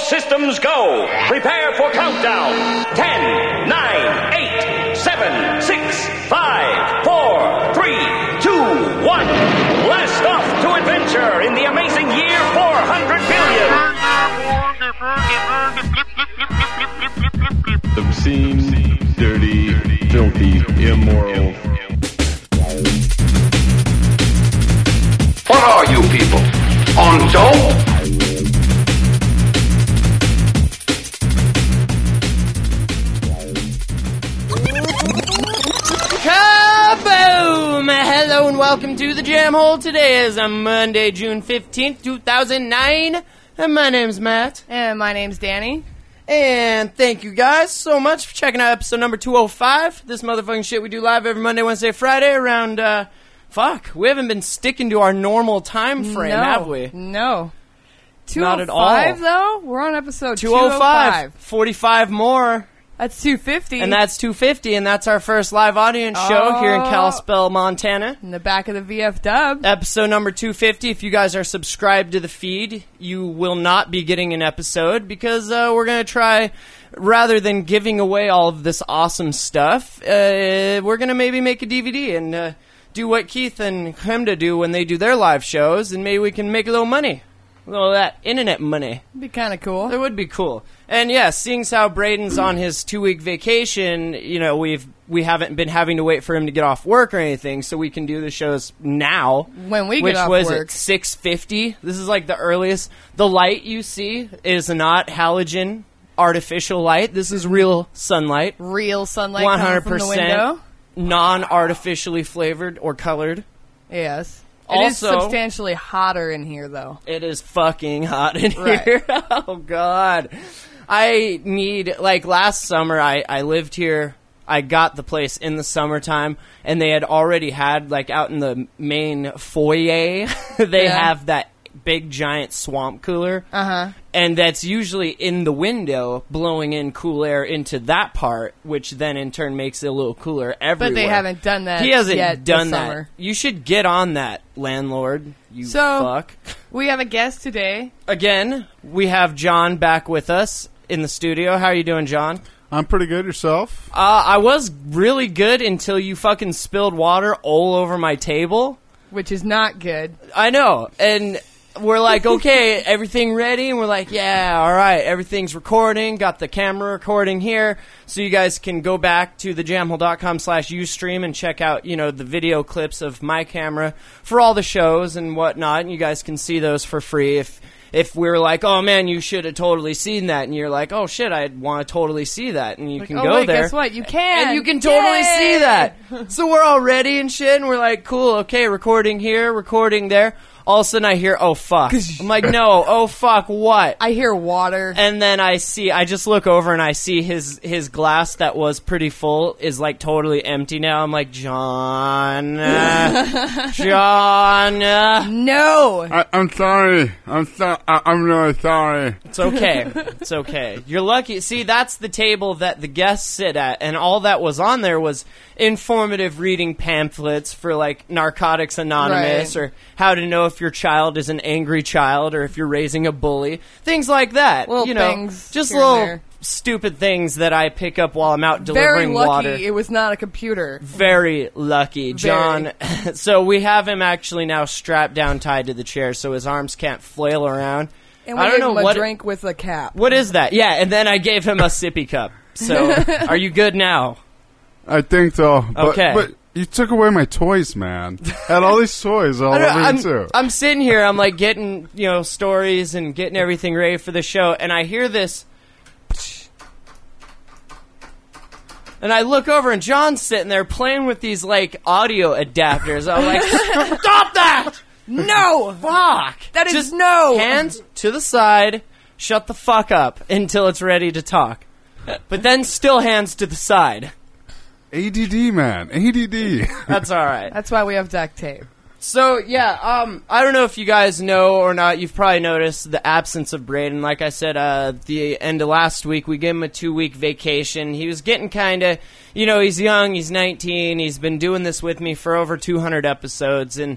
systems go. Prepare for countdown. 10, 9, 8, 7, 6, 5, 4, 3, 2, 1. Blast off to adventure in the amazing year 400 billion. Obscene, dirty, filthy, immoral. What are you people? On dope? Kaboom! Hello and welcome to the Jam Hole. Today is Monday, June 15th, 2009. And my name's Matt. And my name's Danny. And thank you guys so much for checking out episode number 205. This motherfucking shit we do live every Monday, Wednesday, Friday around, we haven't been sticking to our normal time frame, have we? No. Not at all. 205, though? We're on episode 205. 45 more. That's 250. And that's 250, and that's our first live audience show here in Kalispell, Montana. In the back of the VF Dub. Episode number 250. If you guys are subscribed to the feed, you will not be getting an episode because we're going to try, rather than giving away all of this awesome stuff, we're going to maybe make a DVD and do what Keith and Hemda do when they do their live shows, and maybe we can make a little money. A little of that internet money. It'd be kind of cool. It would be cool. And yeah, seeing as how Braden's on his 2-week vacation, you know, we haven't been having to wait for him to get off work or anything, so we can do the shows now. When we get off work. Which was it, 6:50? This is like the earliest. The light you see is not halogen artificial light. This is real sunlight. Real sunlight 100% coming from the window. Non-artificially flavored or colored. Yes. It Also, is substantially hotter in here, though. It is fucking hot in here. Oh, God. I need, like, last summer, I lived here. I got the place in the summertime, and they had already had, like, out in the main foyer, they have that big, giant swamp cooler. Uh-huh. And that's usually in the window, blowing in cool air into that part, which then in turn makes it a little cooler everywhere. But they haven't done that. He hasn't yet done this that. Summer. You should get on that, landlord. You fuck. We have a guest today. Again, we have John back with us in the studio. How are you doing, John? I'm pretty good. Yourself? I was really good until you fucking spilled water all over my table. Which is not good. I know. And we're like, okay, everything ready? And we're like, yeah, all right, everything's recording. Got the camera recording here. So you guys can go back to thejamhole.com/Ustream and check out, you know, the video clips of my camera for all the shows and whatnot. And you guys can see those for free if we're like, oh, man, you should have totally seen that. And you're like, oh, shit, I want to totally see that. And you can go there. Guess what? You can. And you can totally see that. So we're all ready and shit. And we're like, cool, okay, recording here, recording there. All of a sudden I hear, oh, fuck. I'm like, no, oh, fuck, what? I hear water. And then I just look over and I see his glass that was pretty full is, like, totally empty now. I'm like, John. John. No. I'm sorry. I'm really sorry. It's okay. It's okay. You're lucky. See, that's the table that the guests sit at, and all that was on there was informative reading pamphlets for, like, Narcotics Anonymous or how to know if your child is an angry child or if you're raising a bully. Things like that. Little you know, things just here and little there. Stupid things that I pick up while I'm out delivering Very lucky water. it was not a computer. Very lucky. John. So we have him actually now strapped down, tied to the chair so his arms can't flail around. And we gave him a drink with a cap. What is that? Yeah, and then I gave him a sippy cup. So, are you good now? I think so. Okay. But you took away my toys, man. I had all these toys all over you, too. I'm sitting here, I'm like getting, you know, stories and getting everything ready for the show, and I hear this. And I look over, and John's sitting there playing with these, like, audio adapters. I'm like, stop that! No! Fuck! That is no! Hands to the side, shut the fuck up until it's ready to talk. But then still hands to the side. ADD, man. ADD. That's all right. That's why we have duct tape. So, yeah, I don't know if you guys know or not. You've probably noticed the absence of Braden. Like I said, the end of last week, we gave him a 2-week vacation. He was getting kind of, you know, he's young, he's 19, he's been doing this with me for over 200 episodes, and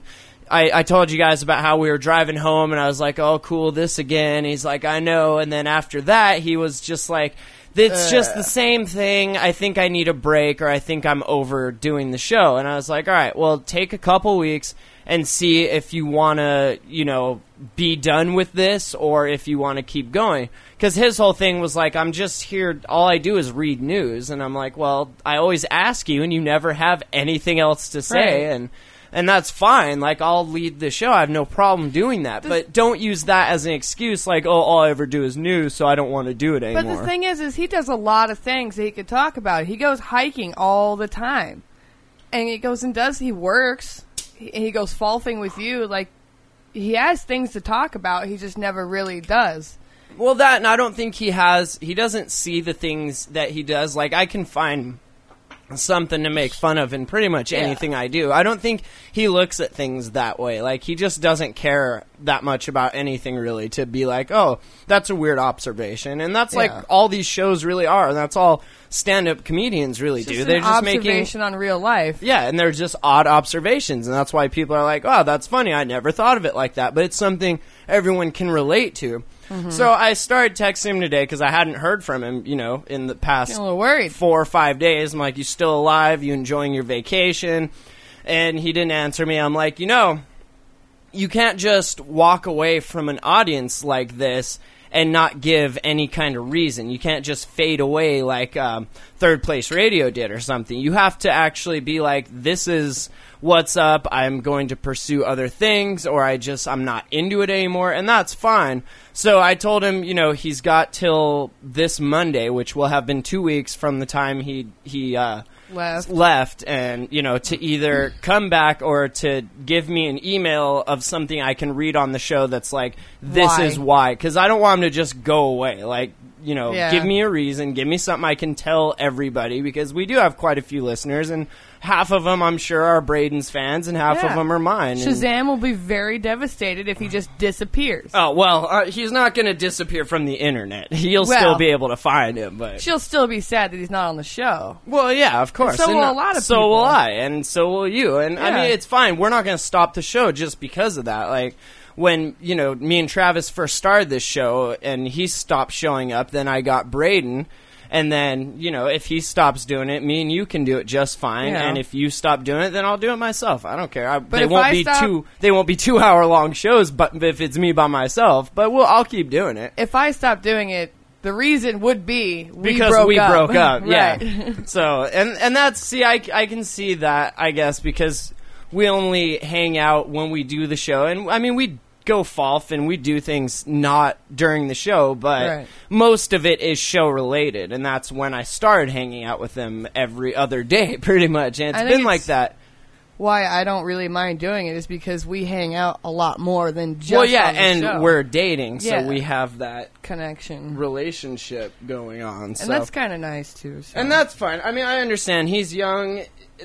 I told you guys about how we were driving home, and I was like, oh, cool, this again. He's like, I know. And then after that, he was just like, it's just the same thing. I think I need a break, or I think I'm overdoing the show. And I was like, all right, well, take a couple weeks and see if you want to, be done with this, or if you want to keep going. Because his whole thing was like, I'm just here, all I do is read news. And I'm like, well, I always ask you, and you never have anything else to say. Right. And that's fine. Like, I'll lead the show. I have no problem doing that. But don't use that as an excuse, like, oh, all I ever do is news, so I don't want to do it anymore. But the thing is he does a lot of things that he could talk about. He goes hiking all the time. And he goes and he works. He goes golfing with you. Like, he has things to talk about. He just never really does. Well, that, and I don't think he doesn't see the things that he does. Like, I can find something to make fun of in pretty much anything I do. I don't think he looks at things that way. Like, he just doesn't care that much about anything, really, to be like, oh, that's a weird observation. And that's like all these shows really are. And that's all stand-up comedians really do. They're just making observation on real life. Yeah, and they're just odd observations. And that's why people are like, oh, that's funny. I never thought of it like that. But it's something everyone can relate to. Mm-hmm. So I started texting him today because I hadn't heard from him, in the past 4 or 5 days. I'm like, you still alive? You enjoying your vacation? And he didn't answer me. I'm like, you can't just walk away from an audience like this and not give any kind of reason. You can't just fade away like Third Place Radio did or something. You have to actually be like, this is what's up, I'm going to pursue other things, or I'm not into it anymore, and that's fine. So I told him, he's got till this Monday, which will have been 2 weeks from the time he left, and, to either come back or to give me an email of something I can read on the show that's like, this is why. Because I don't want him to just go away. Like, give me a reason, give me something I can tell everybody, because we do have quite a few listeners, and half of them, I'm sure, are Braden's fans, and half of them are mine. Shazam will be very devastated if he just disappears. Oh, well, he's not going to disappear from the internet. He'll still be able to find him, but she'll still be sad that he's not on the show. Well, yeah, of course. And so will a lot of people. So will I, and so will you. And, I mean, it's fine. We're not going to stop the show just because of that. Like, when, me and Travis first started this show, and he stopped showing up, then I got Braden. And then, if he stops doing it, me and you can do it just fine. Yeah. And if you stop doing it, then I'll do it myself. I don't care. They won't be 2-hour-long shows, but if it's me by myself. But I'll keep doing it. If I stop doing it, the reason would be because we broke up. Yeah. So and that's I can see that, I guess, because we only hang out when we do the show, and I mean we go golf and we do things not during the show, but most of it is show related, and that's when I started hanging out with them every other day pretty much, and it's been like that. Why I don't really mind doing it is because we hang out a lot more than just on the and show. We're dating, so we have that connection relationship going on, and that's kind of nice too, so. And that's fine. I mean, I understand he's young.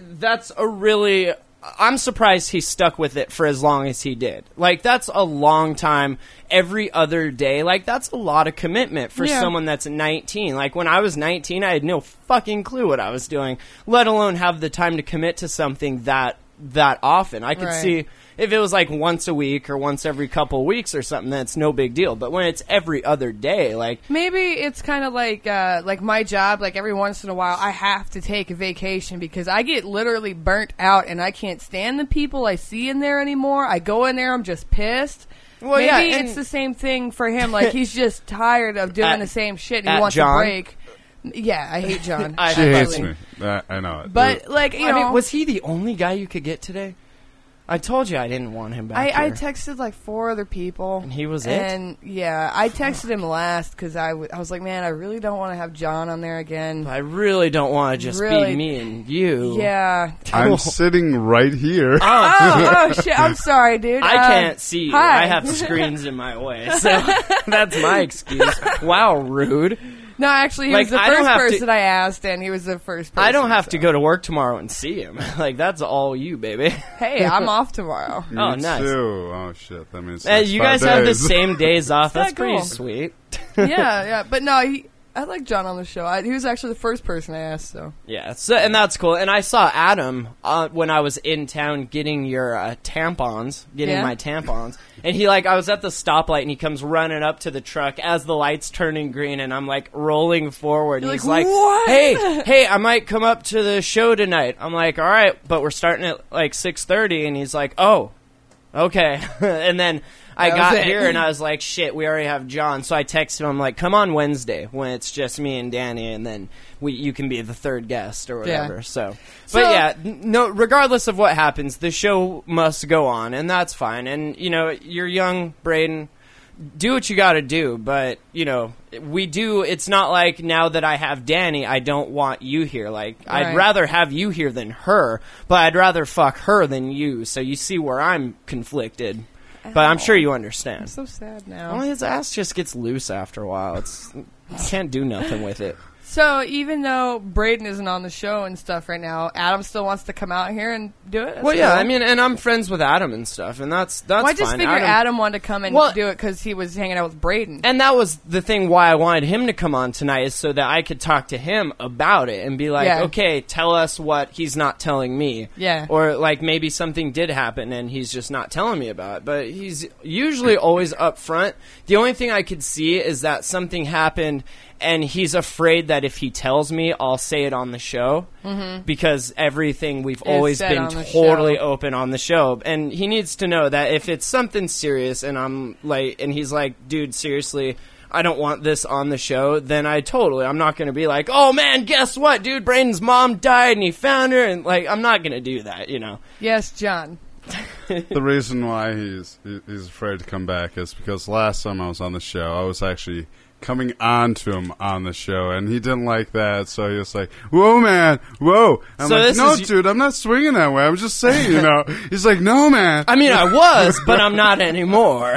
I'm surprised he stuck with it for as long as he did. Like, that's a long time every other day. Like, that's a lot of commitment for someone that's 19. Like, when I was 19, I had no fucking clue what I was doing, let alone have the time to commit to something that often. I could see if it was like once a week or once every couple weeks or something, that's no big deal. But when it's every other day, like... Maybe it's kind of like my job, like every once in a while I have to take a vacation because I get literally burnt out and I can't stand the people I see in there anymore. I go in there, I'm just pissed. Well, maybe it's the same thing for him. Like, he's just tired of doing the same shit and he wants a break. Yeah, I hate John. She hates me. I know it. But, like, you know... was he the only guy you could get today? I told you I didn't want him back I texted like 4 other people. And he was And, I texted him last because I was like, man, I really don't want to have John on there again. I really don't want to just be me and you. Yeah. I'm sitting right here. Oh, shit. I'm sorry, dude. I can't see you. Hi. I have screens in my way. So that's my excuse. Wow, rude. No, actually, he was the first person I asked, and he was the first person. I don't have to go to work tomorrow and see him. Like, that's all you, baby. Hey, I'm off tomorrow. Me nice. too. Oh, shit. That means you guys have the same days off. That's pretty sweet. Yeah. But no, I like John on the show. He was actually the first person I asked, so. Yeah, so, and that's cool. And I saw Adam when I was in town getting your my tampons. And he, I was at the stoplight, and he comes running up to the truck as the light's turning green, and I'm, rolling forward. And he's like, what? hey, I might come up to the show tonight. I'm like, all right, but we're starting at, 6:30. And he's like, oh, okay. And then I got here, and I was like, shit, we already have John. So I texted him, I'm like, come on Wednesday when it's just me and Danny, and then you can be the third guest or whatever. Yeah. But yeah, no, regardless of what happens, the show must go on, and that's fine. And, you're young, Braden. Do what you got to do, but, we do. It's not like now that I have Danny, I don't want you here. I'd rather have you here than her, but I'd rather fuck her than you. So you see where I'm conflicted. But I'm sure you understand. I'm so sad now. Well, his ass just gets loose after a while. You can't do nothing with it. So even though Braden isn't on the show and stuff right now, Adam still wants to come out here and do it? Well, yeah, and I'm friends with Adam and stuff, and that's fine. I just figured Adam wanted to come and do it because he was hanging out with Braden. And that was the thing why I wanted him to come on tonight, is so that I could talk to him about it and be like, okay, tell us what he's not telling me. Yeah. Or, maybe something did happen and he's just not telling me about it. But he's usually always up front. The only thing I could see is that something happened and he's afraid that if he tells me, I'll say it on the show, because everything we've always been totally open on the show. And he needs to know that if it's something serious and and he's like, dude, seriously, I don't want this on the show, then I'm not going to be like, oh man, guess what, dude, Braden's mom died and he found her, and I'm not going to do that, Yes, John. The reason why he's afraid to come back is because last time I was on the show, I was actually coming on to him on the show, and he didn't like that, so he was like, whoa, man, whoa. I'm like, no, dude, I'm not swinging that way. I'm just saying, He's like, no, man. I mean, I was, but I'm not anymore.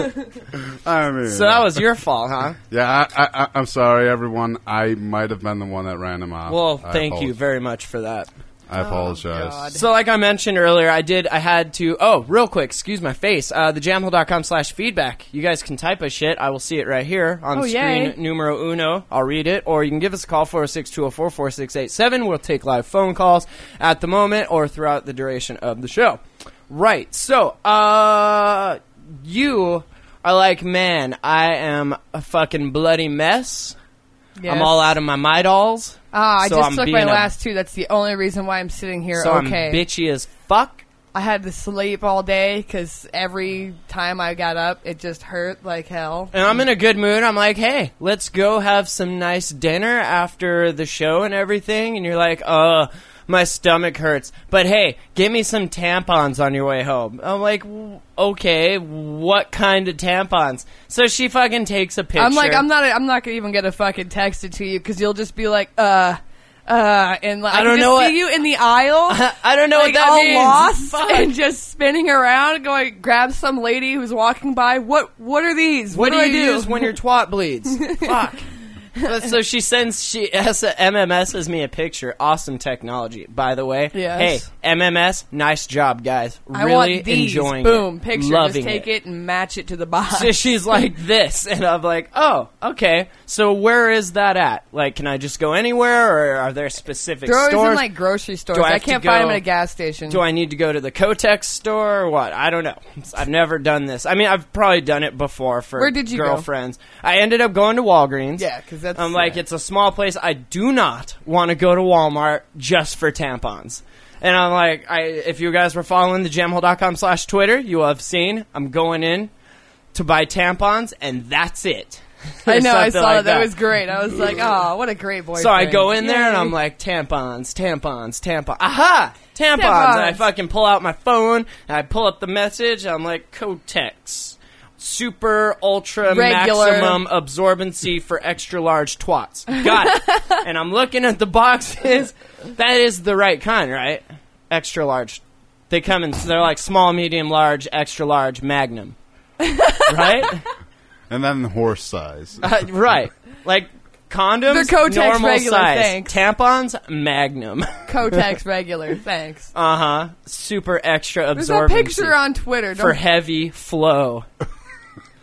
I mean. So that was your fault, huh? Yeah, I'm sorry, everyone. I might have been the one that ran him off. Well, thank you very much for that. I apologize. So like I mentioned earlier, I had to, real quick, excuse my face, thejamhole.com/feedback. You guys can type a shit. I will see it right here on screen, numero uno. I'll read it, or you can give us a call, 406-204-4687. We'll take live phone calls at the moment or throughout the duration of the show. Right, so, you are like, man, I am a fucking bloody mess. Yes. I'm all out of my Midolls. I just took my last two. That's the only reason why I'm sitting here. So I'm bitchy as fuck. I had to sleep all day because every time I got up, it just hurt like hell. And I'm in a good mood. I'm like, hey, let's go have some nice dinner after the show and everything. And you're like, my stomach hurts. But hey, give me some tampons on your way home. I'm like, okay, what kind of tampons? So she fucking takes a picture. I'm like, I'm not gonna even gonna fucking text it to you because you'll just be like, and I don't know see you in the aisle. I don't know what that means. Lost and just spinning around, going grab some lady who's walking by. What are these? What do you use when your twat bleeds? Fuck. So she MMSs me a picture. Awesome technology, by the way. Yes. Hey, MMS, nice job, guys. I really want these. Enjoying Boom, it. picture. Loving just take it and match it to the box. So she's like this, and I'm like, oh, okay. So where is that at? Like, can I just go anywhere, or are there specific stores? They're always in grocery stores. I can't find them at a gas station. Do I need to go to the Kotex store or what? I don't know. I've never done this. I mean, I've probably done it before for Where did you girlfriends. Go? I ended up going to Walgreens. Yeah, because that's... I'm like, it's a small place. I do not want to go to Walmart just for tampons. And I'm like, if you guys were following the jamhole.com/Twitter, you will have seen I'm going in to buy tampons, and that's it. I know, I saw that. That was great. I was like, oh, what a great boyfriend. So I go in there, and I'm like, tampons. Aha! Tampons. And I fucking pull out my phone, and I pull up the message, and I'm like, Kotex. Super, ultra, regular. Maximum absorbency for extra large twats. Got it. And I'm looking at the boxes. That is the right kind, right? Extra large. They come in, they're like small, medium, large, extra large, magnum. Right? And then horse size. Right. Like condoms, they're Kotex normal regular, size. thanks. Tampons, magnum. Kotex regular, thanks. Super extra absorbency. There's a picture on Twitter. For heavy flow.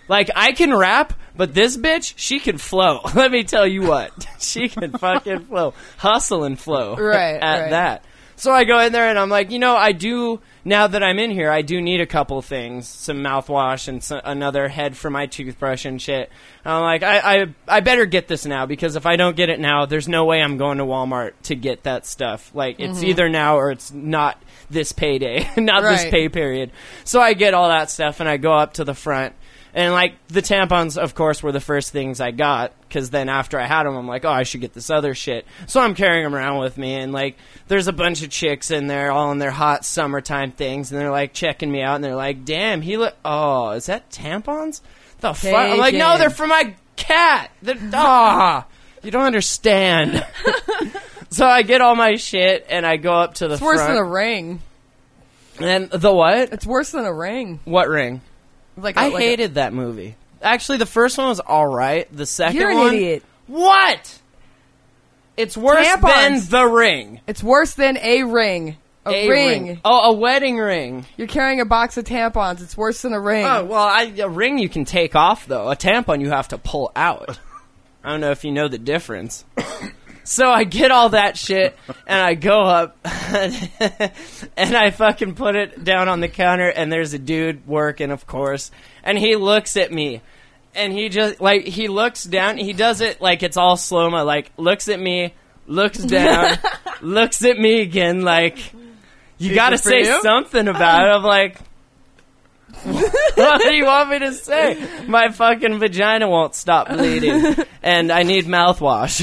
Like, I can rap, but this bitch, she can flow. Let me tell you what. She can fucking flow. Hustle and flow. Right, At right. that. So I go in there and I'm like, I do, now that I'm in here, I do need a couple things. Some mouthwash and another head for my toothbrush and shit. And I'm like, I better get this now, because if I don't get it now, there's no way I'm going to Walmart to get that stuff. Like, it's either now or it's not this payday, not this Right. pay period. So I get all that stuff and I go up to the front. And, like, the tampons, of course, were the first things I got, because then after I had them, I'm like, oh, I should get this other shit. So I'm carrying them around with me, and, like, there's a bunch of chicks in there, all in their hot summertime things, and they're, like, checking me out, and they're like, damn, oh, is that tampons? The fuck? I'm like, no, they're for my cat. You don't understand. So I get all my shit, and I go up to the It's worse front. than a ring. And the what? It's worse than a ring. What ring? Like I hated that movie. Actually, the first one was all right. The second You're an one, idiot. What? It's worse than Tampons. The Ring. It's worse than a ring. A ring. Oh, a wedding ring. You're carrying a box of tampons. It's worse than a ring. Oh, well, a ring you can take off, though. A tampon you have to pull out. I don't know if you know the difference. So I get all that shit, and I go up, and I fucking put it down on the counter, and there's a dude working, of course, and he looks at me, and he just, like, he looks down, he does it like it's all slow-mo, like, looks at me, looks down, looks at me again, like, you gotta for say you? something about it. I'm like, what do you want me to say? My fucking vagina won't stop bleeding, and I need mouthwash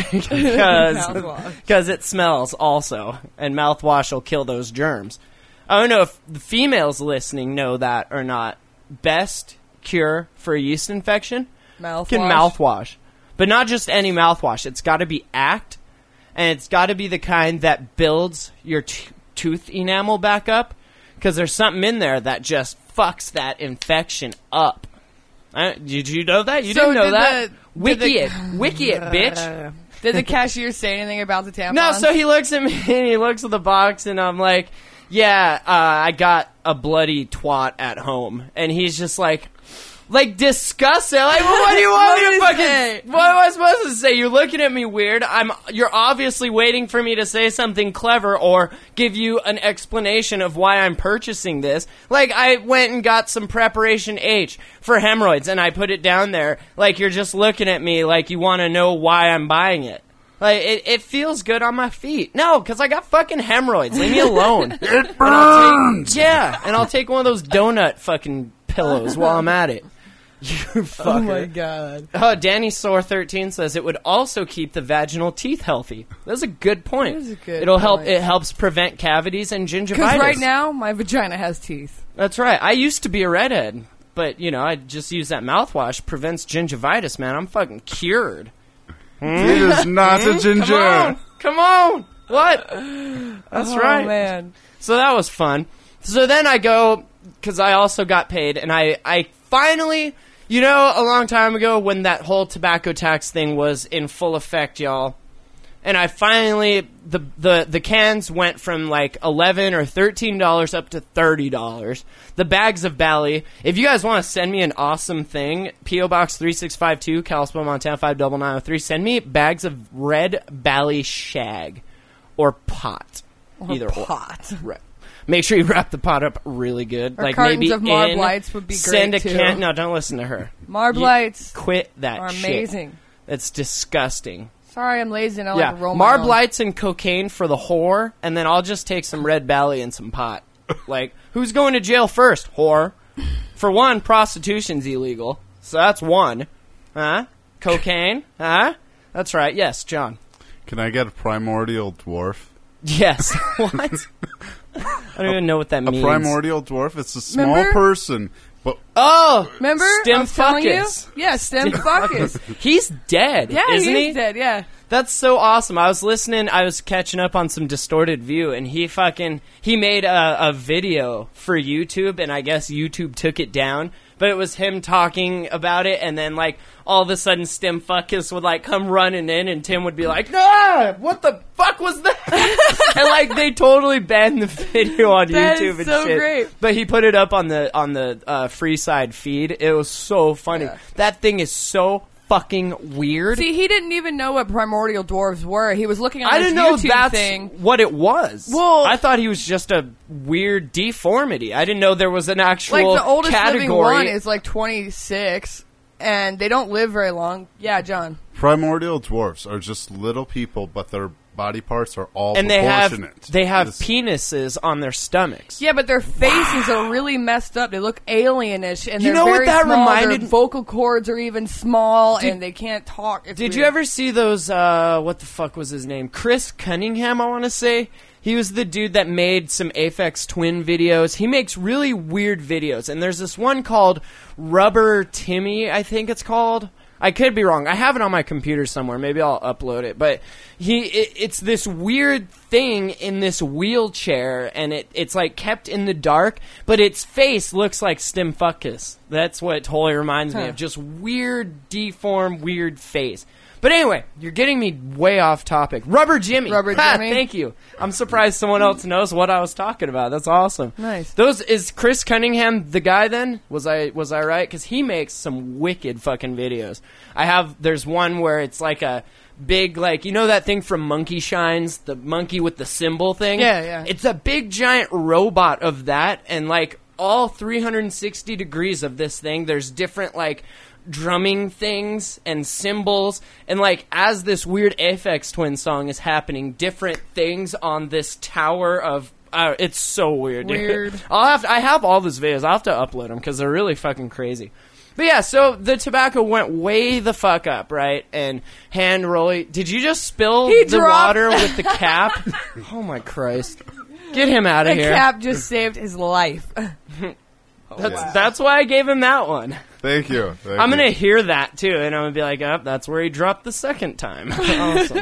because it smells also, and mouthwash will kill those germs. I don't know if the females listening know that or not. Best cure for a yeast infection? Mouthwash. But not just any mouthwash. It's got to be Act, and it's got to be the kind that builds your tooth enamel back up, because there's something in there that just fucks that infection up. Did you know that? You didn't know that? Wiki it, bitch. Did the cashier say anything about the tampons? No, so he looks at me and he looks at the box, and I'm like, yeah, I got a bloody twat at home. And he's just like disgusted. Like, well, what do you want me to fucking... What am I supposed to say? You're looking at me weird. You're obviously waiting for me to say something clever or give you an explanation of why I'm purchasing this. Like, I went and got some Preparation H for hemorrhoids, and I put it down there. Like, you're just looking at me like you want to know why I'm buying it. Like, it feels good on my feet. No, because I got fucking hemorrhoids. Leave me alone. It burns! And I'll take one of those donut fucking pillows while I'm at it. You fucker. Oh my god. Oh, Danny Sore 13 says it would also keep the vaginal teeth healthy. That's a good point. That is a good It'll help. point. It helps prevent cavities and gingivitis. Because right now, my vagina has teeth. That's right. I used to be a redhead, but I just use that mouthwash. Prevents gingivitis, man. I'm fucking cured. It is not a ginger. Come on. What? That's right. Oh man. So that was fun. So then I go, because I also got paid, and I finally, a long time ago when that whole tobacco tax thing was in full effect, y'all, and I finally, the cans went from like $11 or $13 up to $30. The bags of Bally, if you guys want to send me an awesome thing, P.O. Box 3652, Kalispell, Montana 59903, send me bags of red Bally shag or pot. Either pot. Or. Right. Make sure you wrap the pot up really good. Or like cartons maybe of Marb Lights would be send great, a too. can. No, don't listen to her. Marb You Lights Quit that are shit. amazing. It's disgusting. Sorry, I'm lazy and I Yeah, like to roll my Marb own. Lights and cocaine for the whore, and then I'll just take some red Bally and some pot. Like, who's going to jail first? Whore. For one, prostitution's illegal, so that's one. Huh? Cocaine? Huh? That's right. Yes, John. Can I get a primordial dwarf? Yes. What? I don't even know what that A means. primordial dwarf? It's a small Remember? person, but Oh! Remember? I Stem was telling you? Fuckus. Yeah, Stem Fuckus. He's dead, Yeah, isn't he's he? dead, yeah. That's so awesome. I was catching up on some Distorted View, and he made a video for YouTube, and I guess YouTube took it down but it was him talking about it, and then like all of a sudden Stim Fuckus would like come running in, and Tim would be like, "Nah, what the fuck was that?" And like they totally banned the video on That YouTube is and so shit. great. But he put it up on the free side feed. It was so funny. Yeah. That thing is so fucking weird. See, he didn't even know what primordial dwarves were. He was looking on I this didn't know YouTube that's thing. what it was. Well- I thought he was just a weird deformity. I didn't know there was an actual Like, the oldest category. living one is like 26, and they don't live very long. Yeah, John. Primordial dwarfs are just little people, but their body parts are all and they proportionate. have This- penises on their stomachs. Yeah, but their faces are really messed up. They look alienish, and You they're know what very that small. reminded- Their vocal cords are even small, and they can't talk. It's Did weird. you ever see those, what the fuck was his name? Chris Cunningham, I want to say. He was the dude that made some Aphex Twin videos. He makes really weird videos, and there's this one called Rubber Timmy, I think it's called. I could be wrong. I have it on my computer somewhere. Maybe I'll upload it. But it's this weird thing in this wheelchair, and it's like kept in the dark, but its face looks like Stim Fuckus. That's what it totally reminds me of. Just weird, deformed, weird face. But anyway, you're getting me way off topic. Rubber Jimmy. Rubber Ha, Jimmy. Thank you. I'm surprised someone else knows what I was talking about. That's awesome. Nice. Is Chris Cunningham the guy then? Was I right? Because he makes some wicked fucking videos. There's one where it's like a big, like, you know that thing from Monkey Shines? The monkey with the symbol thing? Yeah, yeah. It's a big giant robot of that, and like all 360 degrees of this thing, there's different like drumming things and cymbals, and like as this weird Aphex Twin song is happening, different things on this tower of it's so weird, dude. Weird. I have all those videos. I'll have to upload them because they're really fucking crazy. But yeah, so the tobacco went way the fuck up, right? And hand rolling. Did you just spill He the dropped- water with the cap? Oh my Christ! Get him out of The here. cap just saved his life. That's why I gave him that one. Thank you. I'm gonna hear that too, and I'm gonna be like, "Oh, that's where he dropped the second time." Awesome.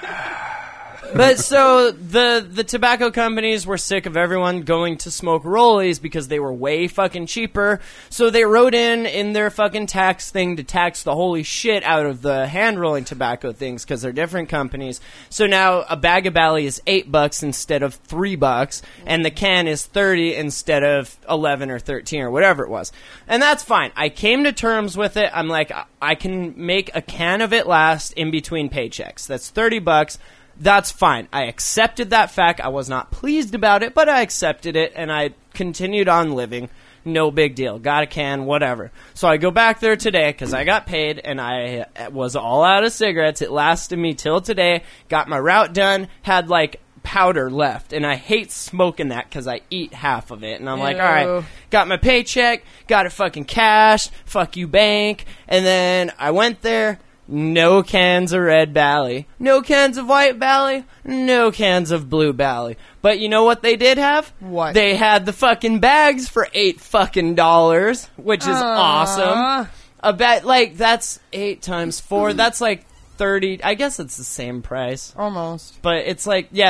But so the tobacco companies were sick of everyone going to smoke rollies because they were way fucking cheaper. So they wrote in their fucking tax thing to tax the holy shit out of the hand rolling tobacco things because they're different companies. So now a bag of Bally is $8 instead of $3, and the can is 30 instead of 11 or 13 or whatever it was. And that's fine. I came to terms with it. I'm like, I can make a can of it last in between paychecks. That's $30. That's fine. I accepted that fact. I was not pleased about it, but I accepted it, and I continued on living. No big deal. Got a can, whatever. So I go back there today because I got paid, and I was all out of cigarettes. It lasted me till today. Got my route done. Had, like, powder left, and I hate smoking that because I eat half of it. And I'm like, all right, got my paycheck, got it fucking cashed, fuck you bank, and then I went there. No cans of red Bally. No cans of white Bally. No cans of blue Bally. But you know what they did have? What? They had the fucking bags for $8 fucking, which is awesome. A bet, like, that's 8 times 4. That's like 30. I guess it's the same price. Almost. But it's like, yeah,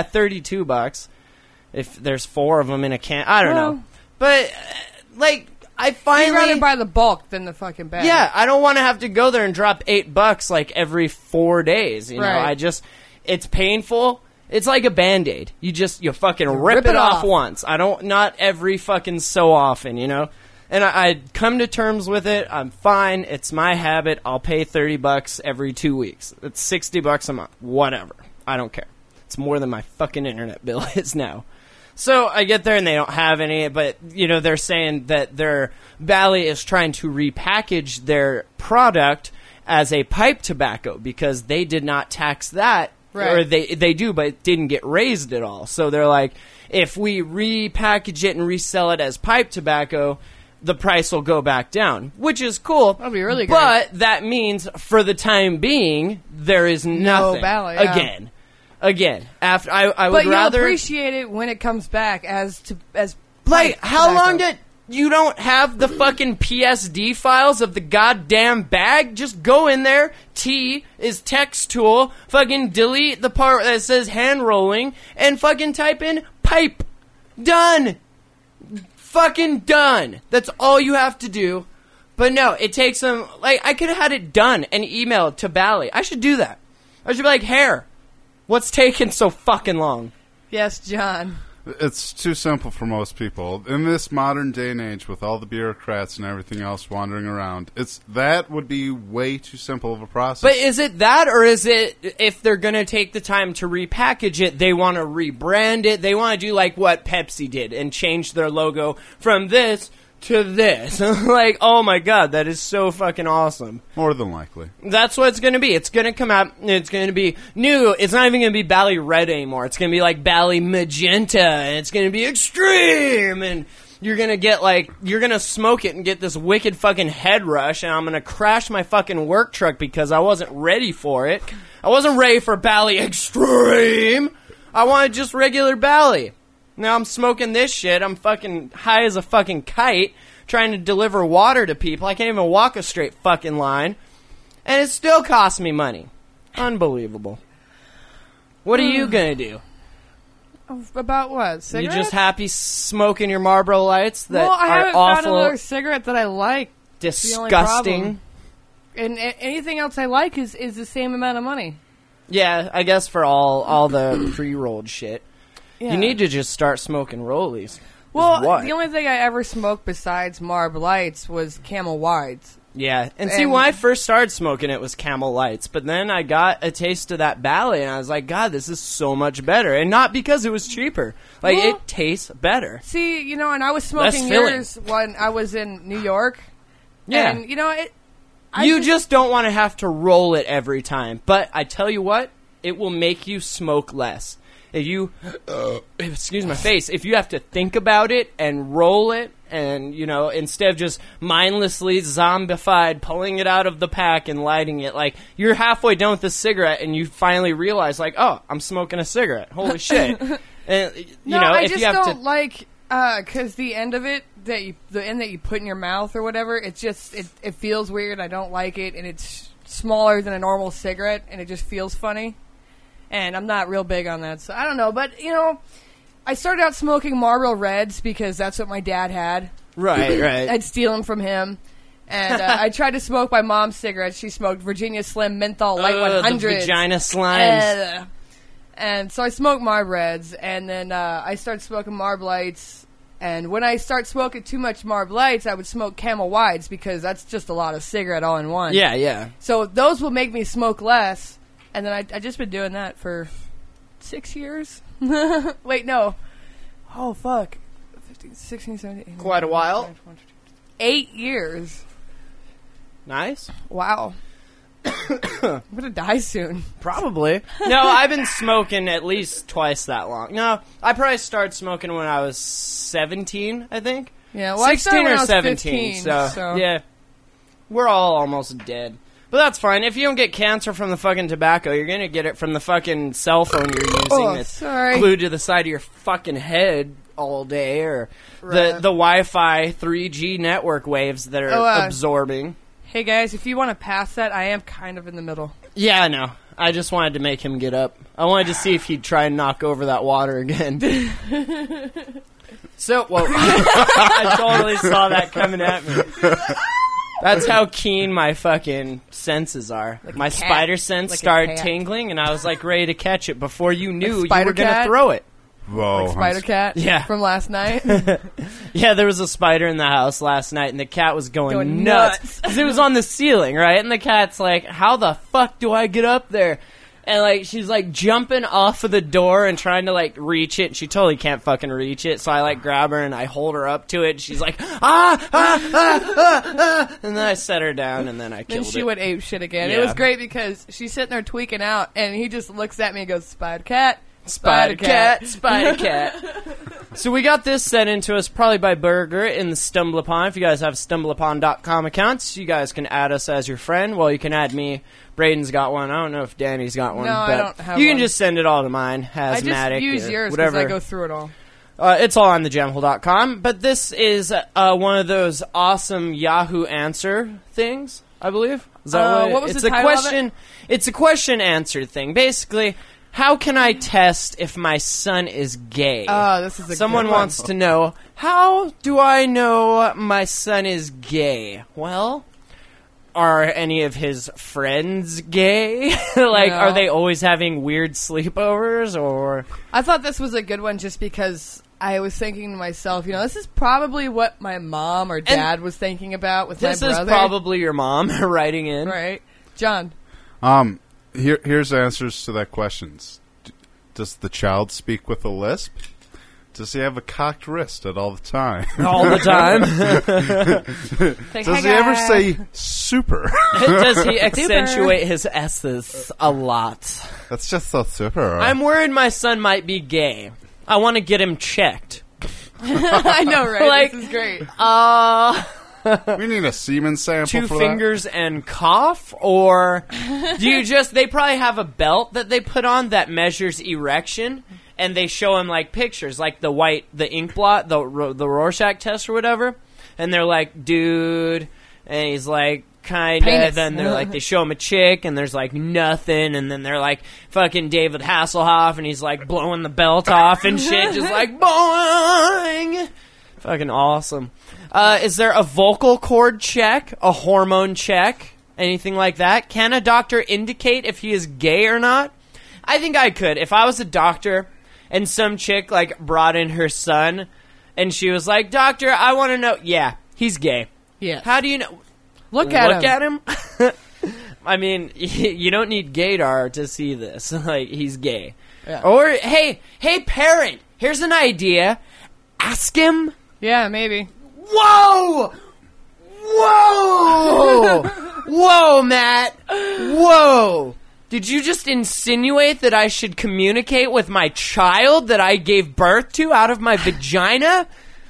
$32 if there's 4 of them in a can. I don't know. But, like, I finally... You'd rather buy the bulk than the fucking bag. Yeah, I don't want to have to go there and drop $8 like every 4 days. You know, Right. it's painful. It's like a Band-Aid. You fucking rip it off once. Not every fucking so often, you know? And I come to terms with it. I'm fine. It's my habit. I'll pay $30 every 2 weeks. It's $60 a month. Whatever. I don't care. It's more than my fucking internet bill is now. So I get there and they don't have any, but, you know, they're saying that their Bally is trying to repackage their product as a pipe tobacco because they did not tax that. Right. Or they do, but it didn't get raised at all. So they're like, if we repackage it and resell it as pipe tobacco, the price will go back down, which is cool. That'd be really great. But that means, for the time being, there is nothing. Bally, yeah. Again, after I would But you'll rather appreciate it when it comes back as like, pipe how tobacco. long did you don't have the fucking PSD files of the goddamn bag? Just go in there. T is text tool. Fucking delete the part that says hand rolling and fucking type in pipe. Done. Fucking done. That's all you have to do. But no, it takes them, like, I could have had it done and emailed to Bally. I should do that. I should be like, Hair, what's taking so fucking long? Yes, John. It's too simple for most people. In this modern day and age, with all the bureaucrats and everything else wandering around, that would be way too simple of a process. But is it that, or is it, if they're going to take the time to repackage it, they want to rebrand it? They want to do like what Pepsi did and change their logo from this to this. Like, oh my god, that is so fucking awesome. More than likely. That's what it's going to be. It's going to come out, it's going to be new. It's not even going to be Bally Red anymore. It's going to be like Bally Magenta, and it's going to be extreme, and you're going to get like, you're going to smoke it and get this wicked fucking head rush, and I'm going to crash my fucking work truck because I wasn't ready for it. I wasn't ready for Bally Extreme. I wanted just regular Bally. Now I'm smoking this shit. I'm fucking high as a fucking kite trying to deliver water to people. I can't even walk a straight fucking line. And it still costs me money. Unbelievable. What are you going to do? About what? Cigarettes? You just happy smoking your Marlboro Lights that I are haven't found awful, another cigarette that I like. disgusting? And anything else I like is the same amount of money. Yeah, I guess for all the pre-rolled shit. Yeah. You need to just start smoking rollies. Well, What? the only thing I ever smoked besides Marb Lights was Camel Wides. Yeah, and see, when I first started smoking, it was Camel Lights, but then I got a taste of that Bally, and I was like, God, this is so much better, and not because it was cheaper. Like, Well, it tastes better. See, and I was smoking filling. yours when I was in New York. Yeah. And, I You just don't want to have to roll it every time, but I tell you what, it will make you smoke less. If you, excuse my face, if you have to think about it and roll it, and, instead of just mindlessly zombified pulling it out of the pack and lighting it, like, you're halfway done with the cigarette and you finally realize, like, oh, I'm smoking a cigarette. Holy shit. And, I if just you have don't to... like, because the end of it, the end that you put in your mouth or whatever, it feels weird. I don't like it, and it's smaller than a normal cigarette, and it just feels funny. And I'm not real big on that, so I don't know. But, I started out smoking Marlboro Reds because that's what my dad had. Right. I'd steal them from him. And I tried to smoke my mom's cigarettes. She smoked Virginia Slim Menthol Light 100. The vagina slimes. And so I smoked Marb Reds, and then I started smoking Marb Lights. And when I start smoking too much Marb Lights, I would smoke Camel Wides because that's just a lot of cigarette all in one. Yeah. So those will make me smoke less. And then I just been doing that for 6 years. Wait, no. Oh, fuck. 15, 16, 17. Quite a while. 8 years. Nice. Wow. I'm going to die soon. Probably. No, I've been smoking at least twice that long. No, I probably started smoking when I was 17, I think. Yeah, well, I 16 started when or I was 17. 15, so, yeah. We're all almost dead. But that's fine. If you don't get cancer from the fucking tobacco, you're going to get it from the fucking cell phone you're using that's glued to the side of your fucking head all day, or the Wi-Fi 3G network waves that are absorbing. Hey, guys, if you want to pass that, I am kind of in the middle. Yeah, I know. I just wanted to make him get up. I wanted to see if he'd try and knock over that water again. So, well, I totally saw that coming at me. That's how keen my fucking senses are. Like my spider sense started tingling, and I was like ready to catch it before you knew you were going to throw it. Whoa. Like Spider-Cat Yeah. from last night. Yeah, there was a spider in the house last night, and the cat was going nuts. 'Cause it was on the ceiling, right? And the cat's like, how the fuck do I get up there? And, like, she's, like, jumping off of the door and trying to, like, reach it. She totally can't fucking reach it. So I, like, grab her and I hold her up to it. And she's like, And then I set her down and then I killed Then she it. went ape shit again. Yeah. It was great because she's sitting there tweaking out, and he just looks at me and goes, Spider-Cat. Spider-Cat. So we got this sent in to us probably by Burger in the StumbleUpon. If you guys have StumbleUpon.com accounts, you guys can add us as your friend. Well, you can add me. Braden's got one. I don't know if Danny's got one. No, but I don't have you can one. just send it all to mine. I just Hazmatic use or yours because whatever. I go through it all. It's all on thejamhole.com. But this is one of those awesome Yahoo answer things, I believe. Is that what was it's the a title of question? It's a question answer thing. Basically, How can I test if my son is gay? Oh, this is a Someone good one. wants to know, how do I know my son is gay? Well, are any of his friends gay? Like, No. are they always having weird sleepovers, or... I thought this was a good one just because I was thinking to myself, this is probably what my mom or dad was thinking about with This my is brother. probably your mom writing in. Right. John. Here's answers to that questions. Does the child speak with a lisp? Does he have a cocked wrist at all the time? All the time. Does he ever say super? Does he accentuate his S's a lot? That's just so super. I'm worried my son might be gay. I want to get him checked. I know, right? Like- This is great. We need a semen sample Two for fingers and cough, or do you just? They probably have a belt that they put on that measures erection, and they show him like pictures, like the ink blot, the Rorschach test or whatever, and they're like, dude, and he's like, kind of. Penis. Then they're like, they show him a chick, and there's like nothing, and then they're like fucking David Hasselhoff, and he's like blowing the belt off and shit, just like boing. Fucking awesome. Is there a vocal cord check, a hormone check, anything like that? Can a doctor indicate if he is gay or not? I think I could. If I was a doctor and some chick like brought in her son and she was like, "Doctor, I want to know." Yeah, he's gay. Yes. How do you know? Look at him. I mean, you don't need gaydar to see this. Like, he's gay. Yeah. Or, hey, parent, here's an idea. Ask him. Yeah, maybe. Whoa! Whoa! Whoa, Matt! Whoa! Did you just insinuate that I should communicate with my child that I gave birth to out of my vagina?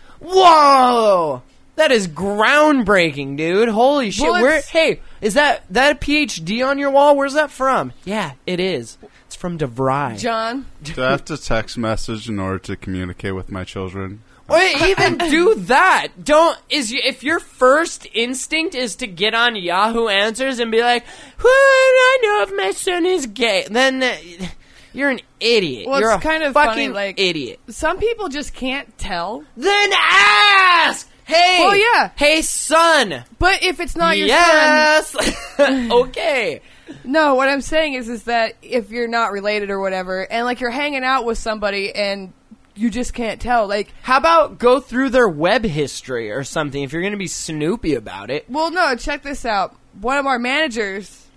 Whoa! That is groundbreaking, dude. Holy shit. Well, Where? Hey, is that a PhD on your wall? Where's that from? Yeah, it is. It's from DeVry. John. Do I have to text message in order to communicate with my children? Or even do that. If your first instinct is to get on Yahoo Answers and be like, "Who do I know if my son is gay?" Then you're an idiot. Well, you're it's a kind of fucking funny, like- idiot. Some people just can't tell. Then ask. Hey. Well, yeah. Hey, son. But if it's not your son... Yes. Okay. No, what I'm saying is that if you're not related or whatever, and like you're hanging out with somebody and you just can't tell, like... How about go through their web history or something if you're going to be snoopy about it? Well, no, check this out. One of our managers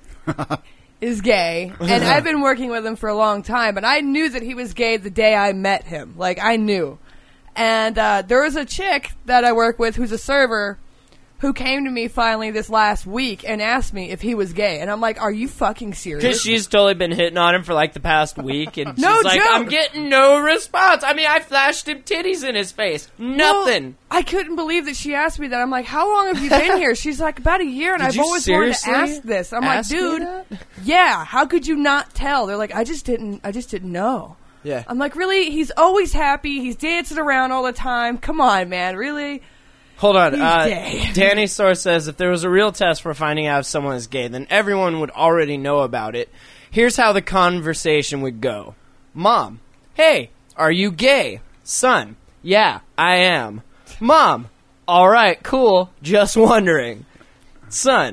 is gay, and I've been working with him for a long time, and I knew that he was gay the day I met him. Like, I knew. And there was a chick that I work with who's a server who came to me finally this last week and asked me if he was gay. And I'm like, are you fucking serious? Because she's totally been hitting on him for like the past week, and she's No like, joke. I'm getting no response. I mean, I flashed him titties in his face. Nothing. Well, I couldn't believe that she asked me that. I'm like, how long have you been here? She's like, about a year, and Did I've you always wanted to seriously ask this. I'm like, ask me dude, that? yeah, how could you not tell? They're like, I just didn't know. Yeah. I'm like, really? He's always happy. He's dancing around all the time. Come on, man. Really? Hold on. He's gay. Danny Source says, if there was a real test for finding out if someone is gay, then everyone would already know about it. Here's how the conversation would go. Mom, hey, are you gay? Son, yeah, I am. Mom, all right, cool, just wondering. Son,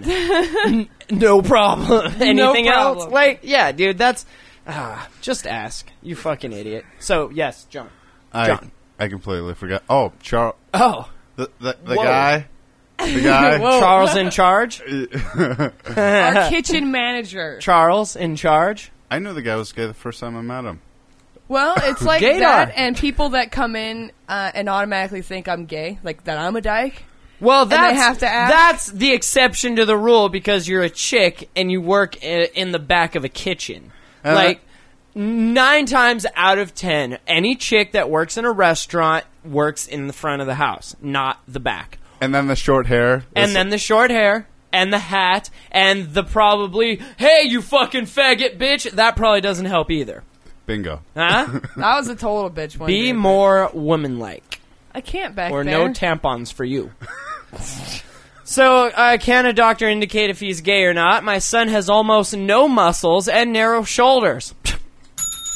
no problem. Anything else? problem. Like, yeah, dude, that's... just ask. You fucking idiot. So, yes, John. John. I completely forgot. Oh, Charles. Oh, The Whoa. guy. The guy. Charles in charge? Our kitchen manager. Charles in charge? I knew the guy was gay the first time I met him. Well, it's like Gaydar. that, and people that come in and automatically think I'm gay, like that I'm a dyke. Well, they have to ask? That's the exception to the rule because you're a chick and you work in the back of a kitchen. Like, 9 times out of 10, any chick that works in a restaurant works in the front of the house, not the back. And then the short hair. And then the short hair, and the hat, and the probably, hey, you fucking faggot bitch, that probably doesn't help either. Bingo. Huh? That was a total bitch one. Be day. more woman-like. I can't back Or there. no tampons for you. So, can a doctor indicate if he's gay or not? My son has almost no muscles and narrow shoulders.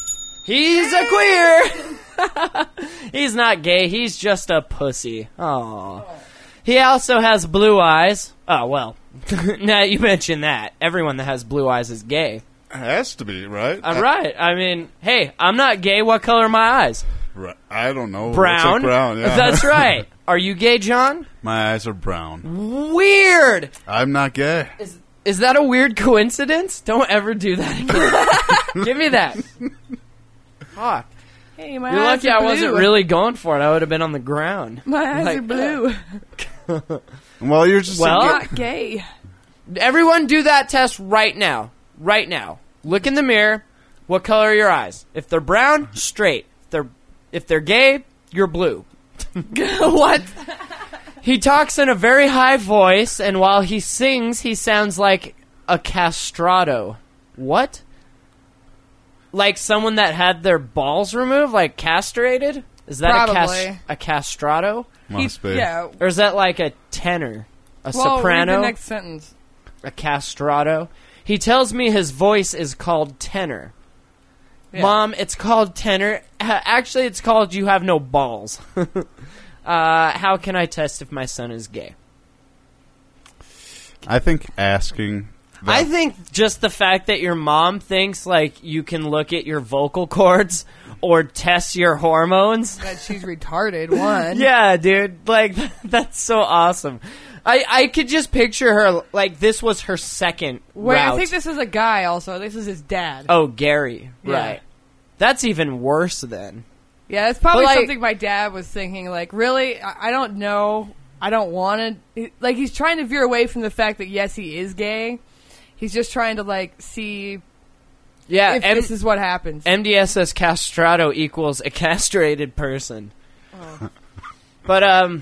He's a queer. He's not gay. He's just a pussy. Aww. He also has blue eyes. Oh, well. Now you mention that. Everyone that has blue eyes is gay. It has to be, right? Right. I mean, hey, I'm not gay. What color are my eyes? I don't know. Brown. Looks like brown, yeah. That's right. Are you gay, John? My eyes are brown. Weird. I'm not gay. Is that a weird coincidence? Don't ever do that again. Give me that. Fuck. Hey, my You're eyes lucky are I blue. wasn't really going for it. I would have been on the ground. My eyes Like, are blue. Well, you're just Well, Not gay. Everyone do that test right now. Right now. Look in the mirror. What color are your eyes? If they're brown, straight. If they're gay, you're blue. What? He talks in a very high voice, and while he sings, he sounds like a castrato. What? Like someone that had their balls removed, like castrated? Is that Probably. a castrato? must be. Yeah. Or is that like a tenor? A Well, soprano? read the next sentence. A castrato? He tells me his voice is called tenor. Yeah. Mom, it's called tenor. Actually, it's called you have no balls. How can I test if my son is gay? I think asking. I think just the fact that your mom thinks like you can look at your vocal cords or test your hormones. That she's retarded, one. Yeah, dude. Like, that's so awesome. I could just picture her, like, this was her second Wait, route. I think this is a guy also. This is his dad. Oh, Gary. Yeah. Right. That's even worse then. Yeah, it's probably But, like- something my dad was thinking, like, really? I don't know. I don't want to. Like, he's trying to veer away from the fact that, yes, he is gay. He's just trying to, like, see Yeah, if this is what happens. MDSS castrato equals a castrated person. But,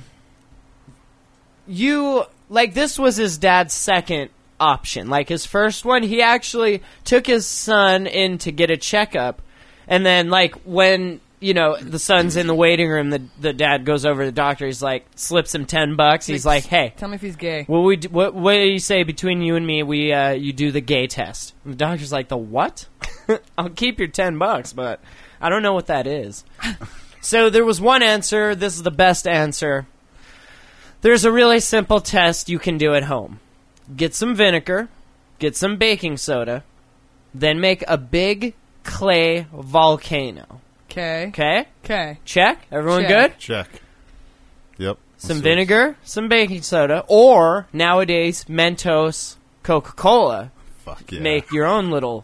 you, like, this was his dad's second option. Like, his first one, he actually took his son in to get a checkup. And then, like, when, you know, the son's in the waiting room, the dad goes over to the doctor. He's like, slips him $10. He's like, hey, Tell me if he's gay. what do you say between you and me? You do the gay test. And the doctor's like, the what? I'll keep your $10, but I don't know what that is. So there was one answer. This is the best answer. There's a really simple test you can do at home. Get some vinegar, get some baking soda, then make a big clay volcano. Okay. Okay? Okay. Check? Everyone Check. good? Check. Yep. Some Let's see. vinegar, some baking soda, or nowadays Mentos, Coca-Cola. Fuck yeah. Make your own little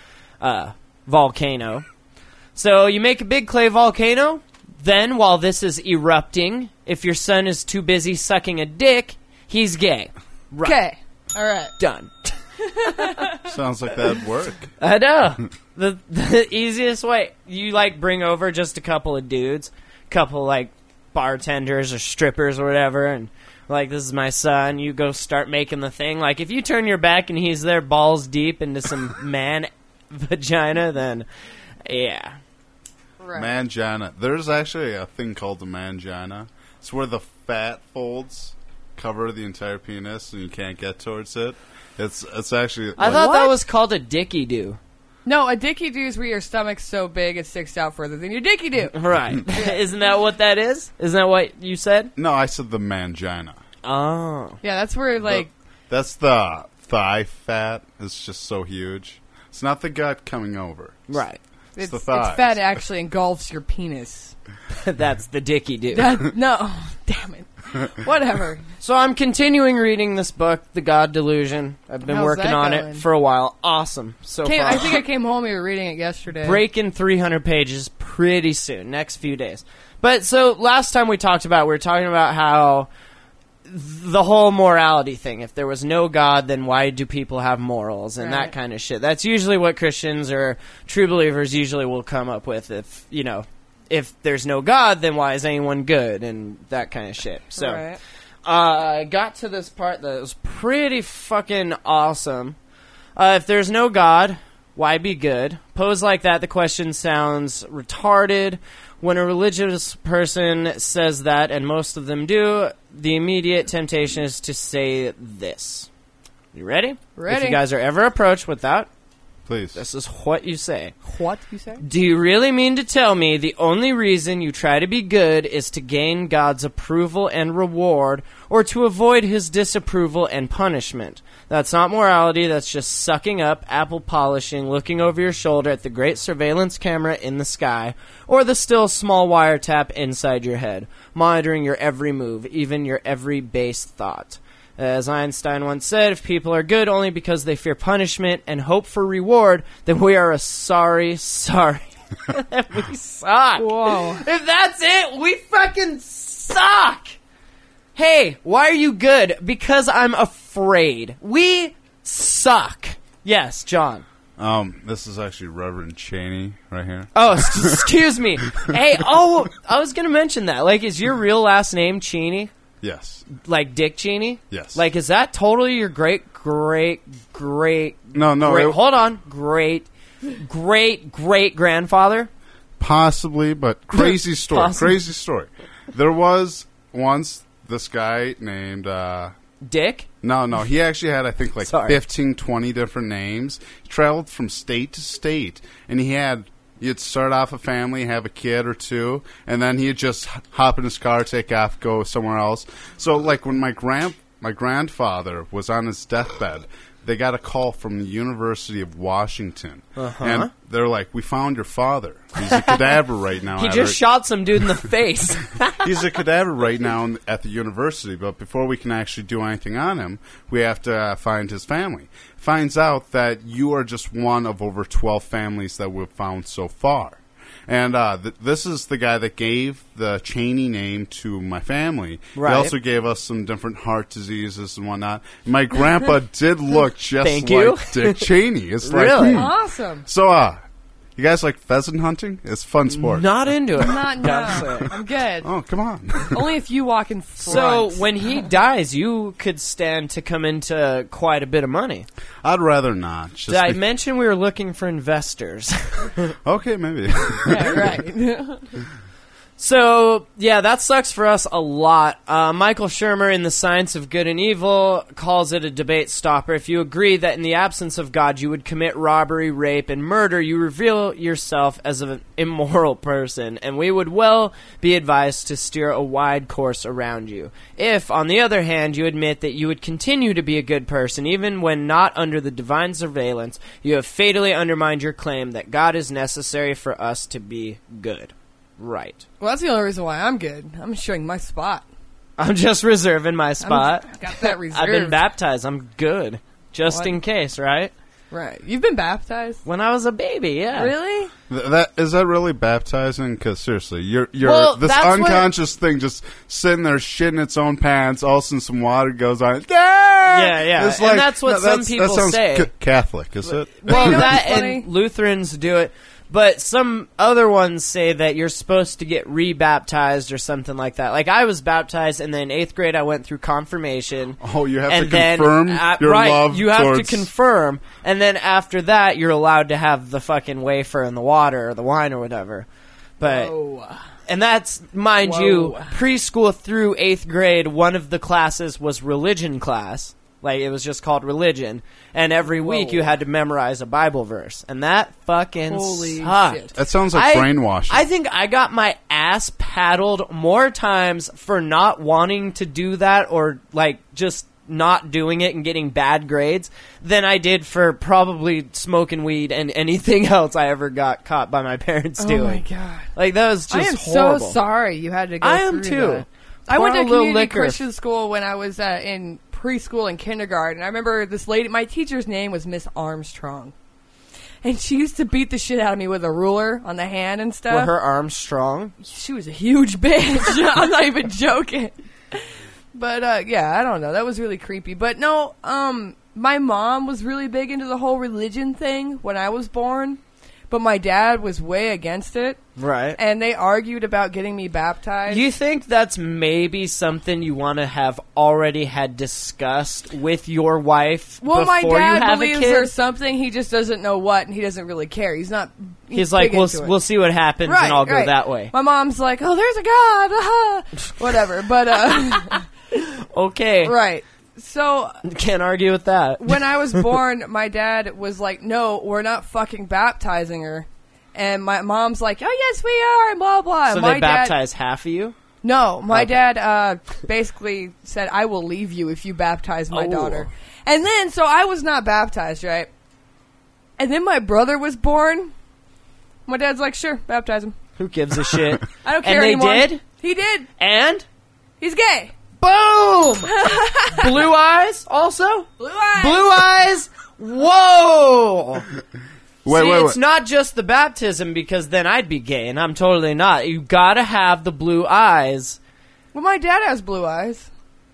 volcano. So you make a big clay volcano. Then, while this is erupting, if your son is too busy sucking a dick, he's gay. Right. Okay. All right. Done. Sounds like that'd work. I know. The easiest way, you like bring over just a couple of dudes, couple like bartenders or strippers or whatever, and like, this is my son. You go start making the thing. Like, if you turn your back and he's there balls deep into some man vagina, then yeah. Right. Mangina. There's actually a thing called the mangina. It's where the fat folds cover the entire penis and you can't get towards it. It's actually. I like- thought that What? was called a dicky do. No, a dicky do is where your stomach's so big it sticks out further than your dicky do. Right. Isn't that what that is? Isn't that what you said? No, I said the mangina. Oh. Yeah, that's where, like, That's the thigh fat. It's just so huge. It's not the gut coming over. Right. It's the it's thighs. fat actually engulfs your penis. That's the dicky do. No. Damn it. Whatever. So I'm continuing reading this book, The God Delusion. I've been How's working that on going? it for a while. Awesome. So far. I think I came home, you were reading it yesterday. Breaking 300 pages pretty soon, next few days. But so last time we were talking about how the whole morality thing. If there was no God, then why do people have morals and that Right. kind of shit? That's usually what Christians or true believers usually will come up with. If there's no God, then why is anyone good and that kind of shit. So Right. I got to this part that was pretty fucking awesome. If there's no God, why be good? Posed like that, the question sounds retarded. When a religious person says that, and most of them do, the immediate temptation is to say this. You ready? Ready. If you guys are ever approached with that, Please. This is what you say. What you say? Do you really mean to tell me the only reason you try to be good is to gain God's approval and reward, or to avoid his disapproval and punishment? That's not morality, that's just sucking up, apple polishing, looking over your shoulder at the great surveillance camera in the sky, or the still small wiretap inside your head, monitoring your every move, even your every base thought. As Einstein once said, if people are good only because they fear punishment and hope for reward, then we are sorry. We suck. Whoa. If that's it, we fucking suck. Hey, why are you good? Because I'm afraid. We suck. Yes, John. This is actually Reverend Cheney right here. Oh, excuse me. Hey, I was going to mention that. Like, is your real last name Cheney? Yes. Like Dick Cheney? Yes. Like, is that totally your great grandfather? Possibly, but crazy story. Possibly. Crazy story. There was once this guy named... Dick? No, he actually had, I think, like Sorry. 15, 20 different names. He traveled from state to state, and he'd start off a family, have a kid or two, and then he'd just hop in his car, take off, go somewhere else. So, like, when my grandfather was on his deathbed, they got a call from the University of Washington. And they're like, we found your father. He's a cadaver right now. He just shot some dude in the face. He's a cadaver right now at the university, but before we can actually do anything on him, we have to find his family. Finds out that you are just one of over 12 families that we've found so far. And this is the guy that gave the Cheney name to my family. Right. He also gave us some different heart diseases and whatnot. My grandpa did look just Thank like you. Dick Cheney. It's Really? like, Awesome. So, you guys like pheasant hunting? It's a fun sport. Not into it. Not no. I'm good. Oh, come on. Only if you walk in front. So, when he dies, you could stand to come into quite a bit of money. I'd rather not. Just Did I mention we were looking for investors? Okay, maybe. Yeah, right. So, yeah, that sucks for us a lot. Michael Shermer in The Science of Good and Evil calls it a debate stopper. If you agree that in the absence of God you would commit robbery, rape, and murder, you reveal yourself as an immoral person, and we would well be advised to steer a wide course around you. If, on the other hand, you admit that you would continue to be a good person, even when not under the divine surveillance, you have fatally undermined your claim that God is necessary for us to be good. Right. Well, that's the only reason why I'm good. I'm showing my spot. I'm just reserving my spot. I got that reserved. I've been baptized. I'm good. Just What? in case, right? Right. You've been baptized? When I was a baby, yeah. Really? Is that really baptizing? Because seriously, you're Well, this that's what- unconscious thing just sitting there shitting its own pants. All of a sudden, some water goes on. Yeah. It's And that's what some people that sounds say. Catholic, is it? Well, You know that what's funny? and Lutherans do it. But some other ones say that you're supposed to get rebaptized or something like that. Like, I was baptized, and then in 8th grade I went through confirmation. Oh, you have and to then, confirm your right, love you have towards... to confirm. And then after that, you're allowed to have the fucking wafer and the water or the wine or whatever. But... Oh. And that's, mind Whoa. you, preschool through 8th grade, one of the classes was religion class. Like, it was just called religion. And every week you had to memorize a Bible verse. And that fucking Holy sucked. shit. That sounds like brainwashing. I think I got my ass paddled more times for not wanting to do that or, like, just not doing it and getting bad grades than I did for probably smoking weed and anything else I ever got caught by my parents doing. Oh, my God. Like, that was just I am horrible. so sorry you had to go I am through too. that. I went Pour to a little community liquor. Christian school when I was in preschool and kindergarten. I remember this lady, my teacher's name was Miss Armstrong. And she used to beat the shit out of me with a ruler on the hand and stuff. Were her arms strong? She was a huge bitch. I'm not even joking. But, yeah, I don't know. That was really creepy. But, no, my mom was really big into the whole religion thing when I was born. But my dad was way against it. Right. And they argued about getting me baptized. You think that's maybe something you want to have already had discussed with your wife Well, my before you dad have a believes kid? there's something. He just doesn't know what, and he doesn't really care. He's not. He's like, big into it. we'll see what happens, Right, and I'll go right. that way. My mom's like, oh, there's a God. Whatever. But, Okay. right. So Can't argue with that. when I was born, my dad was like, "No, we're not fucking baptizing her," and my mom's like, "Oh yes, we are," and blah blah. So And my they dad, baptize half of you? No, my Okay. dad basically said, "I will leave you if you baptize my Oh. daughter." And then, so I was not baptized, right? And then my brother was born. My dad's like, "Sure, baptize him. Who gives a shit? I don't And care they anymore." did? He did. And? He's gay. Boom! Blue eyes also? Blue eyes. Blue eyes? Whoa! Wait, See, wait, it's wait. not just the baptism, because then I'd be gay, and I'm totally not. You gotta have the blue eyes. Well, my dad has blue eyes.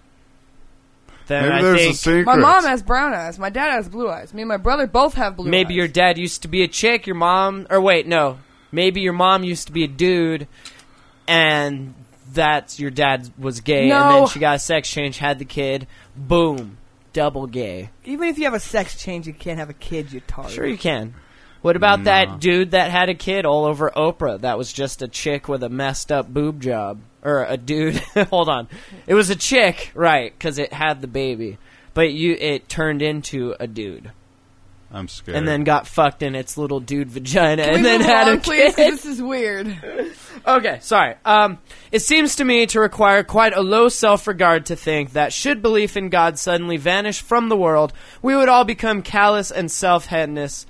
Then Maybe I there's a think secret. My mom has brown eyes. My dad has blue eyes. Me and my brother both have blue eyes. maybe your dad used to be a chick, your mom... Or wait, no. Maybe your mom used to be a dude, and that's your dad was gay, and No. then she got a sex change, had the kid. Boom. Double gay. Even if you have a sex change, you can't have a kid, you tard. Sure you can. What about that dude that had a kid all over Oprah that was just a chick with a messed up boob job? Or a dude. Hold on. It was a chick, right, because it had the baby. But it turned into a dude. I'm scared. And then got fucked in its little dude vagina Can and we then move had on, a please? kid. This is weird. Okay, sorry. It seems to me to require quite a low self-regard to think that should belief in God suddenly vanish from the world, we would all become callous and hedonists,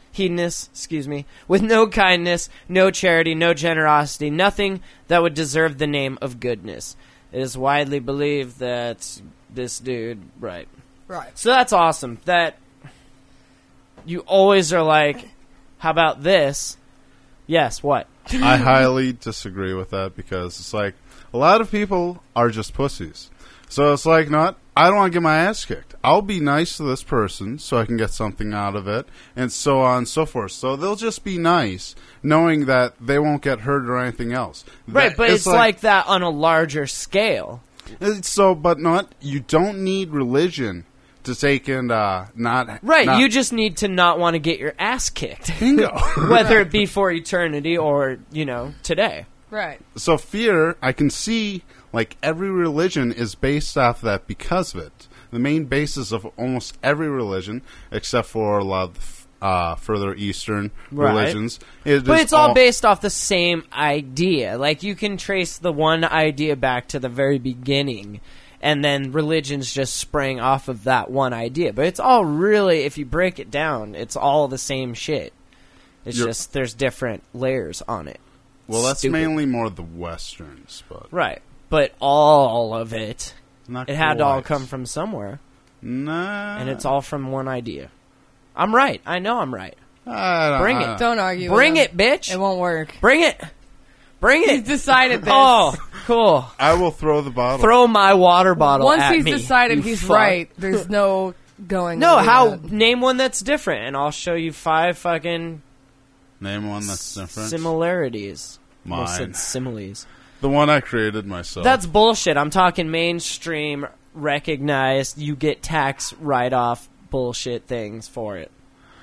with no kindness, no charity, no generosity, nothing that would deserve the name of goodness. It is widely believed that this dude, right. Right. So that's awesome. That you always are like, how about this? Yes, what? I highly disagree with that because it's like a lot of people are just pussies. So it's like, not, I don't want to get my ass kicked. I'll be nice to this person so I can get something out of it, and so on and so forth. So they'll just be nice, knowing that they won't get hurt or anything else. Right, That- but it's like that on a larger scale. But not, you don't need religion to take and not... Right, not, you just need to not want to get your ass kicked. bingo. Whether it be for eternity or, today. Right. So fear, I can see, like, every religion is based off of that because of it. The main basis of almost every religion, except for a lot of further Eastern Right. religions. But it's all based off the same idea. Like, you can trace the one idea back to the very beginning, and then religions just sprang off of that one idea. But it's all really, if you break it down, it's all the same shit. It's just, there's different layers on it. Well, that's Stupid. mainly more the Westerns, but... Right. But all of it, Not it had to all quite. come from somewhere. Nah. And it's all from one idea. I'm right. I know I'm right. Bring it. Don't argue. Bring with it, bitch. him. It won't work. Bring it. Bring He's it. decided this. Oh, cool. I will throw the bottle. Throw my water bottle Once at he's me, decided you he's fuck. right, there's no going. No, away how? with it. Name one that's different, and I'll show you 5 fucking Name one that's different. similarities. Almost Mine. said similes. The one I created myself. That's bullshit. I'm talking mainstream, recognized, you get tax write-off bullshit things for it.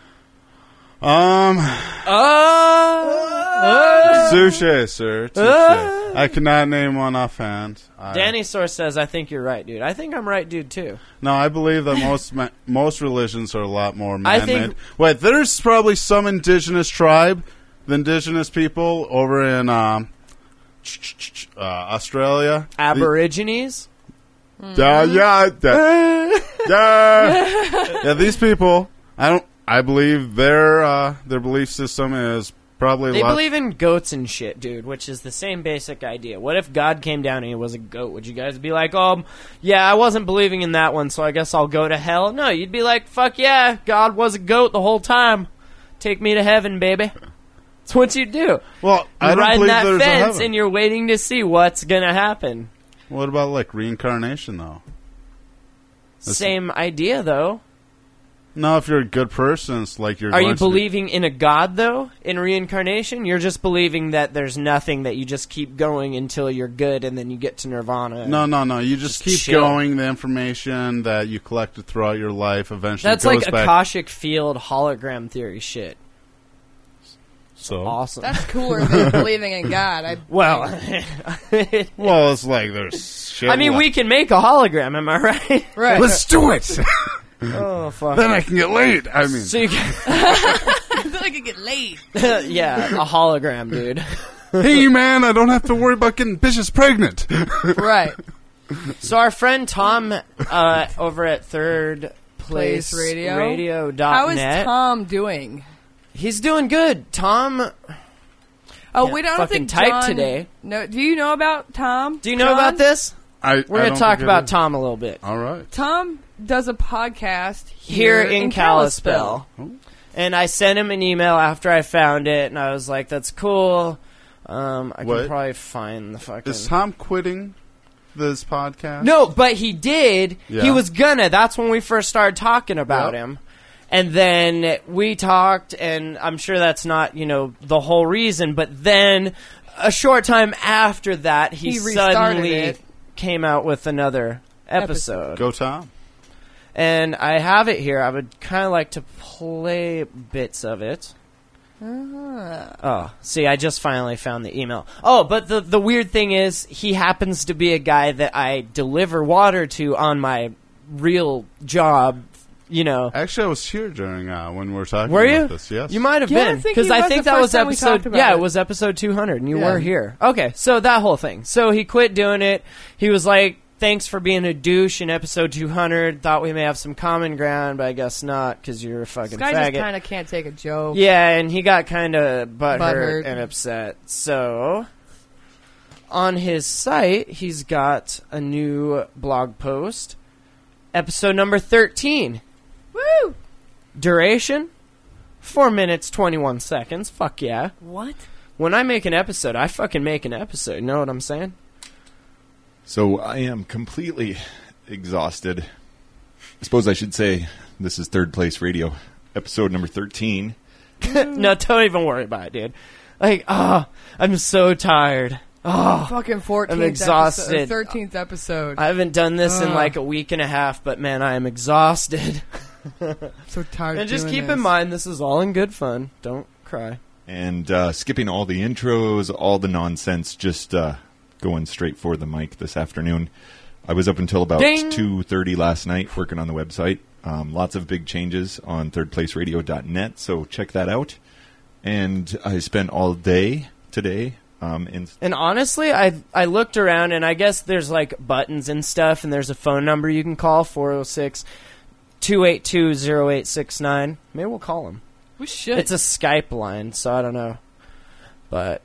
Touche, sir. Touche. I cannot name one offhand. Danny Source says, I think you're right, dude. I think I'm right, dude, too. No, I believe that most religions are a lot more I man-made. think- Wait, there's probably some indigenous tribe, the indigenous people over in Australia. Aborigines? Yeah, these people. I believe their belief system is probably. They believe in goats and shit, dude, which is the same basic idea. What if God came down and he was a goat? Would you guys be like, yeah, I wasn't believing in that one, so I guess I'll go to hell? No, you'd be like, fuck yeah, God was a goat the whole time. Take me to heaven, baby. That's what you do. Well, I You're don't riding believe that there's a fence heaven. and you're waiting to see what's gonna happen. What about like reincarnation, though? Same idea, though. No, if you're a good person, it's like you're. Are going you to- believing in a God, though, in reincarnation? You're just believing that there's nothing, that you just keep going until you're good and then you get to nirvana. No. You just keep chill. going. The information that you collected throughout your life eventually That's goes like back. Akashic Field hologram theory shit. So, Awesome. That's cooler than believing in God. well, well, it's like there's shit. I mean, we can make a hologram. Am I right? Right. Let's do it. Oh fuck. Then I can get laid. I mean, So you can, I feel like I get laid. yeah, a hologram, dude. hey man, I don't have to worry about getting bitches pregnant. Right. So our friend Tom over at Third Place Radio.net. How is Tom doing? He's doing good. Tom, Oh, Yeah, wait, I don't fucking think type John... today. No, do you know about Tom? do you know John? about this? We're We're going to talk about Tom a little bit. All right. Tom does a podcast Here in Kalispell. Kalispell. And I sent him an email after I found it, and I was like, that's cool. I can What? probably find the fucking... Is Tom quitting this podcast? No, but he did. Yeah. He was gonna. That's when we first started talking about Yep. him. And then we talked, and I'm sure that's not, the whole reason, but then a short time after that, he restarted suddenly it. came out with another episode. Go Tom. And I have it here. I would kind of like to play bits of it. Oh, see, I just finally found the email. Oh, but the weird thing is, he happens to be a guy that I deliver water to on my real job, Actually, I was here during when we were talking Were about you? this. Yes. You might have Yeah, I been, think because he I was think the that first was time we episode. talked about Yeah, it. it was episode 200, and you Yeah. were here. Okay, so that whole thing. So he quit doing it. He was like, "Thanks for being a douche in episode 200. Thought we may have some common ground, but I guess not, because you're a fucking This guy just faggot." kind of can't take a joke. Yeah, and he got kind of butthurt Butthurt. and upset. So, on his site, he's got a new blog post. Episode number 13. Woo! Duration? 4 minutes, 21 seconds. Fuck yeah. What? When I make an episode, I fucking make an episode. You know what I'm saying? So I am completely exhausted. I suppose I should say this is Third Place Radio, episode number 13. No, don't even worry about it, dude. Like, I'm so tired. Fucking 14th I'm exhausted. 13th episode. I haven't done this in like a week and a half, but man, I am exhausted. so tired. And just doing keep this. in mind, this is all in good fun. Don't cry. And skipping all the intros, all the nonsense, just going straight for the mic this afternoon. I was up until about Ding! 2:30 last night working on the website. Lots of big changes on thirdplaceradio.net, so check that out. And I spent all day today And honestly, I looked around, and I guess there's like buttons and stuff, and there's a phone number you can call, 406-282-0869. Maybe we'll call them. We should. It's a Skype line, so I don't know. But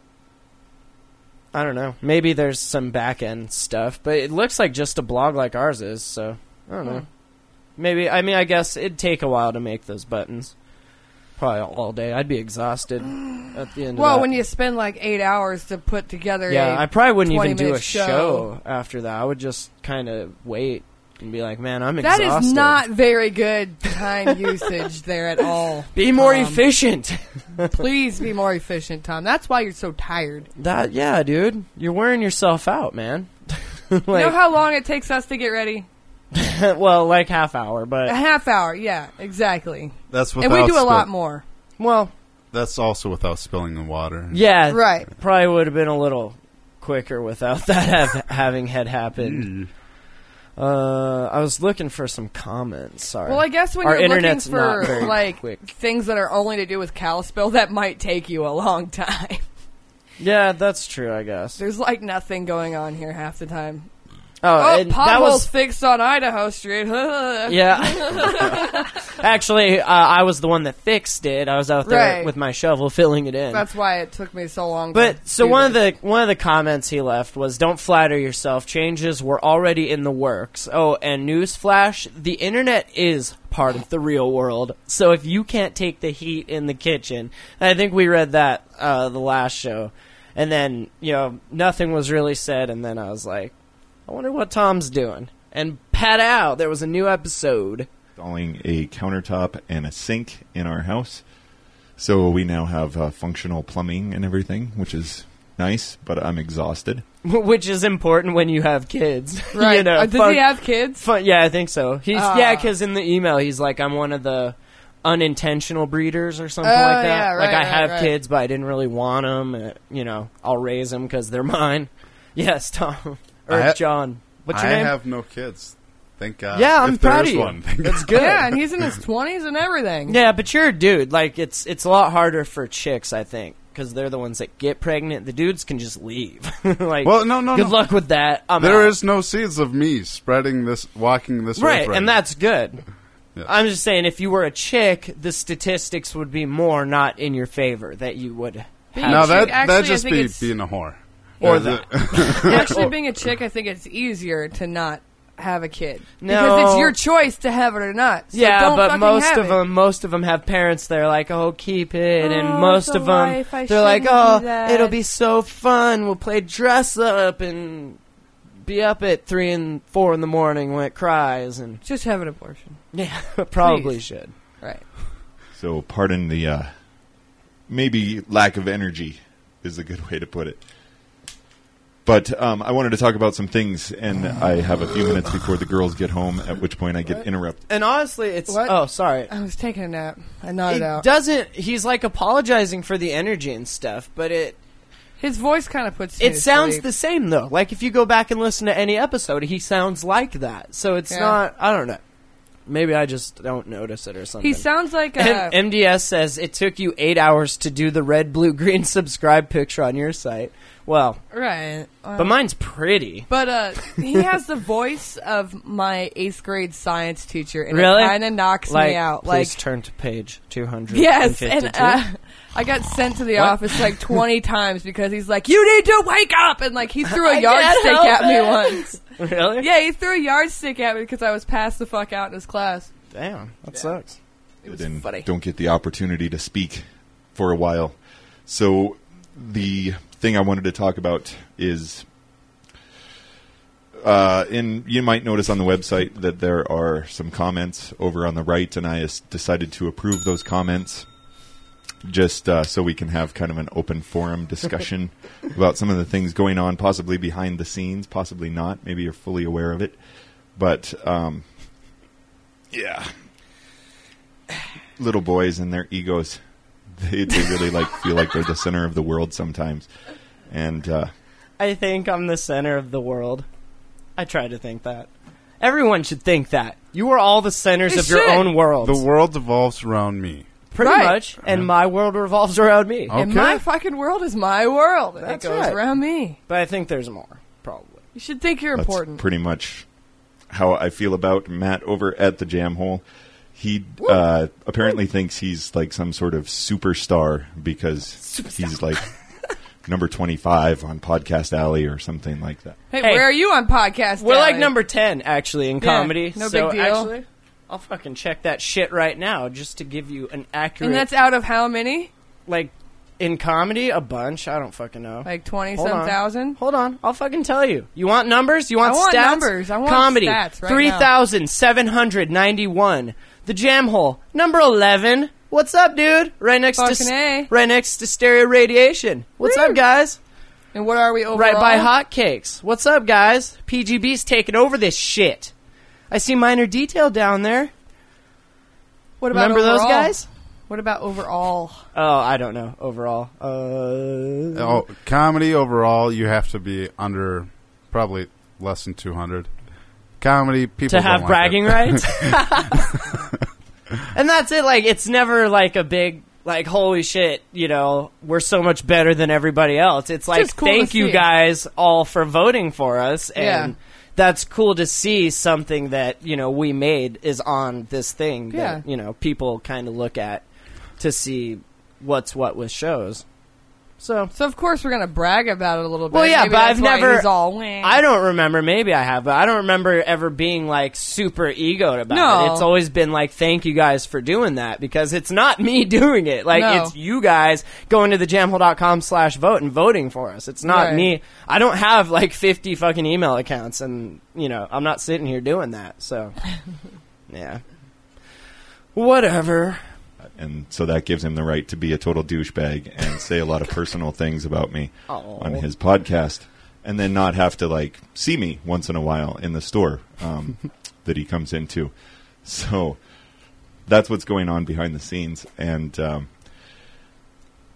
I don't know. Maybe there's some back-end stuff, but it looks like just a blog like ours is, so I don't know. Maybe, I guess it'd take a while to make those buttons. Probably all day. I'd be exhausted at the end well, of that. when you spend like 8 hours to put together Yeah, a I probably wouldn't even do a 20-minute show after that. I would just kind of wait and be like, man, I'm That exhausted. is not very good time usage there at all. Be more Tom. efficient. Please be more efficient, Tom. That's why you're so tired. Yeah, dude. You're wearing yourself out, man. You know how long it takes us to get ready? Well, like half hour, but A half hour. Yeah, exactly. That's without And we do a lot spill- more. well, That's also without spilling the water. yeah, Right. Probably would have been a little quicker without that having had happened. I was looking for some comments. Sorry. Well, I guess when Our you're looking internet's not for very like quick. things that are only to do with Kalispell, that might take you a long time. Yeah, that's true. I guess. There's like nothing going on here half the time. Oh, Oh, and that potholes was fixed on Idaho Street. yeah. Actually, I was the one that fixed it. I was out there Right. with my shovel filling it in. That's why it took me so long. But to so do one this. of the comments he left was, "Don't flatter yourself. Changes were already in the works." Oh, and newsflash: the internet is part of the real world. So if you can't take the heat in the kitchen, and I think we read that the last show, and then nothing was really said, and then I was like, I wonder what Tom's doing. And pat out, there was a new episode. installing a countertop and a sink in our house. So we now have functional plumbing and everything, which is nice, but I'm exhausted. Which is important when you have kids. right? Does he have kids? Yeah, I think so. Yeah, because in the email he's like, I'm one of the unintentional breeders or something like that. yeah, right, like I right, have right. kids, but I didn't really want them. I'll raise them because they're mine. Yes, Tom or I ha- John. What's your I name? have no kids. Thank God. Yeah, I'm If there proud is of you. one, thank That's God. good. Yeah, and he's in his 20s and everything. Yeah, but you're a dude. Like, it's a lot harder for chicks, I think, because they're the ones that get pregnant. The dudes can just leave. Like, Well, no. good luck with that. I'm There out. is no seeds of me spreading this, walking this Right, earth right and now. that's good. Yes. I'm just saying, if you were a chick, the statistics would be more not in your favor that you would have. No, Actually, that'd I just think be it's- being a whore. Or Yeah, that. Actually, being a chick, I think it's easier to not have a kid. No. Because it's your choice to have it or not. So Yeah, don't but fucking most have of them have parents that are like, "Oh, keep it," and Oh, most it's a of them life, I they're like, shouldn't "Oh, do that." it'll be so fun. We'll play dress up and be up at 3 and 4 in the morning when it cries." And Just have an abortion. yeah, probably Please. should. Right. So pardon the maybe lack of energy is a good way to put it. But I wanted to talk about some things, and I have a few minutes before the girls get home, at which point I get interrupted. And honestly, it's What? oh, sorry. I was taking a nap. I nodded It out. doesn't. He's like apologizing for the energy and stuff, but His voice kind of puts me it to sounds sleep. the same though. Like if you go back and listen to any episode, he sounds like that. So it's Yeah. not. I don't know. Maybe I just don't notice it or something. He sounds like MDS says it took you 8 hours to do the red, blue, green subscribe picture on your site. Well, right. but mine's pretty. But he has the voice of my 8th grade science teacher, and Really? it kind of knocks me out. Please Like, turn to page 252. yes, and I got sent to the What? office like 20 times because he's like, "You need to wake up!" And like he threw a I yardstick can't at me help it. once. Really? Yeah, he threw a yardstick at me because I was passed the fuck out in his class. Damn, that sucks. And funny. don't get the opportunity to speak for a while. So the thing I wanted to talk about is, you might notice on the website that there are some comments over on the right, and I decided to approve those comments just so we can have kind of an open forum discussion about some of the things going on, possibly behind the scenes, possibly not. Maybe you're fully aware of it. But, yeah. Little boys and their egos, they really feel like they're the center of the world sometimes. And I think I'm the center of the world. I try to think that. Everyone should think that. You are all the centers They of your should. own world. The world revolves around me. Pretty Right. much. And my world revolves around me. Okay. And my fucking world is my world. And That's it goes right. around me. But I think there's more, probably. You should think you're that's important. pretty much how I feel about Matt over at the Jam Hole. He apparently thinks he's like some sort of superstar because he's like number 25 on Podcast Alley or something like that. Hey, Hey. where are you on podcast? We're like Alley? number 10, actually, in Yeah, comedy. no So big deal. Actually, I'll fucking check that shit right now just to give you an accurate... And that's out of how many? like, in comedy, a bunch. I don't fucking know. Like Hold 20-some on. thousand? Hold on. I'll fucking tell you. You want numbers? You want I want stats? numbers. I want comedy. stats right 3,791. The Jam Hole, number 11. What's up, dude? Right next Fucking to A. right next to Stereo Radiation. What's Woo. up, guys? And what are we overall? Right by Hotcakes. What's up, guys? PGB's taking over this shit. I see Minor Detail down there. What about Remember those overall? guys? What about overall? Oh, I don't know. Overall, Oh, comedy overall, you have to be under probably less than 200. Comedy, people to don't have like bragging it. rights. And that's it. Like, it's never like a big, like, holy shit, you know, we're so much better than everybody else. It's like, just cool to thank you see. guys all for voting for us. And Yeah. that's cool to see something that, you know, we made is on this thing Yeah. that, you know, people kind of look at to see what's what with shows. So, So of course we're gonna brag about it a little bit. well, yeah, Maybe but that's I've why never. He's all wah. I don't remember. Maybe I have, but I don't remember ever being like super egoed about No. it. It's always been like, thank you guys for doing that, because it's not me doing it. Like, No. it's you guys going to thejamhole.com/vote and voting for us. It's not Right. me. I don't have like 50 fucking email accounts, and you know, I'm not sitting here doing that. So, yeah, whatever. And so that gives him the right to be a total douchebag and say a lot of personal things about me Oh. on his podcast, and then not have to like see me once in a while in the store that he comes into. So that's what's going on behind the scenes. And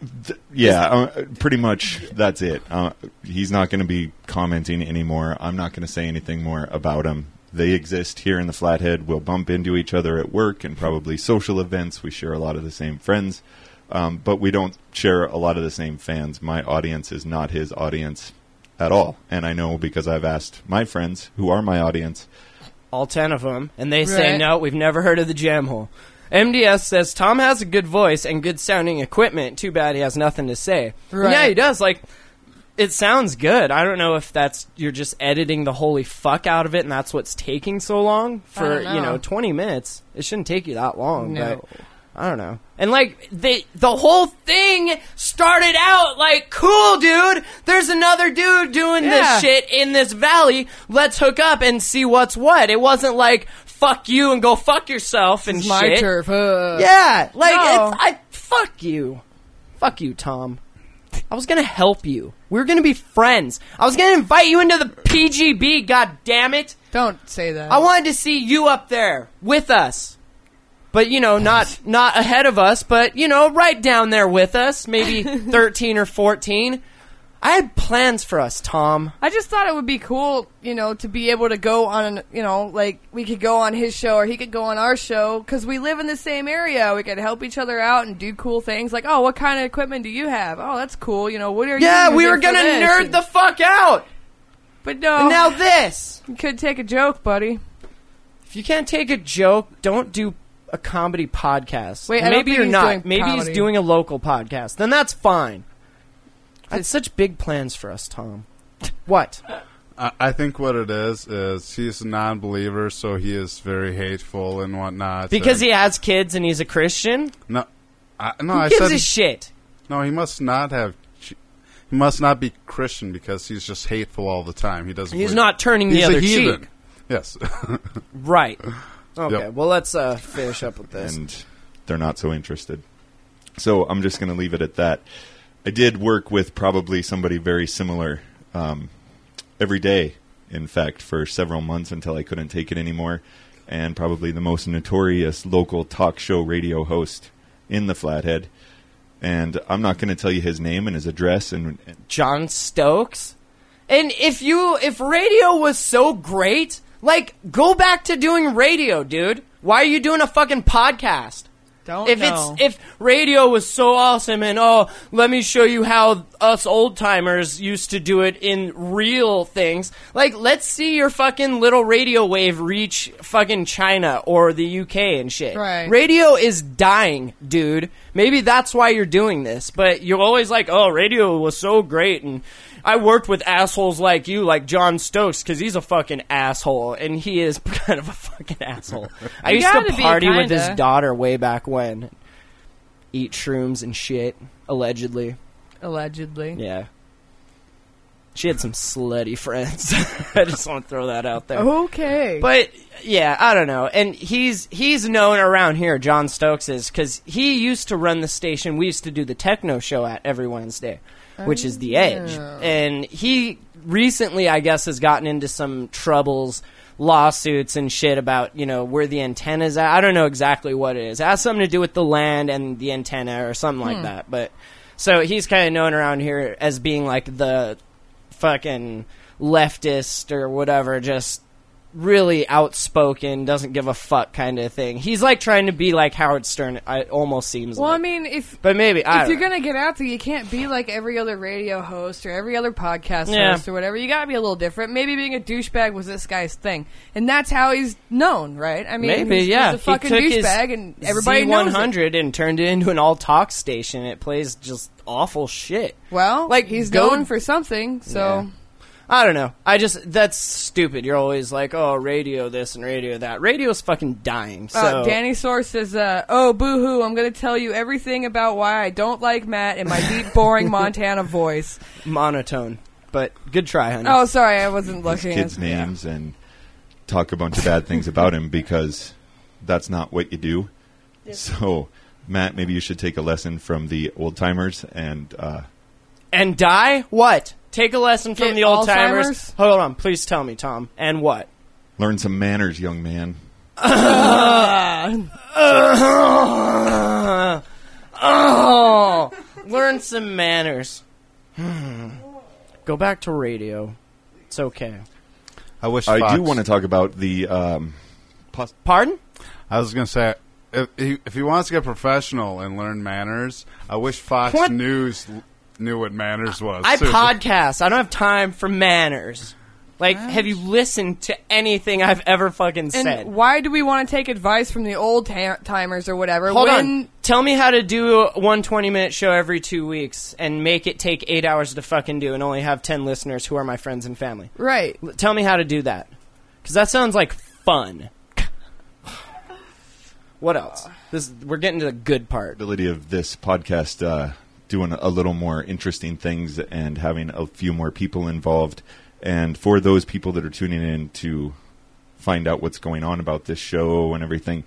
Pretty much that's it. He's not going to be commenting anymore. I'm not going to say anything more about him. They exist here in the Flathead. We'll bump into each other at work and probably social events. We share a lot of the same friends, but we don't share a lot of the same fans. My audience is not his audience at all. And I know because I've asked my friends, who are my audience. All 10 of them. And they say, no, we've never heard of the Jam Hole. MDS says, Tom has a good voice and good sounding equipment. Too bad he has nothing to say. Right. Yeah, he does. Like, it sounds good. I don't know if that's you're just editing the holy fuck out of it and that's what's taking so long for, 20 minutes. It shouldn't take you that long, No. but I don't know. And like the whole thing started out like, cool, dude. There's another dude doing this shit in this valley. Let's hook up and see what's what. It wasn't like fuck you and go fuck yourself and It's shit. my turf. Yeah, like No. fuck you. Fuck you, Tom. I was gonna help you. We were gonna be friends. I was gonna invite you into the PGB, god damn it. Don't say that. I wanted to see you up there with us. But, not ahead of us, but, right down there with us. Maybe 13 or 14. I had plans for us, Tom. I just thought it would be cool, to be able to go on, we could go on his show or he could go on our show because we live in the same area. We could help each other out and do cool things like, oh, what kind of equipment do you have? Oh, that's cool. What are you Yeah, we using were for going to this? nerd the fuck out. But no. And now this. You could take a joke, buddy. If you can't take a joke, don't do a comedy podcast. Wait, I don't maybe think you're he's not. doing Maybe he's comedy. doing a local podcast. Then that's fine. I had such big plans for us, Tom. What? I think what it is he's a non-believer, so he is very hateful and whatnot. Because he has kids and he's a Christian? No, Who I gives said a shit? no. He must not have. He must not be Christian because he's just hateful all the time. He doesn't. He's believe- not turning the he's other a heathen. cheek. Yes. Right. Okay, Yep. well, let's finish up with this. And they're not so interested. So I'm just going to leave it at that. I did work with probably somebody very similar every day, in fact, for several months until I couldn't take it anymore, and probably the most notorious local talk show radio host in the Flathead. And I'm not going to tell you his name and his address. And John Stokes? And if radio was so great, like, go back to doing radio, dude. Why are you doing a fucking podcast? If radio was so awesome and let me show you how us old timers used to do it in real things, like let's see your fucking little radio wave reach fucking China or the UK and shit. Right. Radio is dying, dude. Maybe that's why you're doing this, but you're always like, oh, radio was so great and I worked with assholes like you, like John Stokes, because he's a fucking asshole, and he is kind of a fucking asshole. I used to gotta be, party with his kinda. daughter way back when. Eat shrooms and shit, allegedly. Allegedly. Yeah. She had some slutty friends. I just want to throw that out there. Okay. But, yeah, I don't know. And he's known around here, John Stokes is, because he used to run the station we used to do the techno show at every Wednesday, which is The Edge. And he recently, I guess, has gotten into some troubles, lawsuits and shit about, where the antenna's at. I don't know exactly what it is. It has something to do with the land and the antenna or something like that. But so he's kind of known around here as being like the fucking leftist or whatever, just really outspoken, doesn't give a fuck kind of thing. He's like trying to be like Howard Stern. It almost seems well, like. I mean, But maybe, I if don't you're know. gonna get out there, you can't be like every other radio host or every other podcast Yeah. host or whatever. You gotta be a little different. Maybe being a douchebag was this guy's thing, and that's how he's known, right? I mean, Maybe, he's yeah. a fucking he took his douchebag, and everybody knows it. Z100 and turned it into an all-talk station. It plays just awful shit. Well, Like, he's go- known for something, so. Yeah. I don't know. That's stupid. You're always like, oh, radio this and radio that. Radio's fucking dying. So Danny Source says, oh, boo-hoo, I'm going to tell you everything about why I don't like Matt in my deep, boring Montana voice. monotone. But good try, honey. Oh, sorry, I wasn't his looking kids' at names and talk a bunch of bad things about him because that's not what you do. So, Matt, maybe you should take a lesson from the old timers and And die? What? Take a lesson from Get the old timers. Alzheimer's? Hold on, please tell me, Tom. And what? learn some manners, young man. Oh, Learn some manners. Go back to radio. It's okay. I wish I Fox, do want to talk about the Pardon? I was going to say, if he wants to get professional and learn manners, I wish Fox What? News knew what manners was. I too. podcast. I don't have time for manners. Like, have you listened to anything I've ever fucking And said? why do we want to take advice from the old timers or whatever? Hold when on. Tell me how to do one 20-minute show every 2 weeks and make it take 8 hours to fucking do and only have 10 listeners who are my friends and family. Right. Tell me how to do that. Because that sounds like fun. What else? We're getting to the good part. ability of this podcast doing a little more interesting things and having a few more people involved. And for those people that are tuning in to find out what's going on about this show and everything,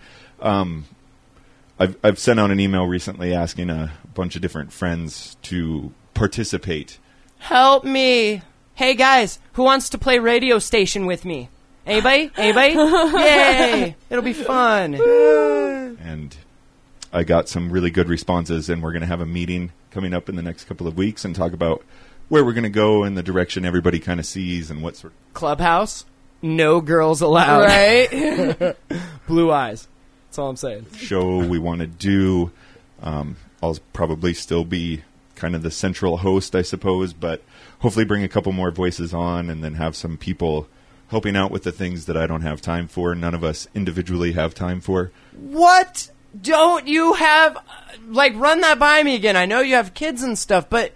I've sent out an email recently asking a bunch of different friends to participate. Help me. Hey, guys, who wants to play radio station with me? Anybody? Anybody? Yay! It'll be fun. And I got some really good responses, and we're going to have a meeting coming up in the next couple of weeks and talk about where we're going to go and the direction everybody kind of sees and what sort of... Clubhouse, no girls allowed. Right. Blue eyes. That's all I'm saying. show we want to do. I'll probably still be kind of the central host, I suppose, but hopefully bring a couple more voices on and then have some people helping out with the things that I don't have time for. None of us individually have time for. What don't you have? Like, run that by me again. I know you have kids and stuff, but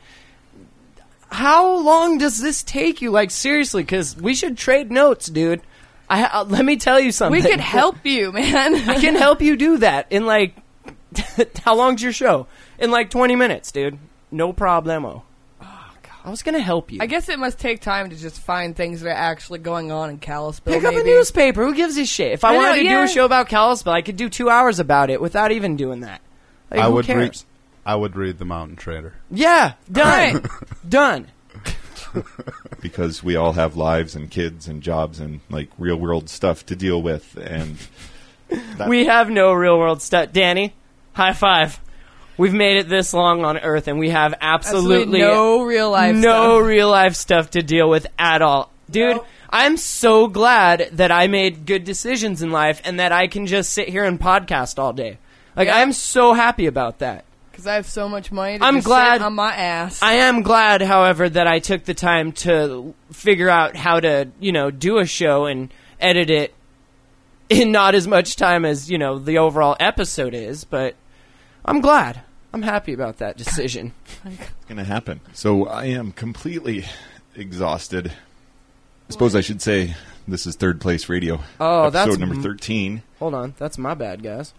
how long does this take you? Like, seriously, because we should trade notes, dude. Let me tell you something. We could help you, man. I can help you do that in, like, how long's your show? In, like, 20 minutes, dude. No problemo. Oh, God. I was going to help you. I guess it must take time to just find things that are actually going on in Kalispell. Pick up a maybe. newspaper. Who gives a shit? If I know, wanted to do yeah. a show about Kalispell, I could do 2 hours about it without even doing that. Like, who cares? I would read the Mountain Trader. Yeah, done. Done. Because we all have lives and kids and jobs and like real world stuff to deal with, and We have no real world stuff. Danny, high five. We've made it this long on Earth, and we have absolutely no real life no stuff. real life stuff to deal with at all. Dude, Nope. I'm so glad that I made good decisions in life and that I can just sit here and podcast all day. Like, Yeah. I'm so happy about that. Because I have so much money to I'm just glad- sit on my ass. I am glad, however, that I took the time to figure out how to, do a show and edit it in not as much time as, the overall episode is, but I'm glad. I'm happy about that decision. it's going to happen. So I am completely exhausted. I suppose I should say this is Third Place Radio. Oh, that's episode number 13. Hold on. That's my bad, guys.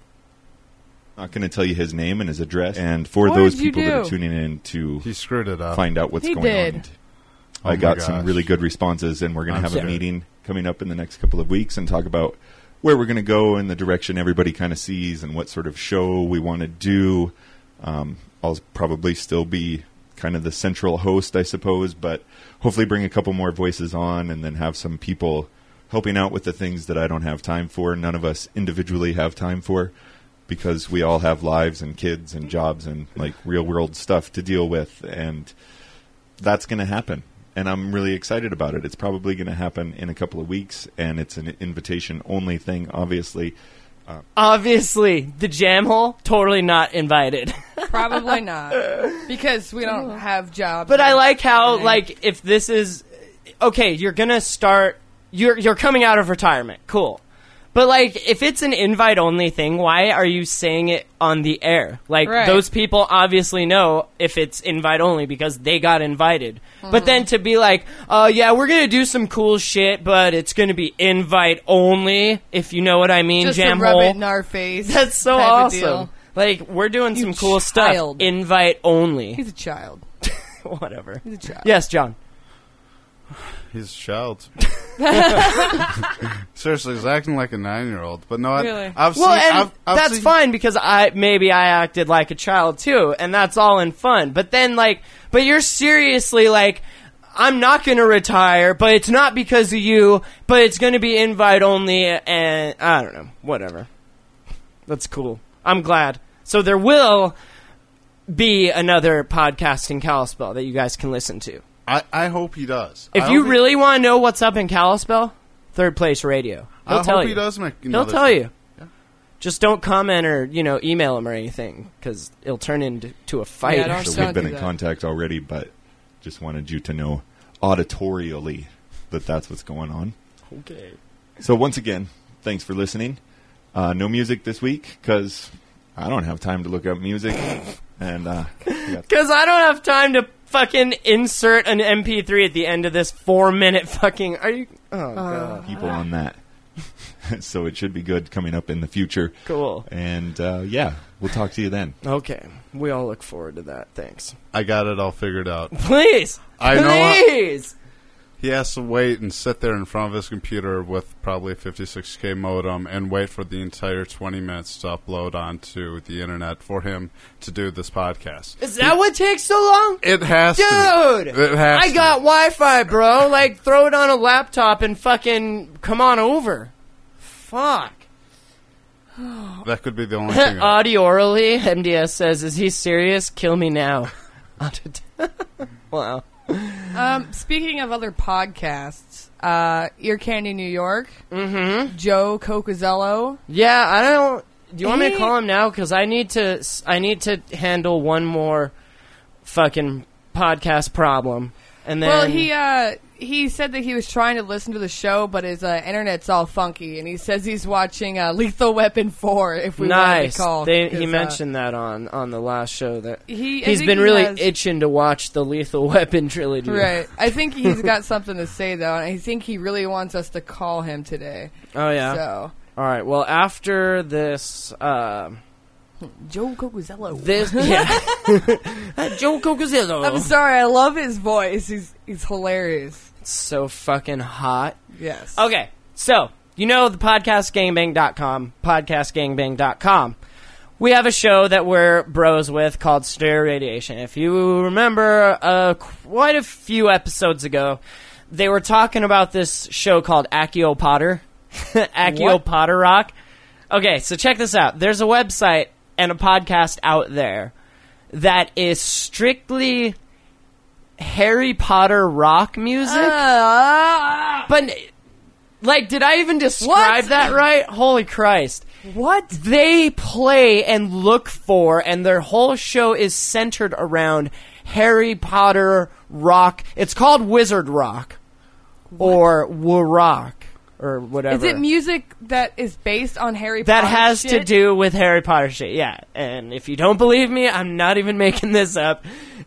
Not going to tell you his name and his address. And for What those did you people that are do? tuning in to He screwed it up. find out what's He going did. on. Oh I my got some gosh. really good responses, and we're going to I'm have sorry. a meeting coming up in the next couple of weeks and talk about where we're going to go and the direction everybody kind of sees and what sort of show we want to do. I'll probably still be kind of the central host, I suppose, but hopefully bring a couple more voices on and then have some people helping out with the things that I don't have time for. None of us individually have time for, because we all have lives and kids and jobs and like real world stuff to deal with, and that's going to happen. And I'm really excited about it. It's probably going to happen in a couple of weeks, and it's an invitation only thing, obviously. Obviously, the jam hole, totally not invited. Probably not. Because we don't have jobs. But I like how, Okay. like, if this is... Okay, you're gonna start... You're coming out of retirement. Cool. But, like, if it's an invite-only thing, why are you saying it on the air? Like, Right. those people obviously know if it's invite-only because they got invited. But then to be like, yeah, we're gonna do some cool shit, but it's gonna be invite-only, if you know what I mean, just jam to rub hole. it in our face. That's so type of awesome. deal. Like, we're doing You some cool stuff. child. Invite only. He's a child. Whatever. He's a child. Yes, John. He's a child. Seriously, he's acting like a 9-year-old. But no, Really? I've Well, seen. and I've that's seen, fine because maybe I acted like a child too, and that's all in fun. But then, like, but you're seriously like, I'm not going to retire, but it's not because of you, but it's going to be invite only, and I don't know, whatever. That's cool. I'm glad. So there will be another podcast in Kalispell that you guys can listen to. I hope he does. If you really want to know what's up in Kalispell, Third Place Radio. He'll tell hope you. he does make He'll another tell show. you. Just don't comment or, email him or anything, because it'll turn into a fight. Yeah, don't- So we've been do in that. contact already, but just wanted you to know auditorially that that's what's going on. Okay. So once again, thanks for listening. No music this week because I don't have time to look up music, and Because I don't have time to fucking insert an MP3 at the end of this 4-minute fucking... Are you... Oh, God. people on that. So it should be good coming up in the future. Cool. And we'll talk to you then. Okay. We all look forward to that. Thanks. I got it all figured out. Please. I know. Please. He has to wait and sit there in front of his computer with probably a 56K modem and wait for the entire 20 minutes to upload onto the internet for him to do this podcast. Is that what takes so long? It has to. Dude! It has I to. got Wi-Fi, bro. Like, throw it on a laptop and fucking come on over. Fuck. That could be the only thing. Audiorally, MDS says, is he serious? Kill me now. Wow. Speaking of other podcasts, Ear Candy New York, Joe Cocazello. Yeah, I don't... Do you want me to He- call him now? Because I need to handle one more fucking podcast problem. And then... Well, he said that he was trying to listen to the show, but his internet's all funky, and he says he's watching Lethal Weapon 4. If we wanted Nice. to call, He 'cause, mentioned that on the last show that I he's think been he really has- itching to watch the Lethal Weapon trilogy. Right. I think he's got something to say though, and I think he really wants us to call him today. Oh yeah. So All right. Well, after this, Joe Cocazello. Joe Cocazello. I'm sorry, I love his voice. He's hilarious. So fucking hot. Yes. Okay, so, the podcastgangbang.com, podcastgangbang.com. We have a show that we're bros with called Stereo Radiation. If you remember, quite a few episodes ago, they were talking about this show called Accio Potter. Accio Potter Rock. Okay, so check this out. There's a website and a podcast out there that is strictly Harry Potter rock music. But, like, did I even describe What? that right? Holy Christ. What? They play and look for, and their whole show is centered around Harry Potter rock. It's called Wizard Rock. Or Rock. Or whatever. Is it music that is based on Harry That Potter has to shit? do with Harry Potter shit, yeah. And if you don't believe me, I'm not even making this up.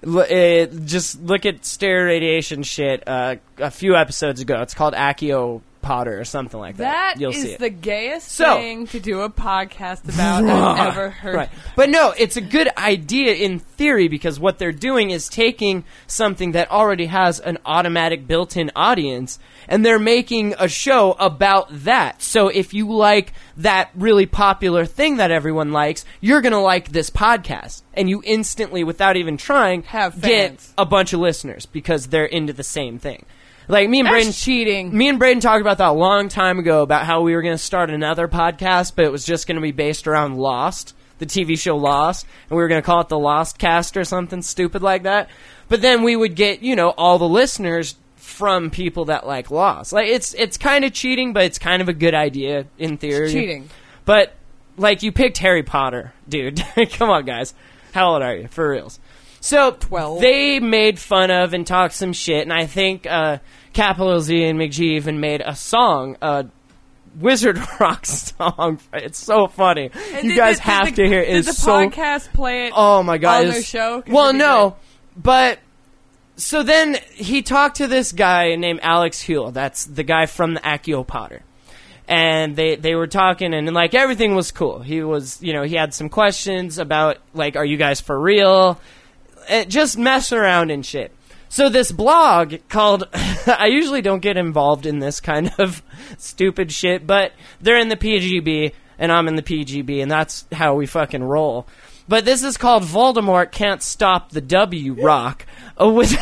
Just look at Stereo Radiation shit a few episodes ago. It's called Accio Potter or something like that. That You'll see is it. the gayest So- thing to do a podcast about I've ever heard. Right. But no, it's a good idea in theory because what they're doing is taking something that already has an automatic built-in audience and they're making a show about that. So if you like that really popular thing that everyone likes, you're going to like this podcast. And you instantly, without even trying, Have get fans. a bunch of listeners because they're into the same thing. Like me and That's Braden cheating. Me and Braden talked about that a long time ago about how we were going to start another podcast, but it was just going to be based around Lost, the TV show Lost, and we were going to call it the Lost Cast or something stupid like that. But then we would get, all the listeners from people that like Lost. Like it's kind of cheating, but it's kind of a good idea in theory. It's cheating. But like you picked Harry Potter, dude. Come on, guys. How old are you? For reals. So 12. They made fun of and talked some shit, and I think Capital Z and McGee even made a song, a Wizard Rock song. It's so funny. And You did- guys did have the- to hear it. Did It's the so podcast play it Oh my god! on it's- their show? 'Cause Well, it'd be no, but so then he talked to this guy named Alex Huell. That's the guy from the Accio Potter, and they were talking, and like everything was cool. He was, he had some questions about like, are you guys for real? Just messing around and shit. So this blog called, I usually don't get involved in this kind of stupid shit, but they're in the PGB, and I'm in the PGB, and that's how we fucking roll. But this is called Voldemort Can't Stop the W Rock. What?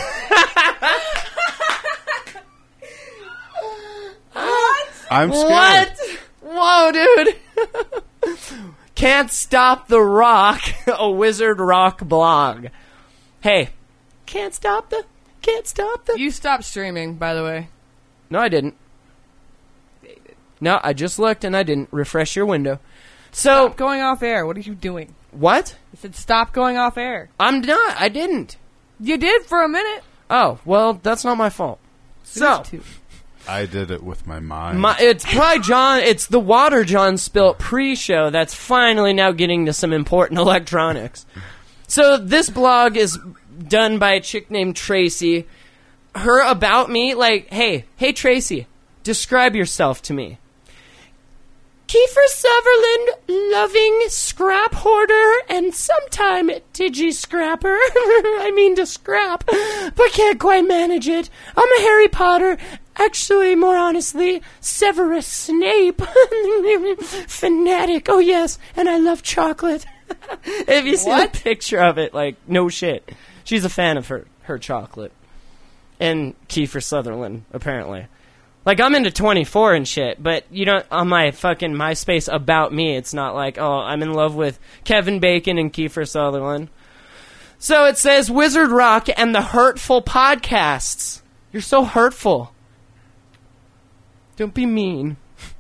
I'm scared. What? Whoa, dude. Can't Stop the Rock, a Wizard Rock blog. Hey, can't stop the... You stopped streaming, by the way. No, I didn't. No, I just looked and I didn't. Refresh your window. So, Stop going off air. What are you doing? what? I said stop going off air. I'm not. I didn't. You did for a minute. Oh, well, that's not my fault. So, These two. I did it with my mind. it's probably John. It's the water John spilt pre-show that's finally now getting to some important electronics. So this blog is done by a chick named Tracy. Her about me, like, hey Tracy, describe yourself to me. Kiefer Sutherland, loving scrap hoarder and sometime digi scrapper. I mean to scrap, but can't quite manage it. I'm a Harry Potter, actually, more honestly, Severus Snape. Fanatic, oh yes, and I love chocolate. Have you seen a picture of it? Like, no shit. She's a fan of her chocolate. And Kiefer Sutherland, apparently. Like, I'm into 24 and shit, but you know, on my fucking MySpace about me, it's not like, oh, I'm in love with Kevin Bacon and Kiefer Sutherland. So it says, Wizard Rock and the Hurtful Podcasts. You're so hurtful. Don't be mean.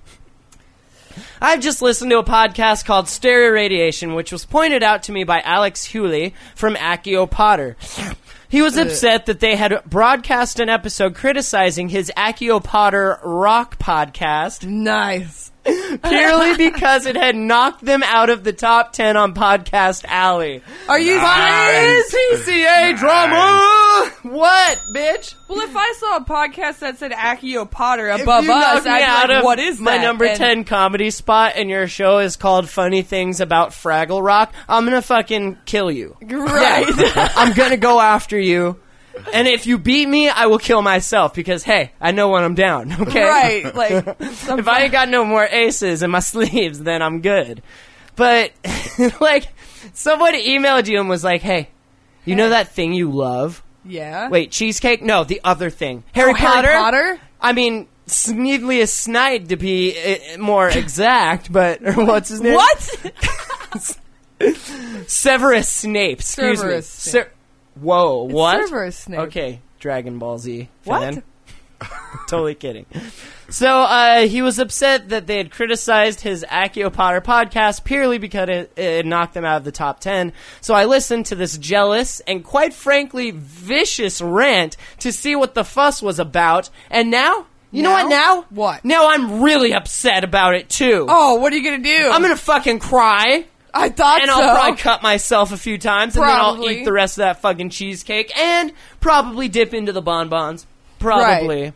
I've just listened to a podcast called Stereo Radiation, which was pointed out to me by Alex Hewley from Accio Potter. He was upset that they had broadcast an episode criticizing his Accio Potter rock podcast Nice. purely because it had knocked them out of the top 10 on Podcast Alley. Are you Nice. serious? PCA drama! What, bitch? Well, if I saw a podcast that said Accio Potter If above you us, knock me I'd out be like, of what is my that? number And 10 comedy spot and your show is called Funny Things About Fraggle Rock, I'm gonna fucking kill you. Right. I'm gonna go after you. And if you beat me, I will kill myself because, hey, I know when I'm down, okay? Right. Like, If I ain't got no more aces in my sleeves, then I'm good. But, like, somebody emailed you and was like, hey, you know that thing you love? yeah. Wait, cheesecake? No, the other thing. Harry Oh, Potter? Harry Potter? I mean, Sneedlius Snide to be more exact, but or what's his name? What? Severus Snape. Excuse Severus me. Snape. Whoa, what? Severus Snape. Okay, Dragon Ball Z What? fan. Totally kidding. So he was upset that they had criticized his Accio Potter podcast purely because it knocked them out of the top 10. So I listened to this jealous and quite frankly vicious rant to see what the fuss was about. And now, you know what now? What? Now I'm really upset about it too. Oh, what are you gonna do? I'm gonna fucking cry. I thought And so. I'll probably cut myself a few times, and then I'll Probably. eat the rest of that fucking cheesecake, and probably dip into the bonbons. Probably.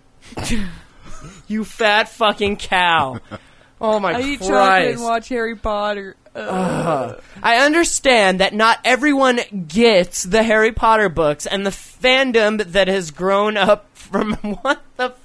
You fat fucking cow. Oh my I eat chocolate Christ. and watch Harry Potter. I understand that not everyone gets the Harry Potter books and the fandom that has grown up from what the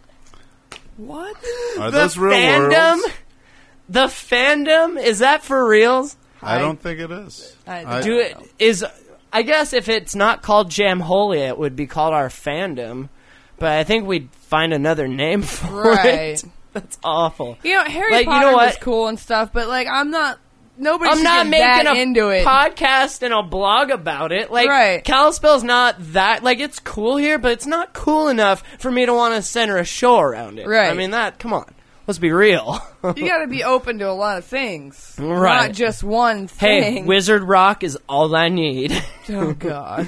What? Are the those real fandom? worlds? The fandom? Is that for reals? I don't think it is. Do it is I guess if it's not called Jamholia, it would be called our fandom. But I think we'd find another name for Right. it. That's awful. You know, Harry Like, you Potter know was what? cool and stuff, but like, I'm not. Nobody I'm should not get making that a into it. podcast and a blog about it. Like, Right. Kalispell's not that. Like, it's cool here, but it's not cool enough for me to want to center a show around it. Right. I mean, come on. Let's be real. You got to be open to a lot of things, Right. not just one Hey, thing. Wizard Rock is all I need. Oh God.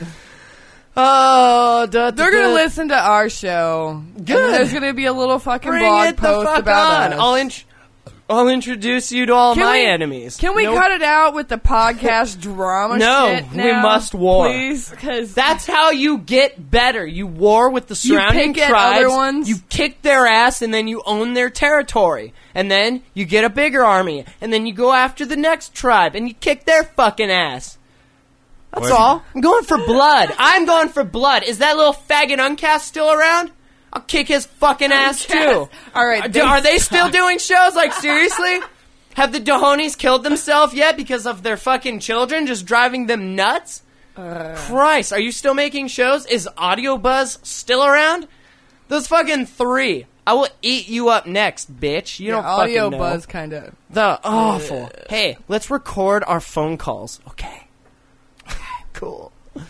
Oh, They're gonna listen to our show. Good. And there's gonna be a little fucking Bring blog it the post fuck about on. us. I'll introduce you to all Can my we- enemies. Can we Nope. cut it out with the podcast drama? No, shit we now, must war. please, because That's how you get better. You war with the You surrounding pick at tribes. other ones? You kick their ass, and then you own their territory. And then you get a bigger army, and then you go after the next tribe, and you kick their fucking ass. That's Wait. all. I'm going for blood. I'm going for blood. Is that little faggot Uncast still around? I'll kick his fucking ass too. All right, Are they still doing shows? Like, seriously? Have the Dahonis killed themselves yet because of their fucking children just driving them nuts? Christ, are you still making shows? Is Audio Buzz still around? Those fucking 3. I will eat you up next, bitch. You don't audio fucking know. buzz kind of. The awful. Hey, let's record our phone calls. Okay. Cool.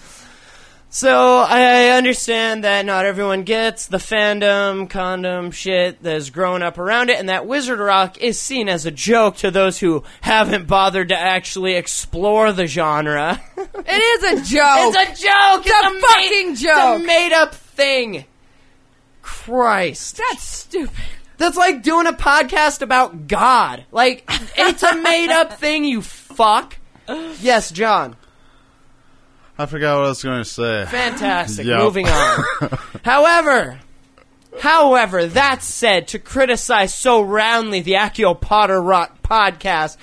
So, I understand that not everyone gets the fandom, condom shit that is growing up around it, and that Wizard Rock is seen as a joke to those who haven't bothered to actually explore the genre. It is a joke. It's a joke! It's a fucking joke! It's a made-up thing. Christ. That's stupid. That's like doing a podcast about God. Like, it's a made-up thing, you fuck. Yes, John. I forgot what I was going to say. Fantastic. Yep. Moving on. However, that said, to criticize so roundly the Accio Potter Rock podcast,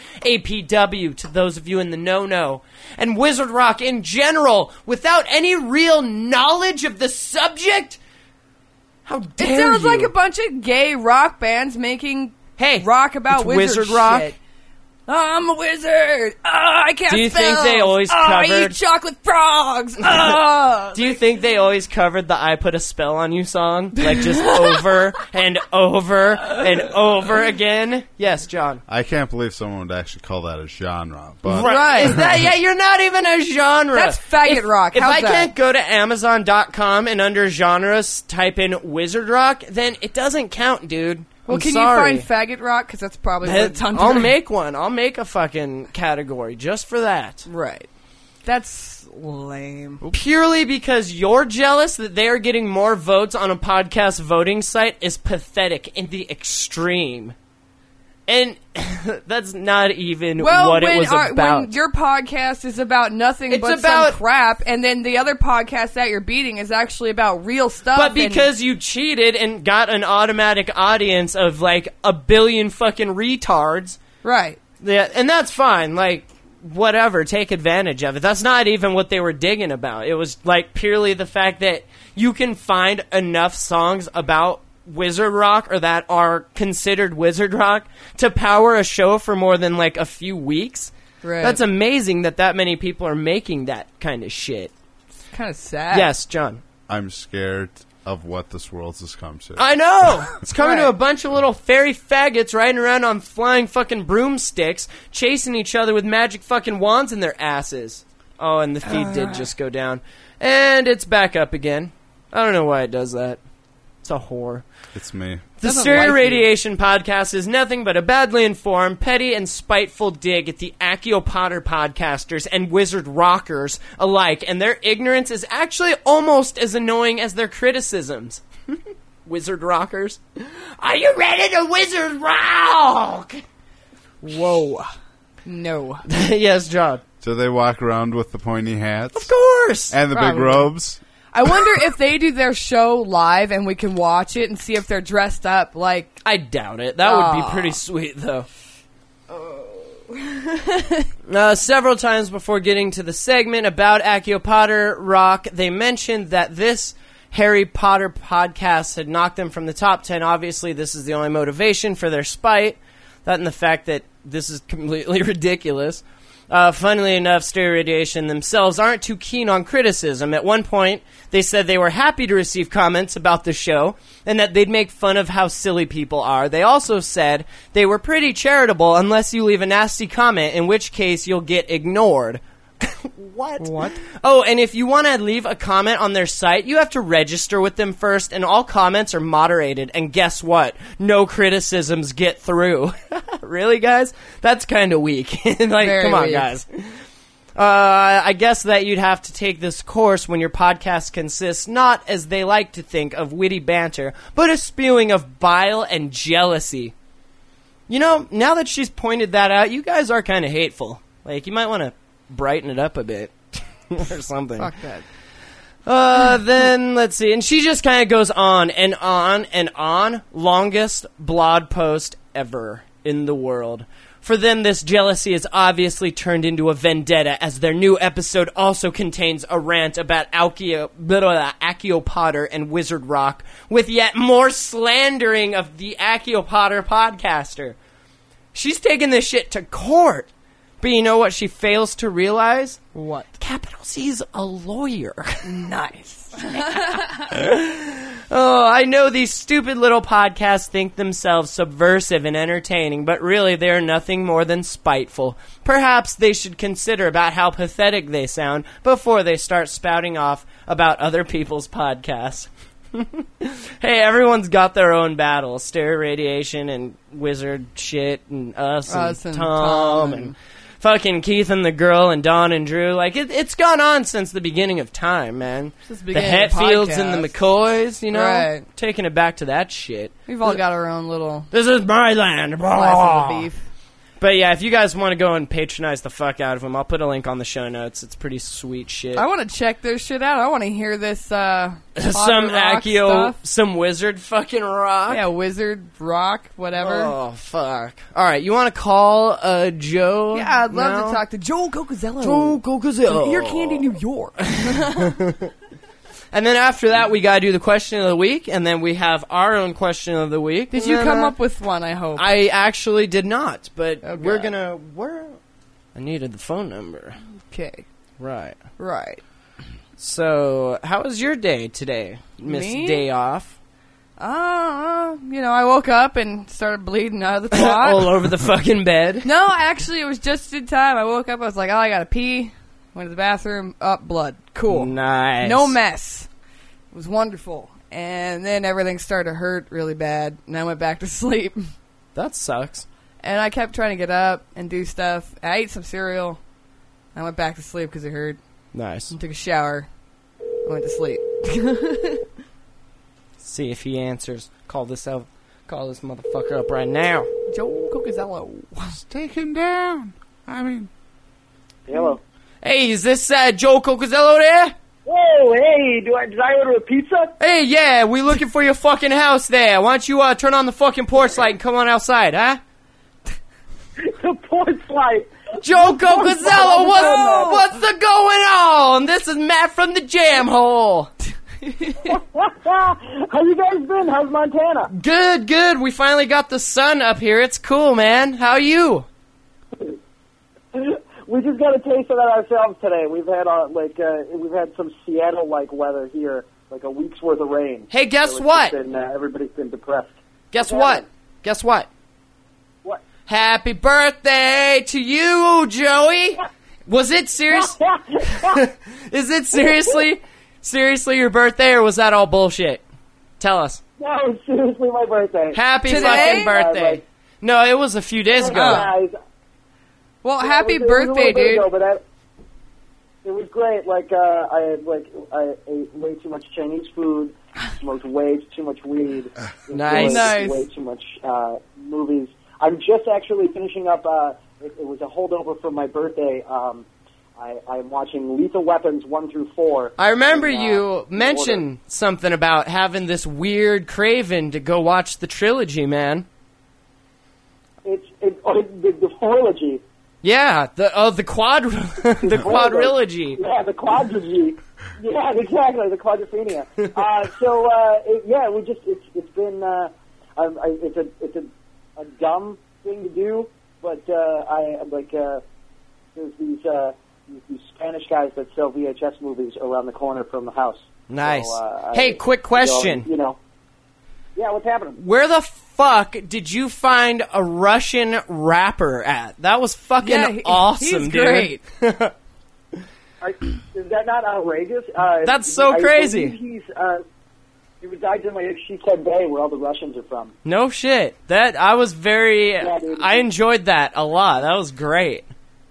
APW, to those of you in the know-know, and Wizard Rock in general, without any real knowledge of the subject, how dare you? It sounds like a bunch of gay rock bands making rock about it's wizard rock. shit. Oh, I'm a wizard. Oh, I can't Do you think spells. they always I covered... eat chocolate frogs. Oh. Do you think they always covered the I Put a Spell on You song? Like, just over and over and over again? Yes, John. I can't believe someone would actually call that a genre. But Right. Is that, yeah, you're not even a genre. That's faggot rock. If How's I that? can't go to Amazon.com and under genres type in Wizard Rock, then it doesn't count, dude. Well, I'm can sorry. you find faggot rock? Because that's probably what it's under. I'll make one. I'll make a fucking category just for that. Right. That's lame. Purely because you're jealous that they are getting more votes on a podcast voting site is pathetic in the extreme. And that's not even what it was about. When your podcast is about nothing It's but about- some crap, and then the other podcast that you're beating is actually about real stuff. But because you cheated and got an automatic audience of like 1 billion fucking retards, right. yeah, and that's fine. Like, whatever, take advantage of it. That's not even what they were digging about. It was like purely the fact that you can find enough songs about Wizard Rock or that are considered Wizard Rock to power a show for more than like a few weeks. Right. That's amazing that many people are making that kind of shit. It's kind of sad. Yes, John. I'm scared of what this world has come to. I know! It's coming to Right. a bunch of little fairy faggots riding around on flying fucking broomsticks, chasing each other with magic fucking wands in their asses. Oh, and the feed did just go down. And it's back up again. I don't know why it does that. It's a whore. It's me. The Doesn't Stereo like you. Radiation podcast is nothing but a badly informed, petty, and spiteful dig at the Accio Potter podcasters and Wizard Rockers alike, and their ignorance is actually almost as annoying as their criticisms. Wizard Rockers? Are you ready to Wizard Rock? Whoa. No. Yes, John. Do they walk around with the pointy hats? Of course! And the big Probably. robes? I wonder if they do their show live and we can watch it and see if they're dressed up like... I doubt it. That would be Aw. pretty sweet, though. Several times before getting to the segment about Accio Potter Rock, they mentioned that this Harry Potter podcast had knocked them from the top 10. Obviously, this is the only motivation for their spite. That and the fact that this is completely ridiculous. Funnily enough, Stereo Radiation themselves aren't too keen on criticism. At one point, they said they were happy to receive comments about the show and that they'd make fun of how silly people are. They also said they were pretty charitable unless you leave a nasty comment, in which case you'll get ignored. What? Oh, and if you want to leave a comment on their site, you have to register with them first, and all comments are moderated. And guess what? No criticisms get through. Really, guys? That's kind of weak. Like, Very come on, weak. guys. I guess that you'd have to take this course when your podcast consists not, as they like to think, of witty banter, but a spewing of bile and jealousy. You know, now that she's pointed that out, you guys are kind of hateful. Like, you might want to brighten it up a bit or something. Fuck that. Then let's see, and she just kind of goes on and on and on. Longest blog post ever in the world. For them, this jealousy is obviously turned into a vendetta, as their new episode also contains a rant about Accio Potter and Wizard Rock, with yet more slandering of the Accio Potter podcaster. She's taking this shit to court. But you know what she fails to realize? What? Capital C's a lawyer. Nice. Oh, I know these stupid little podcasts think themselves subversive and entertaining, but really they're nothing more than spiteful. Perhaps they should consider about how pathetic they sound before they start spouting off about other people's podcasts. Hey, everyone's got their own battles. Stereo Radiation and Wizard shit and us and Tom and fucking Keith and the girl and Don and Drew. Like, it's gone on since the beginning of time, man. The Hetfields and the McCoys, you know? Right. Taking it back to that shit. We've all got our own little This is my land. slice of the beef. But yeah, if you guys want to go and patronize the fuck out of them, I'll put a link on the show notes. It's pretty sweet shit. I want to check their shit out. I want to hear this some rock Accio, stuff. some wizard fucking rock. Yeah, wizard, rock, whatever. Oh, fuck. All right, you want to call Joe? Yeah, I'd love now? to talk to Joe Cocozello. Joe Cocozello. From Ear Candy, New York. And then after that, we gotta do the question of the week, and then we have our own question of the week. Did And you then, come up with one, I hope? I actually did not, but Oh, we're God. gonna... I needed the phone number. Okay. Right. Right. So, how was your day today, Miss Me? Day Off? I woke up and started bleeding out of the twat. All over the fucking bed. No, actually, it was just in time. I woke up, I was like, oh, I gotta pee. Went to the bathroom, up, blood. Cool. Nice. No mess. It was wonderful. And then everything started to hurt really bad, and I went back to sleep. That sucks. And I kept trying to get up and do stuff. I ate some cereal. I went back to sleep because it hurt. Nice. And took a shower. I went to sleep. See if he answers. Call this motherfucker up right now. Joe Cocozello. Take him down. I mean, Hello. Hey, is this Joe Cocozello there? Whoa, hey, did I order a pizza? Hey, yeah, we looking for your fucking house there. Why don't you turn on the fucking porch light and come on outside, huh? The porch light. Joe Cocozello, what's the going on? This is Matt from the Jam Hole. How you guys been? How's Montana? Good. We finally got the sun up here. It's cool, man. How are you? We just got a taste of that ourselves today. We've had we've had some Seattle-like weather here, like a week's worth of rain. Hey, guess So it's what? just been, everybody's been depressed. Guess What's what? happening? Guess what? What? Happy birthday to you, Joey. Was it serious? Is it seriously your birthday, or was that all bullshit? Tell us. No, it's seriously my birthday. Happy Today? fucking birthday. No, it was a few days ago. Guys, Well, yeah, happy it was a little birthday, bit dude. ago, but it was great. I ate way too much Chinese food, smoked way too much weed, Nice. enjoyed Nice. way too much movies. I'm just actually finishing up. It was a holdover from my birthday. I'm watching Lethal Weapons 1 through 4. I remember in, you in mentioned something about having this weird craving to go watch the trilogy, man. order. The trilogy. Yeah, the quadrilogy. Yeah, the quadrilogy. Yeah, exactly, the quadrophenia. It's been it's a dumb thing to do, but there's these Spanish guys that sell VHS movies around the corner from the house. Nice. So, Hey, quick question. Yeah, what's happening? Where the fuck did you find a Russian rapper at? That was fucking Yeah, awesome, he's dude. great. Is that not outrageous? That's so crazy. He resides in like Sheepshead Bay, where all the Russians are from. No shit. Dude. I enjoyed that a lot. That was great.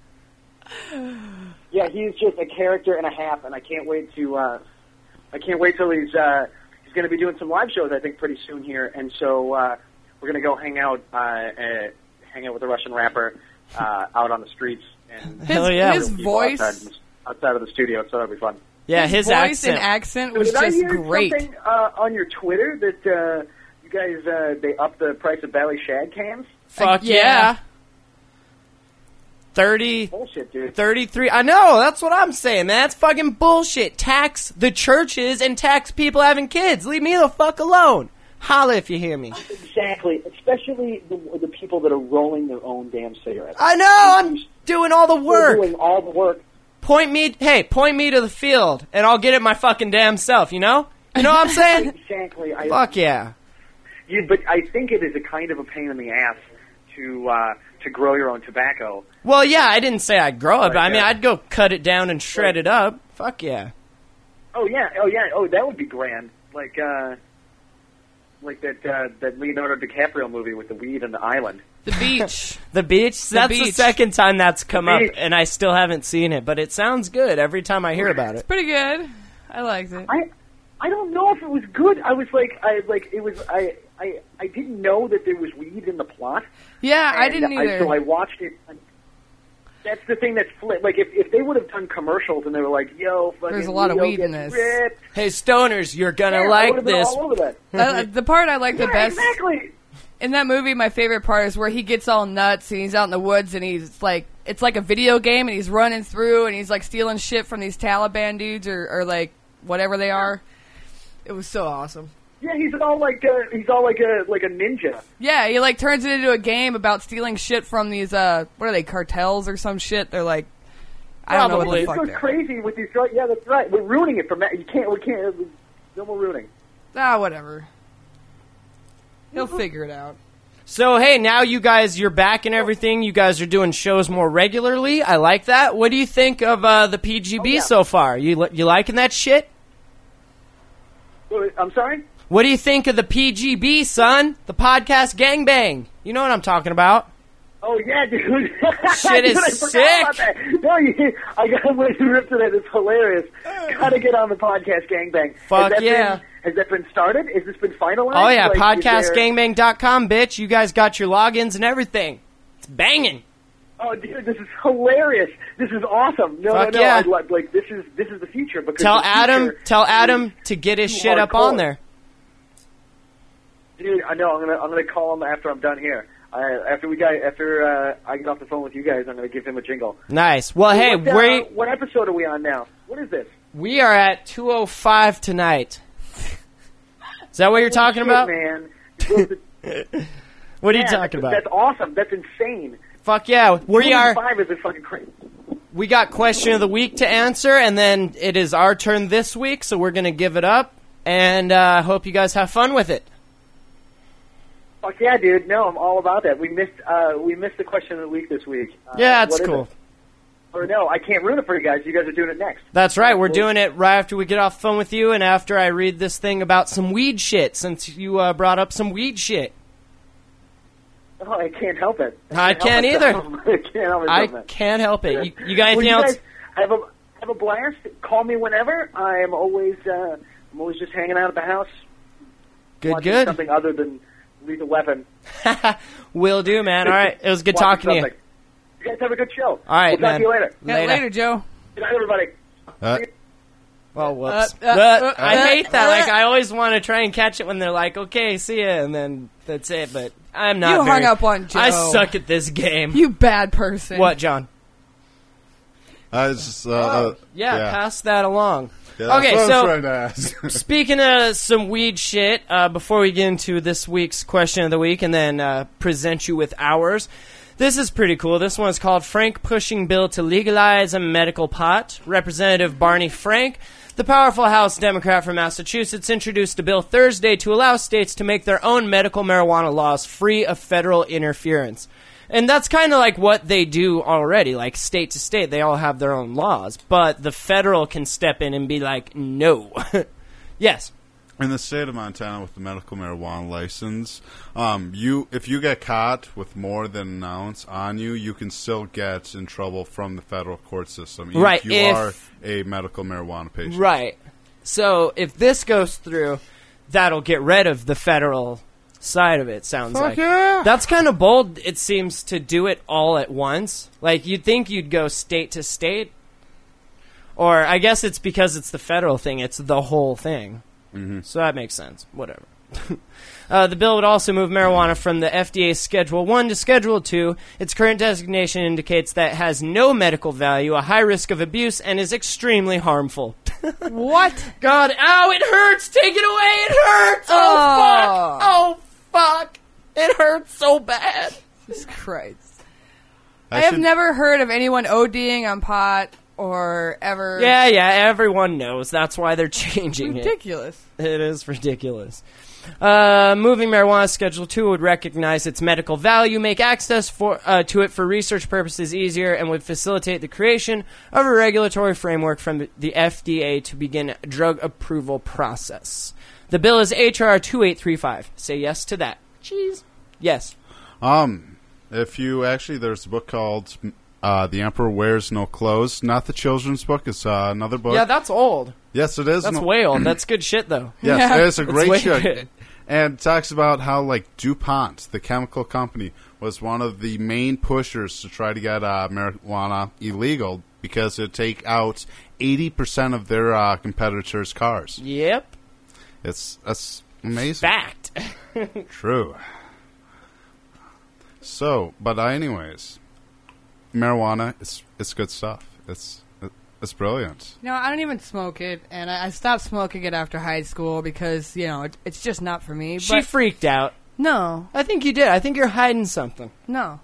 Yeah, he's just a character and a half, and I can't wait till he's going to be doing some live shows, I think, pretty soon here, and so we're going to go hang out with the Russian rapper out on the streets, and Hell yeah. His people voice, outside of the studio, so that'll be fun. Yeah, his voice accent. and accent was Did I just hear great. something on your Twitter that you guys they upped the price of Bally Shag cans? Fuck Yeah. yeah. 30, Bullshit, dude. 33. I know, that's what I'm saying, man. That's fucking bullshit. Tax the churches and tax people having kids. Leave me the fuck alone. Holla if you hear me. Exactly, especially the people that are rolling their own damn cigarettes. I know, I'm doing all the They're work. doing all the work. Point me to the field, and I'll get it my fucking damn self, you know? You know what I'm saying? Exactly. Fuck yeah. But I think it is a kind of a pain in the ass to grow your own tobacco. Well, yeah, I didn't say I'd grow it, but I mean, Right. I'd go cut it down and shred it up. Fuck yeah. Oh yeah. Oh, that would be grand. Like that Leonardo DiCaprio movie with the weed and the island. The beach. The beach? That's the beach. second time that's come The up, beach. and I still haven't seen it, but it sounds good every time I hear about it. Pretty good. I liked it. I don't know if it was good. I was like I didn't know that there was weed in the plot. Yeah, I And didn't either. So I watched it. That's the thing that's flipped. Like if they would have done commercials and they were like, "Yo, fucking There's a lot of Leo weed in gets this. ripped," Hey, stoners, you're gonna yeah, I like would've been this. all over that. The part I like the Yeah, best exactly. in that movie, my favorite part is where he gets all nuts and he's out in the woods and he's like, it's like a video game and he's running through and he's like stealing shit from these Taliban dudes or like whatever they are. It was so awesome. Yeah, he's all like a ninja. Yeah, he like turns it into a game about stealing shit from these what are they, cartels or some shit? They're like, I don't know what Probably. the It fuck goes they are. crazy with these drugs. Yeah, that's right. We're ruining it for Matt. We can't. No more ruining. Whatever. He'll figure it out. So, hey, now you guys, you're back and everything. You guys are doing shows more regularly. I like that. What do you think of the PGB yeah. so far? You liking that shit? I'm sorry. What do you think of the PGB, son? The podcast gangbang. You know what I'm talking about. Oh yeah, dude. Shit is Dude, I forgot sick. about that. No, I got way too ripped to that. It's hilarious. Gotta get on the podcast gangbang. Fuck Has that yeah. Has that been started? Has this been finalized? Oh, yeah, Like, is there- podcastgangbang.com, bitch. You guys got your logins and everything. It's banging. Oh, dude, this is hilarious. This is awesome. No, Fuck no, yeah. like this is the future. Because Tell the Adam future Adam is to get his too shit up hardcore. on there. Dude, I know. I'm gonna call him after I'm done here. After I get off the phone with you guys, I'm gonna give him a jingle. Nice. Well, hey, What episode are we on now? What is this? we are at 205 tonight. Is that what you're talking Shit, about? man. What are you Yeah, talking about? That's awesome. That's insane. Fuck yeah. We are. 5 is fucking crazy. We got question of the week to answer, and then it is our turn this week, so we're going to give it up, and hope you guys have fun with it. Fuck yeah, dude. No, I'm all about that. We missed the question of the week this week. Yeah, that's what is cool. it? Or no, I can't ruin it for you guys. You guys are doing it next. That's right. We're doing it right after we get off the phone with you, and after I read this thing about some weed shit, since you brought up some weed shit. Oh, I can't help it. I can't either. I can't help I myself, man. can't help it. You got Well, anything you else? guys have a blast. Call me whenever. I'm always just hanging out at the house. Good, watching good. Something other than Lethal Weapon. Will do, man. All right. It was good Watching talking to you. something. You guys have a good show. All right, we'll man. talk to you later. Yeah, later, Joe. Good night, everybody. Well, whoops. I I hate that. Like, I always want to try and catch it when they're like, okay, see ya, and then that's it. But I'm not You very- hung up on Joe. I suck at this game. You bad person. What, John? It's just, Yeah, pass that along. Yeah, that's Okay, what so- I'm trying to ask. Speaking of some weed shit, before we get into this week's question of the week and then present you with ours, this is pretty cool. This one's called Frank Pushing Bill to Legalize a Medical Pot. Representative Barney Frank, the powerful House Democrat from Massachusetts, introduced a bill Thursday to allow states to make their own medical marijuana laws free of federal interference. And that's kind of like what they do already, like state to state. They all have their own laws. But the federal can step in and be like, no. Yes. In the state of Montana with the medical marijuana license, if you get caught with more than an ounce on you, you can still get in trouble from the federal court system, even Right, if you are a medical marijuana patient. Right. So if this goes through, that'll get rid of the federal side of it, sounds like. yeah. That's kind of bold, it seems, to do it all at once. Like, you'd think you'd go state to state. Or I guess it's because it's the federal thing. It's the whole thing. Mm-hmm. So that makes sense. Whatever. The bill would also move marijuana from the FDA Schedule 1 to Schedule 2. Its current designation indicates that it has no medical value, a high risk of abuse, and is extremely harmful. What? God, ow, it hurts! Take it away, it hurts! Oh, fuck! It hurts so bad. Jesus Christ. I I have should- never heard of anyone ODing on pot or ever. Yeah, everyone knows. That's why they're changing Ridiculous. It is ridiculous. Moving marijuana Schedule 2 would recognize its medical value, make access to it for research purposes easier, and would facilitate the creation of a regulatory framework from the FDA to begin drug approval process. The bill is H.R. 2835. Say yes to that. Cheese. Yes. If you actually, there's a book called The Emperor Wears No Clothes. Not the children's book. It's another book. Yeah, that's old. Yes, it is. That's way old. That's good shit, though. Yes, Yeah. it's a great way show. good. And it talks about how, like, DuPont, the chemical company, was one of the main pushers to try to get marijuana illegal because it would take out 80% of their competitors' cars. Yep. That's amazing. Fact. True. So, but anyways, marijuana, it's good stuff. It's brilliant. No, I don't even smoke it, and I stopped smoking it after high school because, it's just not for me. She But freaked out. no, I think you did. I think you're hiding something. no.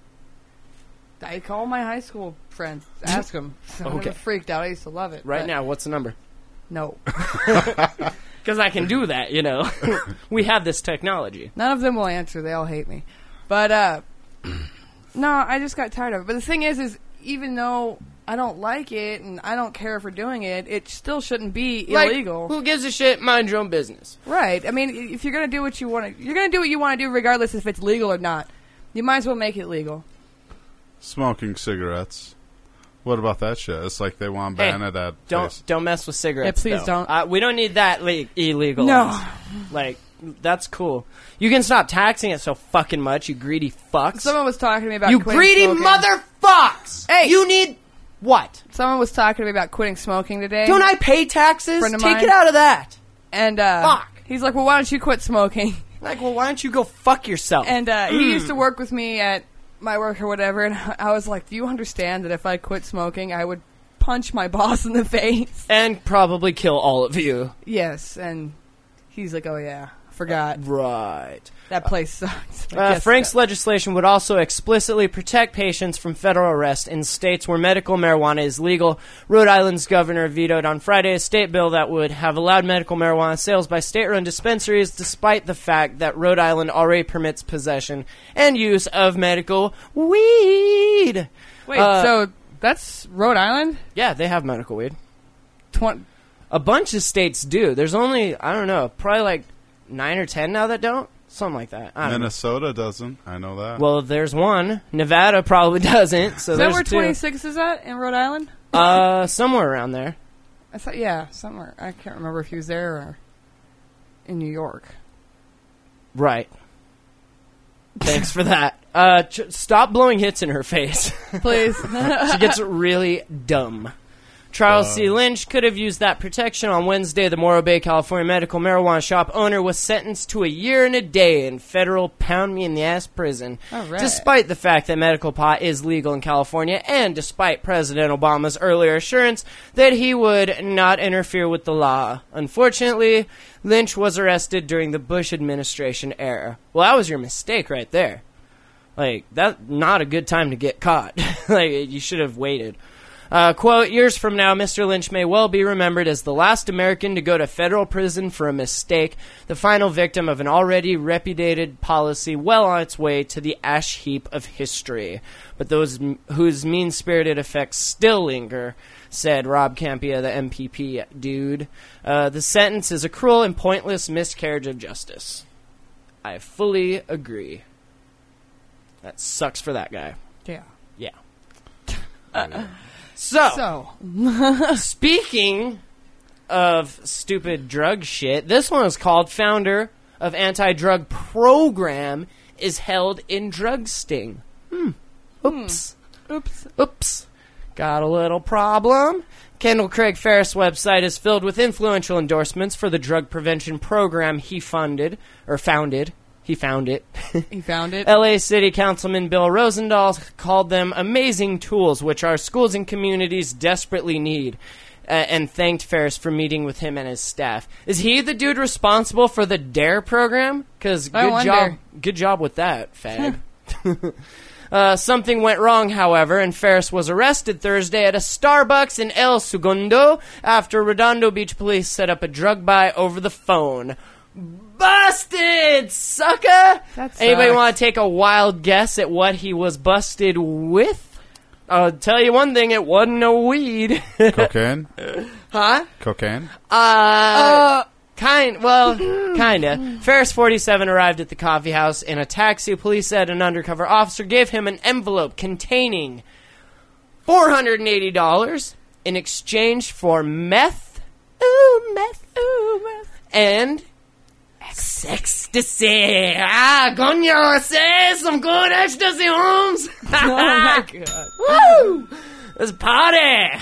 I call my high school friends, ask them. I Okay. never freaked out. I used to love it. Right but now, what's the number? No. Because I can do that, We have this technology. None of them will answer. They all hate me. But, no, I just got tired of it. But the thing is even though I don't like it and I don't care for doing it, it still shouldn't be illegal. Like, who gives a shit? Mind your own business. Right. I mean, if you're going to do what you want to, you're going to do what you want to do regardless if it's legal or not. You might as well make it legal. Smoking cigarettes. What about that shit? It's like they want to ban it at Don't mess with cigarettes. Yeah, please though. don't. We don't need that illegal. No. Like, that's cool. You can stop taxing it so fucking much, you greedy fucks. Someone was talking to me about You quitting greedy smoking. motherfucks! Hey! You need what? Someone was talking to me about quitting smoking today. Don't I pay taxes? Friend of Take mine. it out of that. And Fuck. he's like, well, why don't you quit smoking? Like, well, why don't you go fuck yourself? And he used to work with me at my work or whatever, and I was like, do you understand that if I quit smoking, I would punch my boss in the face? And probably kill all of you. Yes, and he's like, oh yeah, forgot. Right. That place sucks. I guess Frank's that- legislation would also explicitly protect patients from federal arrest in states where medical marijuana is legal. Rhode Island's governor vetoed on Friday a state bill that would have allowed medical marijuana sales by state-run dispensaries, despite the fact that Rhode Island already permits possession and use of medical weed. Wait, so that's Rhode Island? Yeah, they have medical weed. 20, A bunch of states do. There's only, I don't know, probably like 9 or 10 now that don't. Something like that. I don't know. Minnesota doesn't. I know that. Well, there's one. Nevada probably doesn't. So is that there's where two. 26 is at in Rhode Island? Somewhere around there. I thought, yeah, somewhere. I can't remember if he was there or in New York. Right. Thanks for that. Stop blowing hits in her face. Please. She gets really dumb. Charles C. Lynch could have used that protection. On Wednesday, the Morro Bay, California medical marijuana shop owner was sentenced to a year and a day in federal pound-me-in-the-ass prison. All right. Despite the fact that medical pot is legal in California, and despite President Obama's earlier assurance that he would not interfere with the law. Unfortunately, Lynch was arrested during the Bush administration era. Well, that was your mistake right there. Like, that's not a good time to get caught. Like, you should have waited. Quote, years from now, Mr. Lynch may well be remembered as the last American to go to federal prison for a mistake, the final victim of an already repudiated policy well on its way to the ash heap of history. But those whose mean-spirited effects still linger, said Rob Campia, the MPP dude. The sentence is a cruel and pointless miscarriage of justice. I fully agree. That sucks for that guy. Yeah. Yeah. So, speaking of stupid drug shit, this one is called Founder of Anti-Drug Program is Held in Drug Sting. Oops. Oops. Got a little problem. Kendall Craig Ferris' website is filled with influential endorsements for the drug prevention program he founded. He found it. He found it. LA City Councilman Bill Rosendahl called them amazing tools which our schools and communities desperately need, and thanked Ferris for meeting with him and his staff. Is he the dude responsible for the DARE program? Because I wonder. good job with that, fag. Something went wrong, however, and Ferris was arrested Thursday at a Starbucks in El Segundo after Redondo Beach police set up a drug buy over the phone. Busted, sucker! That Anybody sucks. want to take a wild guess at what he was busted with? I'll tell you one thing, it wasn't no weed. Cocaine? Huh? Cocaine? Kinda. Ferris, 47, arrived at the coffee house in a taxi. Police said an undercover officer gave him an envelope containing $480 in exchange for meth. Meth. And ecstasy. Coño, say some good ecstasy, Holmes. Oh my god! Woo! Let's party.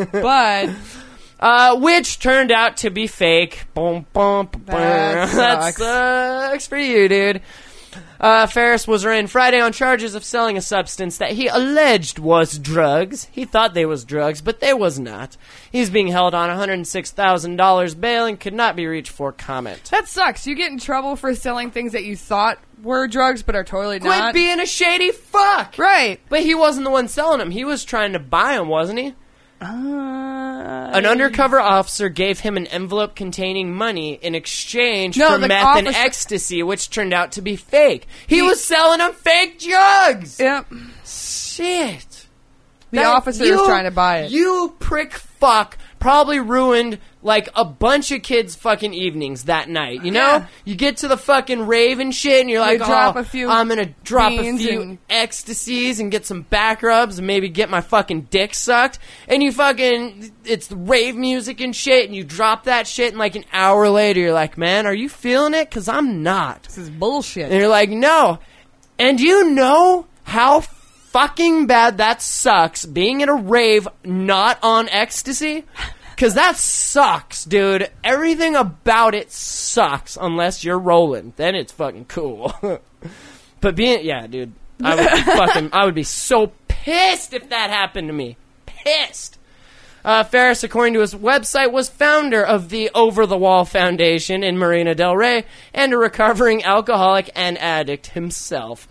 But Which turned out to be fake. Boom, boom, boom. That That sucks. sucks for you, dude. Ferris was arraigned Friday on charges of selling a substance that he alleged was drugs. He thought they was drugs, but they was not. He's being held on $106,000 bail and could not be reached for comment. that sucks. You get in trouble for selling things that you thought were drugs, but are totally Quit not. being a shady fuck! Right. But he wasn't the one selling them. He was trying to buy them, wasn't he? An undercover officer gave him an envelope containing money in exchange No, for the meth and officer- ecstasy, which turned out to be fake. He was selling them fake drugs! Yep. Shit. The officer is trying to buy it. You prick fuck probably ruined, like, a bunch of kids' fucking evenings that night, you know? Yeah. You get to the fucking rave and shit, and you're like, drop oh, a few I'm gonna drop a beans few and- ecstasies and get some back rubs and maybe get my fucking dick sucked. And you fucking, it's rave music and shit, and you drop that shit, and like an hour later, you're like, man, are you feeling it? Because I'm not. This is bullshit. And you're like, no. And you know how fucking bad that sucks, being at a rave not on ecstasy? Because that sucks, dude. Everything about it sucks unless you're rolling. Then it's fucking cool. But yeah, dude. I would be so pissed if that happened to me. Pissed. Ferris, according to his website, was founder of the Over the Wall Foundation in Marina del Rey and a recovering alcoholic and addict himself.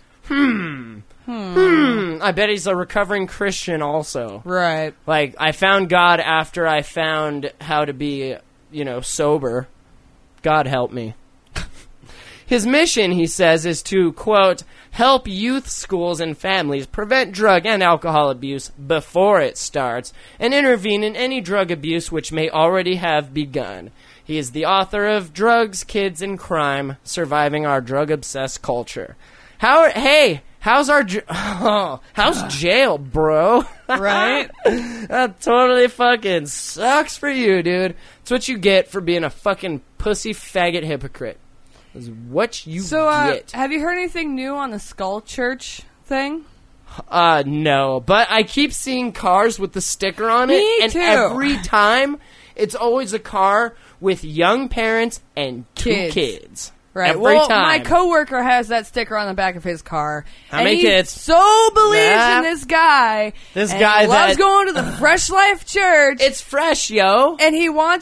I bet he's a recovering Christian also. Right. Like, I found God after I found how to be, sober. God help me. His mission, he says, is to, quote, help youth schools and families prevent drug and alcohol abuse before it starts and intervene in any drug abuse which may already have begun. He is the author of Drugs, Kids, and Crime, Surviving Our Drug-Obsessed Culture. How's jail, bro? Right? That totally fucking sucks for you, dude. It's what you get for being a fucking pussy faggot hypocrite. Is what you So, get. have you heard anything new on the Skull Church thing? No, but I keep seeing cars with the sticker on it, Me and too. every time it's always a car with young parents and two kids. Right. Every Well, time. my coworker has that sticker on the back of his car. How and many he kids? So believes Nah. in this guy. This and guy he loves that- going to the Fresh Life Church. It's fresh, yo. And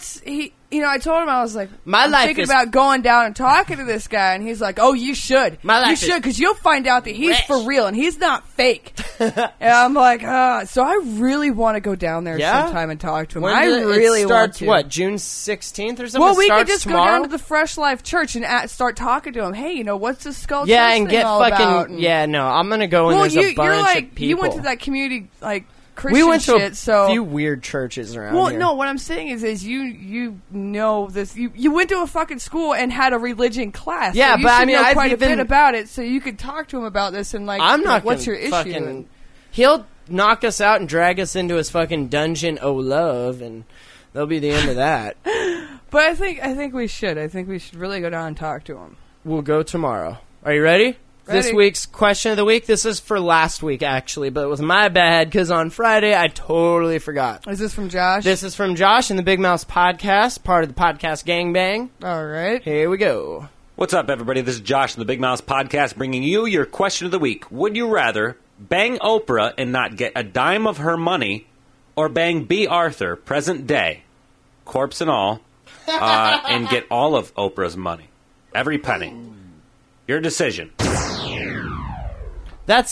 I told him, I was like, My I'm life thinking is- about going down and talking to this guy, and he's like, oh, you should. My life you is should, because you'll find out that he's fresh. for real, and he's not fake. And I'm like, so I really want to go down there Yeah? sometime and talk to him. When I did it really want starts, to. what, June 16th or something? Well, we could Starts just tomorrow? go down to the Fresh Life Church and start talking to him. Hey, what's the Skull Yeah, Church and thing get all fucking... about? And- Yeah, no, I'm gonna go and well, there's a bunch you're like, of people. you went to that community, like, Christian We went to shit, a so... few weird churches around Well, here. no, what I'm saying is you know this. You went to a fucking school and had a religion class. Yeah, so you but I should mean, know I've quite a even- bit about it, so you could talk to him about this and I'm not what's your gonna issue? fucking... He'll knock us out and drag us into his fucking dungeon o' love, and that'll be the end of that. But I think we should. I think we should really go down and talk to him. We'll go tomorrow. Are you ready? This Ready. week's question of the week. This is for last week, actually, but it was my bad because on Friday I totally forgot. Is this from Josh? This is from Josh and the Big Mouse Podcast, part of the podcast Gangbang. All right. Here we go. What's up, everybody? This is Josh from the Big Mouse Podcast bringing you your question of the week. Would you rather bang Oprah and not get a dime of her money, or bang B. Arthur, present day, corpse and all, and get all of Oprah's money? Every penny. Your decision. That's it?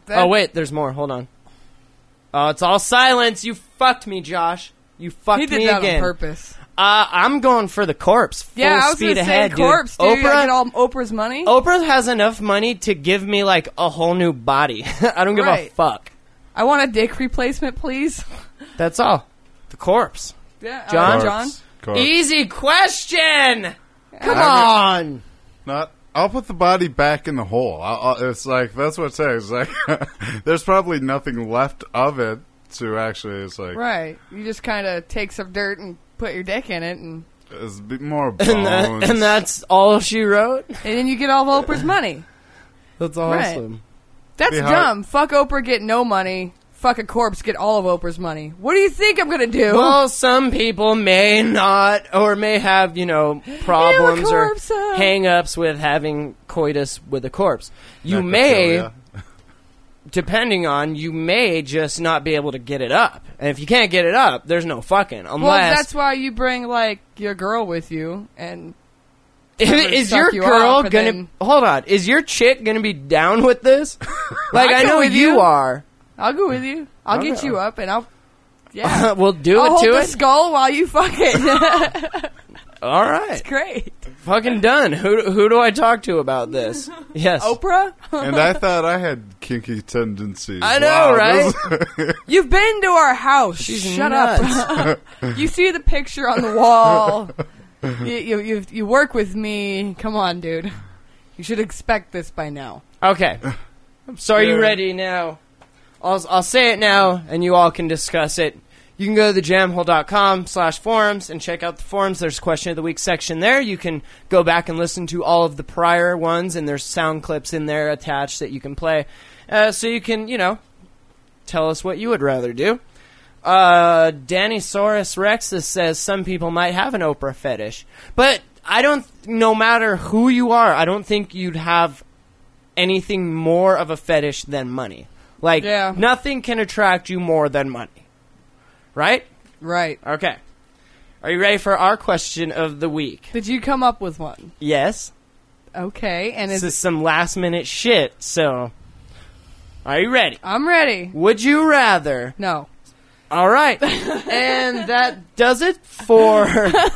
Oh, wait, there's more. Hold on. Oh, it's all silence. You fucked me, Josh. You fucked He did me that again. on purpose. I'm going for the corpse. Full Yeah, I was speed gonna ahead, say dude. corpse, dude. Oprah, I get all Oprah's money. Oprah has enough money to give me, like, a whole new body. I don't give a Right. fuck. I want a dick replacement, please. That's all. The corpse. Yeah, John? John. Corpse. Easy question! Come I on! Not. I'll put the body back in the hole. It's like that's what it says. Like, there's probably nothing left of it to actually. It's like Right. You just kind of take some dirt and put your dick in it, and it's a bit more bones. And that's all she wrote? then you get all of Oprah's money. That's Right. awesome. That's Be hard- dumb. Fuck Oprah, get no money. Fuck a corpse, get all of Oprah's money. What do you think I'm gonna do? Well, some people may not, or may have, problems or corpse. hang-ups with having coitus with a corpse. You Necrophilia. may, depending on, you may just not be able to get it up. And if you can't get it up, there's no fucking. Unless, Well, that's why you bring, like, your girl with you, and is suck your you girl off and gonna, then- hold on, is your chick gonna be down with this? Like, I'll I go know with you you. are. I'll go with you. I'll get you up, and yeah. We'll do I'll it hold to the it. skull while you fuck it. All right. Great. Fucking done. Who do I talk to about this? Yes. Oprah? And I thought I had kinky tendencies. I know, Wow, right? this- You've been to our house. She's Shut nuts. up. You see the picture on the wall. You work with me. Come on, dude. You should expect this by now. Okay. So are you ready now? I'll say it now, and you all can discuss it. You can go to thejamhole.com/forums and check out the forums. There's a question of the week section there. You can go back and listen to all of the prior ones, and there's sound clips in there attached that you can play. So you can, tell us what you would rather do. Dannysaurus Rexus says some people might have an Oprah fetish. But no matter who you are, I don't think you'd have anything more of a fetish than money. Like, Yeah. nothing can attract you more than money. Right? Right. Okay. Are you ready for our question of the week? Did you come up with one? Yes. Okay. And This is some last minute shit, so are you ready? I'm ready. Would you rather... No. All right. And that does it for...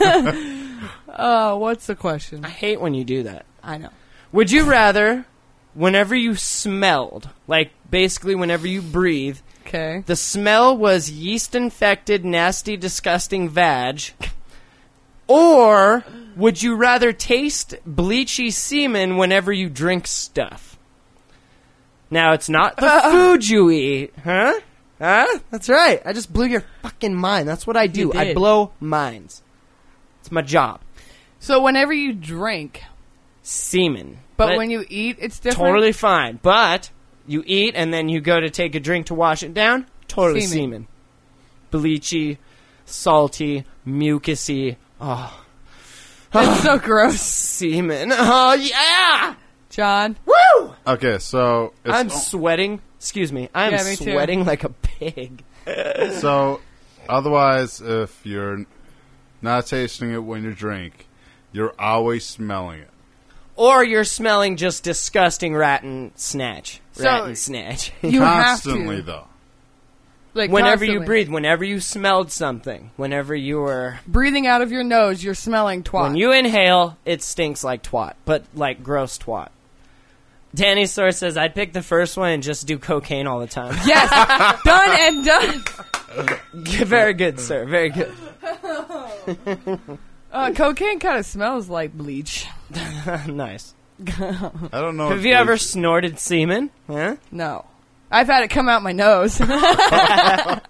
What's the question? I hate when you do that. I know. Would you rather, whenever you smelled, like basically whenever you breathe, Okay. the smell was yeast-infected, nasty, disgusting vag, or would you rather taste bleachy semen whenever you drink stuff? Now, it's not the food you eat, huh? Huh? That's right. I just blew your fucking mind. That's what I do. You I did. blow minds. It's my job. So whenever you drink, Semen. but when you eat, it's different? Totally fine. But you eat and then you go to take a drink to wash it down. Totally semen. Bleachy, salty, mucusy. Oh, That's so gross. semen. Oh, yeah! John? Woo! Okay, so I'm sweating. Excuse me. I'm Yeah, me too. sweating like a pig. so otherwise, if you're not tasting it when you drink, you're always smelling it. Or you're smelling just disgusting rat and snatch. So- Rat and snatch. You Constantly, have to. though. Like Whenever you constantly. breathe, whenever you smelled something, whenever you were... Breathing out of your nose, you're smelling twat. When you inhale, it stinks like twat, but like gross twat. Danny Source says, I'd pick the first one and just do cocaine all the time. Yes! Done and done! Very good, sir. Very good. Cocaine kind of smells like bleach. Nice. I don't know. Have if you ever bleach- snorted semen? Huh? No. I've had it come out my nose. That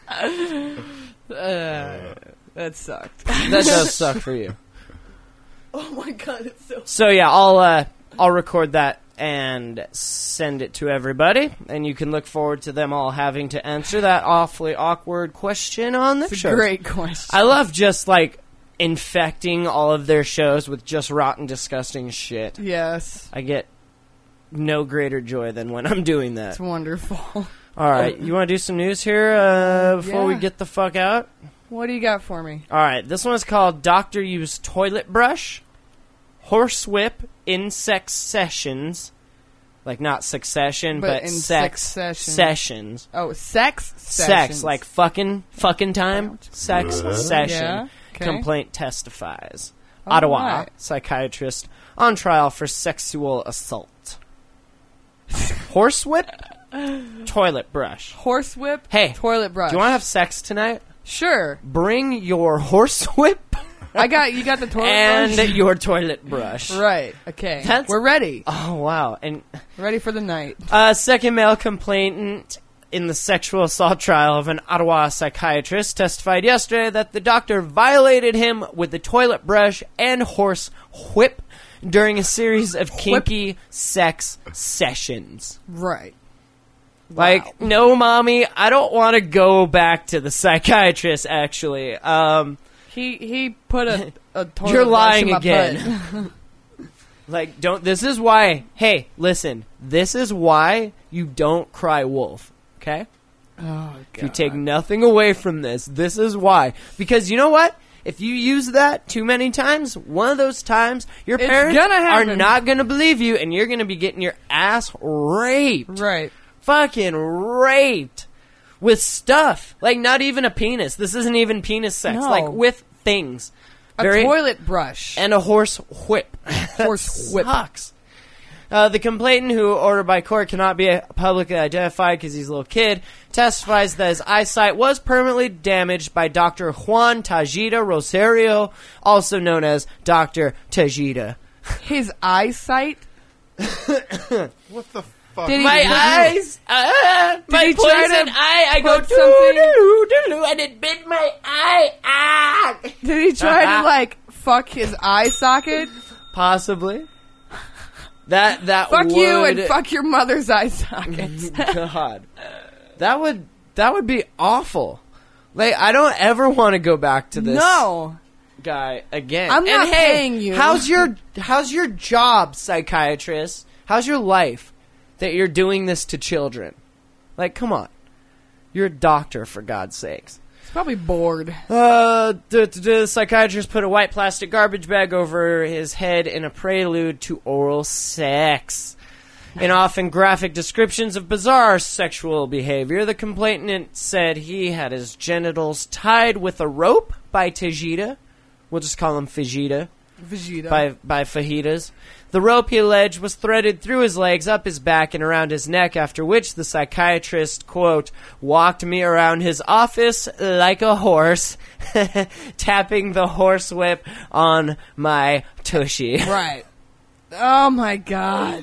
sucked. That does suck for you. Oh my god, it's so... So yeah, I'll record that and send it to everybody, and you can look forward to them all having to answer that awfully awkward question on their It's a show. great question. I love just like infecting all of their shows with just rotten, disgusting shit. Yes. I get no greater joy than when I'm doing that. It's wonderful. All right, you want to do some news here before we Yeah. get the fuck out? What do you got for me? All right, this one's called Doctor Used Toilet Brush, Horsewhip Insect Sessions. Like not succession, But but in sex succession. sessions. Oh, sex Sex, sessions. like fucking time. Sex session. Yeah, okay. Complaint testifies. All Ottawa right. psychiatrist on trial for sexual assault. Horsewhip, toilet brush. Horsewhip. Hey, toilet brush. Do you want to have sex tonight? Sure. Bring your horsewhip You got the toilet and brush. your toilet brush. Right. Okay. That's- We're ready. Oh wow! And Ready for the night. second male complainant in the sexual assault trial of an Ottawa psychiatrist testified yesterday that the doctor violated him with the toilet brush and horse whip during a series of kinky sex sessions. Right. Like, no, mommy, I don't want to go back to the psychiatrist. Actually, He put a toilet you're brush lying in my again. butt. Like, don't. This is why. Hey, listen. This is why you don't cry wolf. Okay. Oh, If you take nothing away from this, this is why. Because you know what? If you use that too many times, one of those times, your It's parents gonna are happen. not going to believe you, and you're going to be getting your ass raped. Right. Fucking raped. With stuff. Like, not even a penis. This isn't even penis sex. No. Like, with things. A toilet brush. And a horse whip. Horse whip. Sucks. The complainant, who ordered by court cannot be publicly identified because he's a little kid, testifies that his eyesight was permanently damaged by Dr. Juan Tajida Rosario, also known as Dr. Tajida. His eyesight. What the fuck? Did he My put- eyes! My he try poison to eye! I go put something- doo-doo-doo-doo, and it bit my eye! Ah! Did he try to like fuck his eye socket? Possibly. That Fuck would... you and fuck your mother's eye sockets. God, that would be awful. Like, I don't ever want to go back to this No. guy again. I'm not and hey, paying you. How's your job, psychiatrist? How's your life that you're doing this to children? Like, come on, you're a doctor, for God's sakes. He's probably bored. The psychiatrist put a white plastic garbage bag over his head in a prelude to oral sex. In often graphic descriptions of bizarre sexual behavior, the complainant said he had his genitals tied with a rope by Tajida. We'll just call him Fajita. Vegeta. By fajitas. The rope, he alleged, was threaded through his legs, up his back, and around his neck, after which the psychiatrist, quote, walked me around his office like a horse, tapping the horsewhip on my tushy. Right. Oh my god.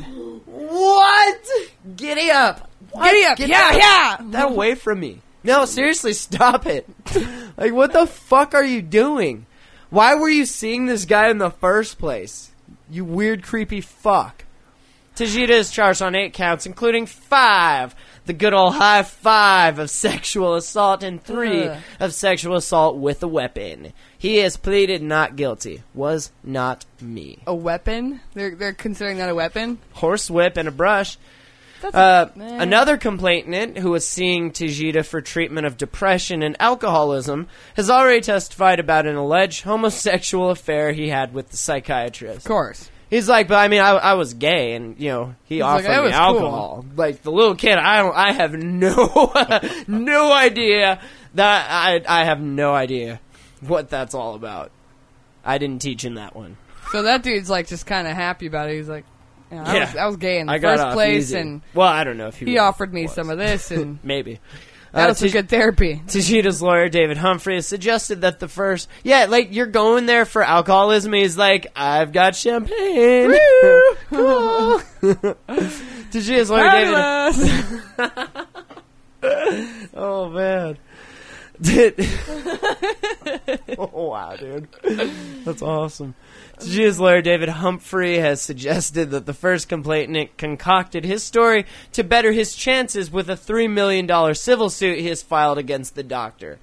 What? Giddy up. What? Giddy up. Get Yeah, that, yeah. that away from me. No, seriously, stop it. Like, what the fuck are you doing? Why were you seeing this guy in the first place? You weird, creepy fuck. Tajida is charged on 8 counts, including 5, the good old high 5 of sexual assault, and 3 Ugh. of sexual assault with a weapon. He has pleaded not guilty. Was not me. A weapon? They're considering that a weapon? Horsewhip and a brush. That's Another complainant who was seeing Tajida for treatment of depression and alcoholism has already testified about an alleged homosexual affair he had with the psychiatrist. Of course. He's like, but I mean, I was gay, and you know, he offered like, that me was alcohol. Like the little kid, I have no no idea that I have no idea what that's all about. I didn't teach him that one. So that dude's like just kind of happy about it. He's like, yeah, Yeah. I was gay in the I got first off place, easy. and Well, I don't know if he offered me some of this, and maybe. that was some good therapy. Tajida's lawyer, David Humphrey, has suggested that the first... Yeah, like, you're going there for alcoholism. He's like, I've got champagne. Woo! Cool. Tajida's lawyer, Fabulous. Oh, man. Oh, wow, dude. That's awesome. Tajida's lawyer, David Humphrey, has suggested that the first complainant concocted his story to better his chances with a $3 million civil suit he has filed against the doctor.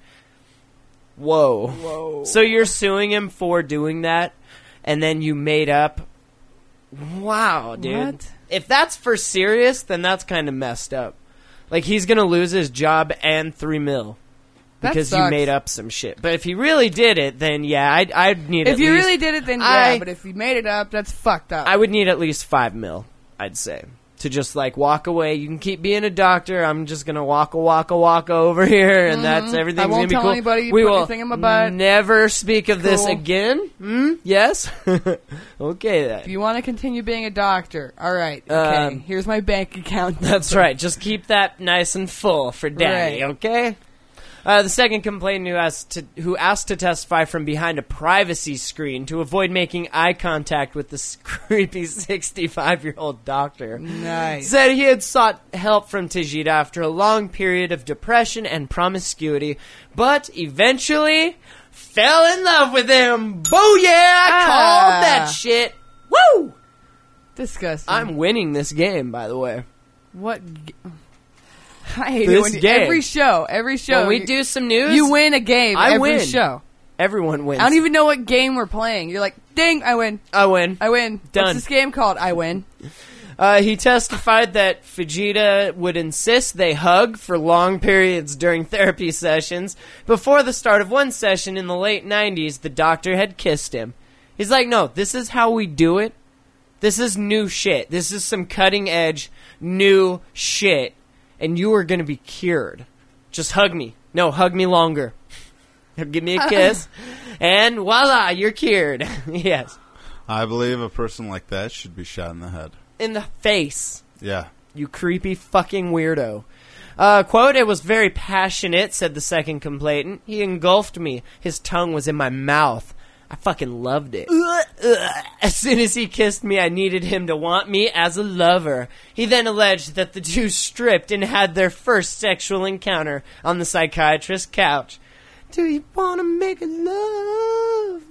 Whoa. So you're suing him for doing that, and then you made up... Wow, dude. What? If that's for serious, then that's kind of messed up. Like, he's going to lose his job and $3 million. That Because you sucks. made up some shit. But if he really did it, then yeah, I'd need If at you least... really did it, then yeah. I- But if you made it up, that's fucked up. I would need at least $5 million, I'd say, to just like walk away. You can keep being a doctor. I'm just gonna walk over here, and that's everything's I won't gonna be tell cool. anybody you We put will anything in my butt. never speak of this Cool. again. Yes. Okay then. If you want to continue being a doctor, all right. Okay, here's my bank account. That's right. Just keep that nice and full for Daddy, Right. okay? The second complainant who asked to testify from behind a privacy screen to avoid making eye contact with the creepy 65-year-old doctor. Nice. Said he had sought help from Tajida after a long period of depression and promiscuity, but eventually fell in love with him. Booyah! Called that shit. Woo! Disgusting. I'm winning this game, by the way. I hate This it when game. every show. When we do some news, you win a game. I every win. show. Everyone wins. I don't even know what game we're playing. You're like, ding, I win. I win. I win. Done. What's this game called? I win. He testified that Fujita would insist they hug for long periods during therapy sessions. Before the start of one session in the late 90s, the doctor had kissed him. He's like, no, this is how we do it. This is new shit. This is some cutting edge, new shit. And you are going to be cured. Just hug me. No, hug me longer. Give me a kiss. And voila, you're cured. Yes. I believe a person like that should be shot in the head. In the face. Yeah. You creepy fucking weirdo. Quote, it was very passionate, said the second complainant. He engulfed me. His tongue was in my mouth. I fucking loved it. As soon as he kissed me, I needed him to want me as a lover. He then alleged that the two stripped and had their first sexual encounter on the psychiatrist's couch. Do you want to make love,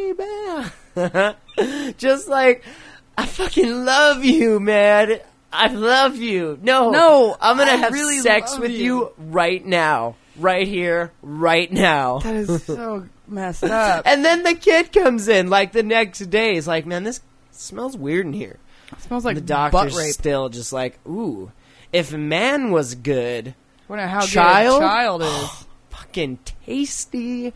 baby? Just like, I fucking love you, man. I love you. No, I'm going to have really sex love with you right now. Right here, right now. That is so messed up. And then the kid comes in, like, the next day. He's like, man, this smells weird in here. It smells like The butt doctor's rape. still just like, ooh, if man was good, I wonder how Child? good a child is. fucking tasty.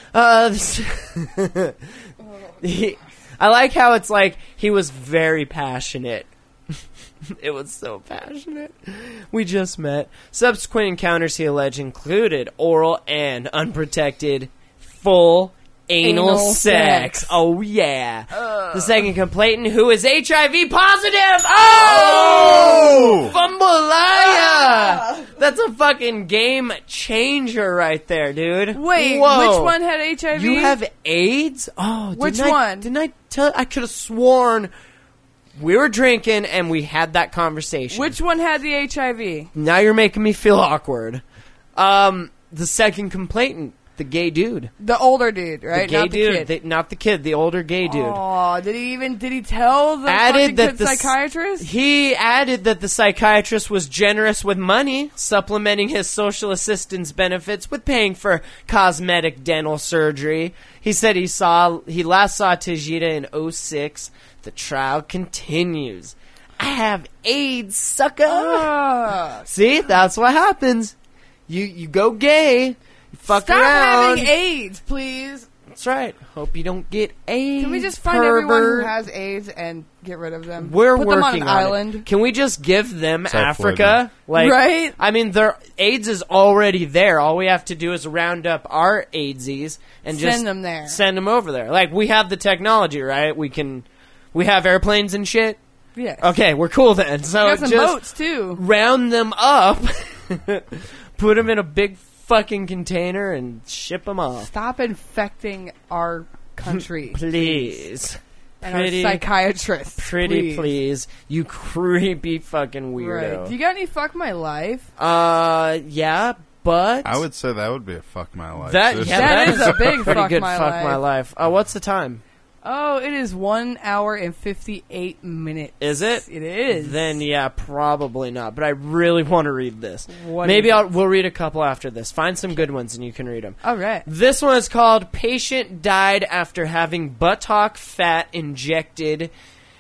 I like how it's like he was very passionate. It was so passionate. We just met. Subsequent encounters, he alleged, included oral and unprotected full anal sex. Oh, yeah. The second complainant, who is HIV positive. Oh! Fumbalaya! That's a fucking game changer right there, dude. Wait, Whoa. which one had HIV? You have AIDS? Oh, Which one? Didn't I tell? I could have sworn we were drinking and we had that conversation. Which one had the HIV? Now you're making me feel awkward. The second complainant, the gay dude. The older dude, right? The gay Not the dude. kid. Not the kid, the older gay dude. Oh, did he tell the Added fucking that kid the psychiatrist? He added that the psychiatrist was generous with money, supplementing his social assistance benefits with paying for cosmetic dental surgery. He said he last saw Tajida in 2006. The trial continues. I have AIDS, sucker. See, that's what happens. You go gay. You fuck Stop around. having AIDS, please. That's right. Hope you don't get AIDS. Can we just find everyone who pervert. has AIDS and get rid of them? We're Put working them on an on island. it. Can we just give them Self-floating. Africa? Like, Right? I mean, AIDS is already there. All we have to do is round up our AIDSies and just Send them there. Send them over there. Like, we have the technology, right? We have airplanes and shit. Yes. Okay, we're cool then. So We got some just boats too. round them up, put them in a big fucking container, and ship them off. Stop infecting our country, Please. and our psychiatrists. Pretty please. You creepy fucking weirdo. Right. Do you got any fuck my life? Yeah, but I would say that would be a fuck my life. that That is a big pretty fuck good my fuck life. my life. What's the time? Oh, it is 1 hour and 58 minutes. Is it? It is. Then yeah, probably not. But I really want to read this. What Maybe is it? we'll read a couple after this. Find some good ones and you can read them. All right. This one is called "Patient Died After Having Buttock Fat Injected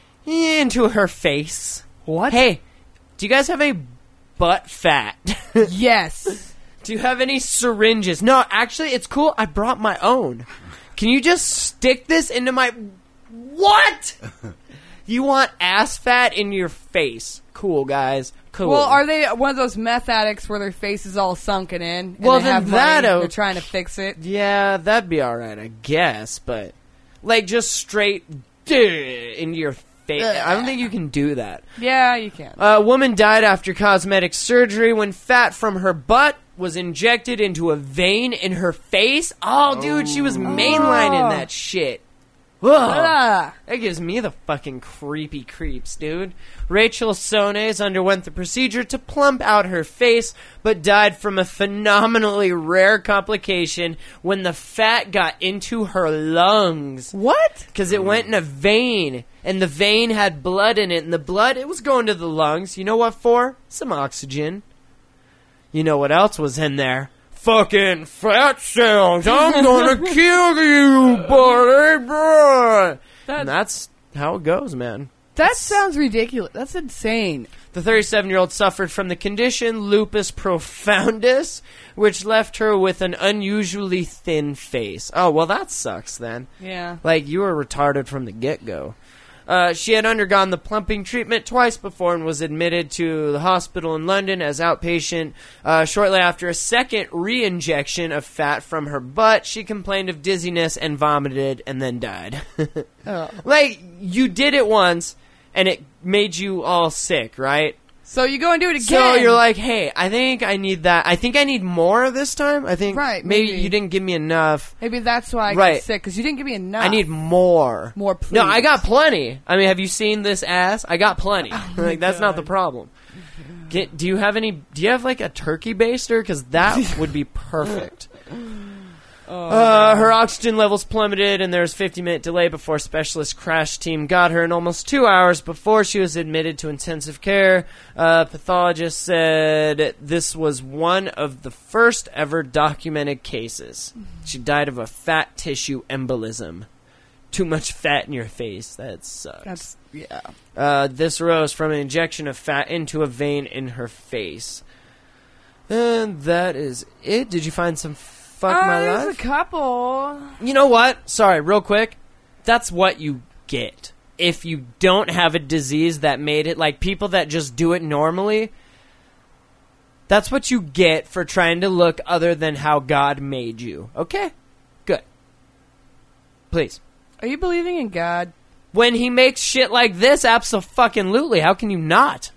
into Her Face." What? Hey, do you guys have any butt fat? Yes. Do you have any syringes? No, actually, it's cool. I brought my own. Can you just stick this into my... What? You want ass fat in your face. Cool, guys. Cool. Well, are they one of those meth addicts where their face is all sunken in? And Well, they then have that money, out- they're trying to fix it. Yeah, that'd be alright, I guess, but like just straight into your face. I don't think you can do that. Yeah, you can. A woman died after cosmetic surgery when fat from her butt was injected into a vein in her face. Oh, dude, she was mainlining that shit. Whoa. Ah. That gives me the fucking creepy creeps, dude. Rachel Sones underwent the procedure to plump out her face, but died from a phenomenally rare complication when the fat got into her lungs. What? Because it went in a vein, and the vein had blood in it, and the blood, it was going to the lungs. You know what for? Some oxygen. You know what else was in there? Fucking fat cells. I'm gonna kill you, buddy. And that's how it goes, man. That sounds ridiculous. That's insane. The 37-year-old suffered from the condition lupus profundus, which left her with an unusually thin face. Oh, well, that sucks then. Yeah. Like, you were retarded from the get-go. She had undergone the plumping treatment twice before and was admitted to the hospital in London as outpatient. Shortly after a second re-injection of fat from her butt, she complained of dizziness and vomited and then died. Oh. Like, you did it once, and it made you all sick, right? So you go and do it again. So you're like, hey, I think I need that. I think I need more this time. I think Right, maybe maybe. you didn't give me enough. Maybe that's why I Right. got sick, because you didn't give me enough. I need more. More, please. No, I got plenty. I mean, have you seen this ass? I got plenty. Like, that's not the problem. Do you have like a turkey baster? Because that would be perfect. Her oxygen levels plummeted, and there was a 50-minute delay before specialist crash team got her, and almost 2 hours before she was admitted to intensive care. Pathologist said this was one of the first ever documented cases. She died of a fat tissue embolism. Too much fat in your face. That sucks. yeah. This arose from an injection of fat into a vein in her face. And that is it. Did you find some fuck my There's life? a couple. You know what? Sorry, real quick. That's what you get if you don't have a disease that made it. Like, people that just do it normally, that's what you get for trying to look other than how God made you. Okay? Good. Please. Are you believing in God? When he makes shit like this, abso-fucking-lutely. How can you not?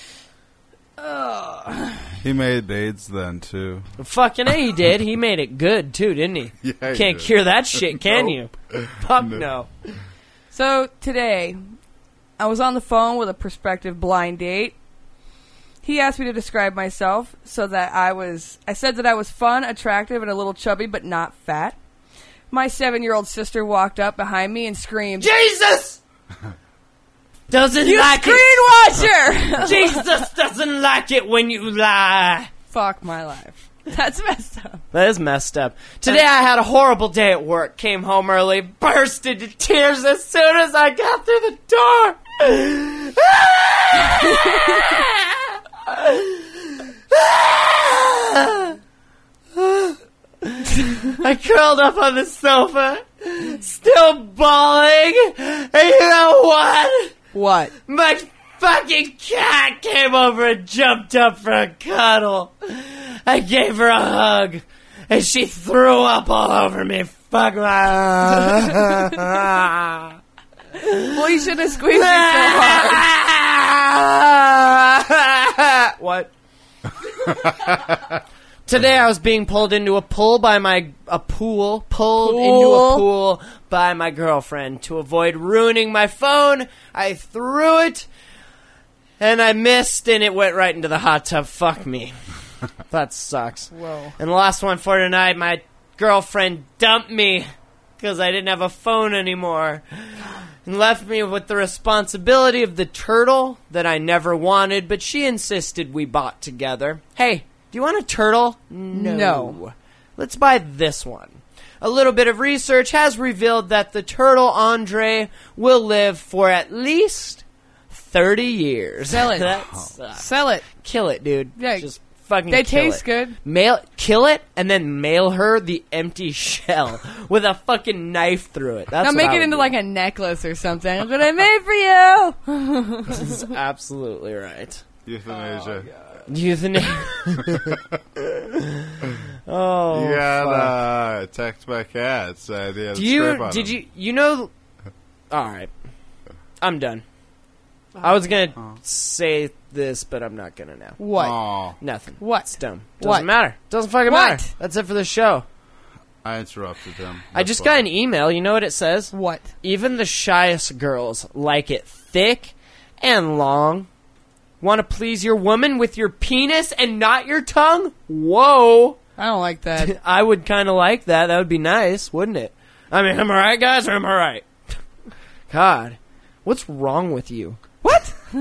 He made AIDS then, too. Fucking A, he did. He made it good, too, didn't he? Yeah, he Can't did. cure that shit, can Nope. you? Fuck No. no. So today, I was on the phone with a prospective blind date. He asked me to describe myself, I said that I was fun, attractive, and a little chubby, but not fat. My 7-year-old sister walked up behind me and screamed, Jesus! Doesn't "You like screen it. watcher!" Jesus doesn't like it when you lie. Fuck my life. That's messed up. That is messed up. Today I had a horrible day at work. Came home early, burst into tears as soon as I got through the door. I curled up on the sofa, still bawling, and you know what? What? My fucking cat came over and jumped up for a cuddle. I gave her a hug, and she threw up all over me. Fuck my... Well, you should have squeezed it so hard. What? Today I was being pulled into a pool by into a pool by my girlfriend. To avoid ruining my phone, I threw it, and I missed, and it went right into the hot tub. Fuck me. That sucks. Whoa. And the last one for tonight, my girlfriend dumped me because I didn't have a phone anymore. And left me with the responsibility of the turtle that I never wanted, but she insisted we bought together. Hey, do you want a turtle? No. Let's buy this one. A little bit of research has revealed that the turtle Andre will live for at least 30 years. Sell it. That sucks. Sell it. Kill it, dude. Yeah. Just fucking They kill taste it. good. Kill it, and then mail her the empty shell with a fucking knife through it. That's Now what make I it would into do. like a necklace or something. Look what I made for you. This is absolutely right. Euthanasia. Euthanasia. Oh, You got fuck. attacked by cats. You know? All right, I'm done. I was gonna say this, but I'm not gonna now. What? Oh, Nothing. What? It's dumb. What? Doesn't matter. Doesn't fucking What? matter. That's it for the show. I interrupted him. I just got an email. You know what it says? What? Even the shyest girls like it thick and long. Want to please your woman with your penis and not your tongue? Whoa. I don't like that. I would kind of like that. That would be nice, wouldn't it? I mean, am I right, guys, or am I right? God, what's wrong with you? What?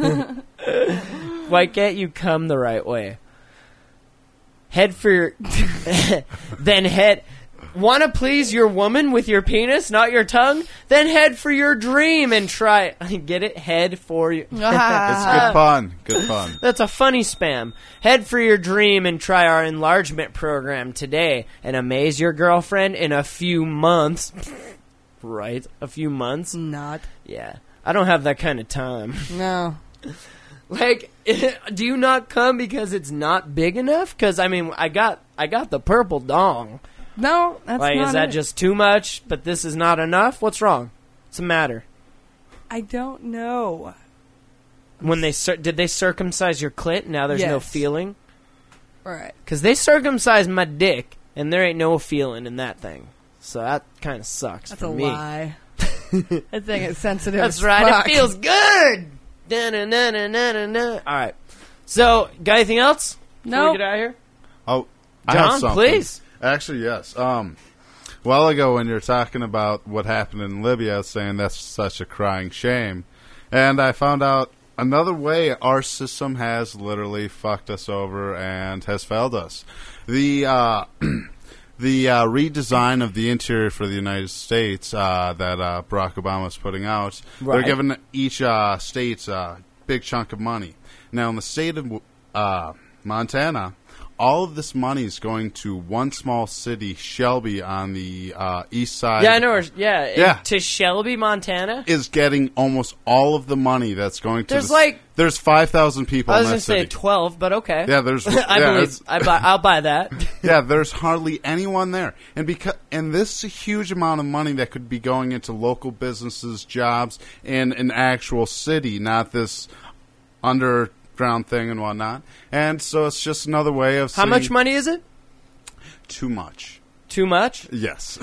Why can't you come the right way? Head for your... then head... Want to please your woman with your penis, not your tongue? Then head for your dream and try... Get it? Head for your... It's good pun. Good pun. That's a funny spam. Head for your dream and try our enlargement program today and amaze your girlfriend in a few months. Right? A few months? Not. Yeah. I don't have that kind of time. No. Like, do you not come because it's not big enough? Because, I mean, I got the purple dong. No, that's Like, not is that it. just too much, but this is not enough? What's wrong? What's the matter? I don't know. When they did they circumcise your clit? Now there's no Yes. feeling? All right. Because they circumcised my dick, and there ain't no feeling in that thing. So that kind of sucks That's for a me. lie. That thing is sensitive. That's as right. fuck. It feels good. Da-na-na-na-na-na. All right. So, got anything else? Before Nope. we get out of here? Oh, I have John, something. please. Actually, yes. A while ago when you're talking about what happened in Libya, saying that's such a crying shame, and I found out another way our system has literally fucked us over and has failed us. The redesign of the interior for the United States that Barack Obama is putting out, Right. they're giving each state a big chunk of money. Now, in the state of Montana, all of this money is going to one small city, Shelby, on the east side. Yeah, I know. Yeah. To Shelby, Montana? Is getting almost all of the money that's going to. There's there's 5,000 people. I was in going that to say city. 12, but okay. Yeah, there's. I yeah, believe. I'll buy that. yeah, there's hardly anyone there, and this is a huge amount of money that could be going into local businesses, jobs in an actual city, not this underground thing and whatnot. And so it's just another way of. How much money is it? Too much. Too much? Yes,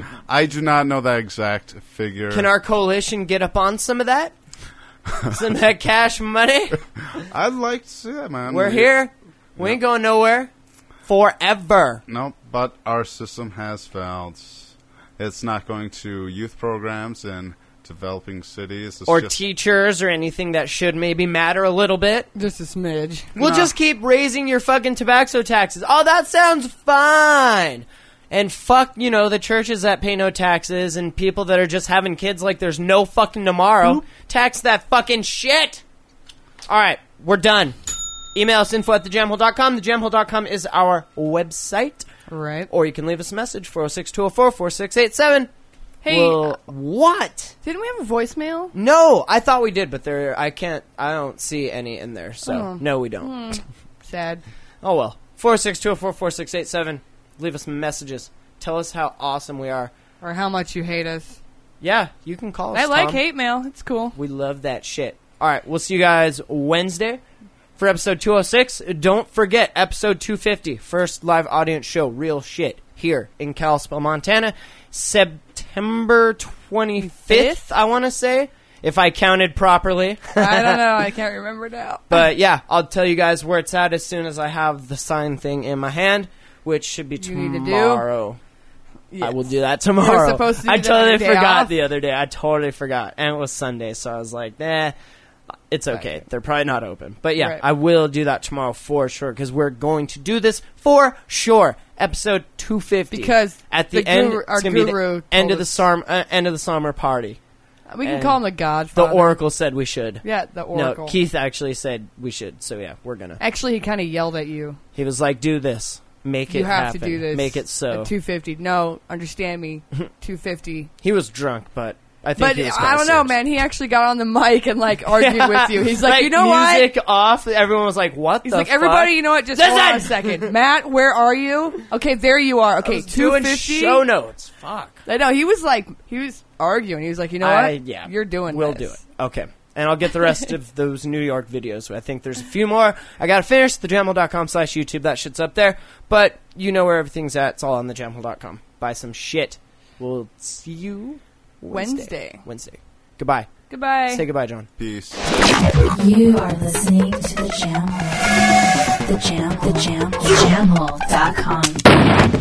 I do not know that exact figure. Can our coalition get up on some of that? Some of that cash money? I'd like to see that, man. We're here. We ain't going nowhere. Forever. No, but our system has failed. It's not going to youth programs in developing cities. It's Or just, teachers or anything that should maybe matter a little bit. Just a smidge. We'll just keep raising your fucking tobacco taxes. Oh, that sounds fine. And fuck, the churches that pay no taxes and people that are just having kids like there's no fucking tomorrow. Tax that fucking shit. All right, we're done. Email us info@thejamhole.com. Thejamhole.com is our website. Right. Or you can leave us a message, 406-204-4687. Hey, what? didn't we have a voicemail? No, I thought we did, but I don't see any in there, so Oh. no, we don't. Sad. Oh well. 462-204-4687. Leave us messages. Tell us how awesome we are. Or how much you hate us. Yeah, you can call us. I like Tom. hate mail. It's cool. We love that shit. All right, we'll see you guys Wednesday for episode 206. Don't forget episode 250, first live audience show, real shit, here in Kalispell, Montana, September 25th, I want to say, if I counted properly. I don't know. I can't remember now. But yeah, I'll tell you guys where it's at as soon as I have the sign thing in my hand, which should be You need to do? tomorrow. Yes. I will do that tomorrow. You're supposed to do I that totally on your day forgot off? the other day. I totally forgot. And it was Sunday, so I was like, nah, it's okay. Right. They're probably not open. But yeah, Right. I will do that tomorrow for sure, because we're going to do this for sure. Episode 250. Because at the the end, guru- our it's gonna be guru the end told of the us. end of the summer party. We can And call him the The Godfather. Oracle said we should. Yeah, the Oracle. No, Keith actually said we should. So yeah, we're gonna. Actually, he kind of yelled at you. He was like, "Do this, make it You have happen, to do this. make it so." At 250. No, understand me. 250. He was drunk, but I think But he was I don't know, serious. man. He actually got on the mic and like argued with you. He's like, you know music what? off. Everyone was like, "What?" He's the like, fuck? everybody, you know what? Just hold on a Listen! second. Matt, where are you? Okay, there you are. Okay, I was doing 250. show notes. Fuck. I know he was arguing. He was like, you know what? Yeah, You're doing We'll this. do it. Okay. And I'll get the rest of those New York videos. I think there's a few more. I got to finish thejamhole.com/YouTube. That shit's up there. But you know where everything's at. It's all on thejamhole.com. Buy some shit. We'll see you Wednesday. Goodbye. Goodbye. Say goodbye, John. Peace. You are listening to The Jam Hole. The Jam Hole. Jamhole.com.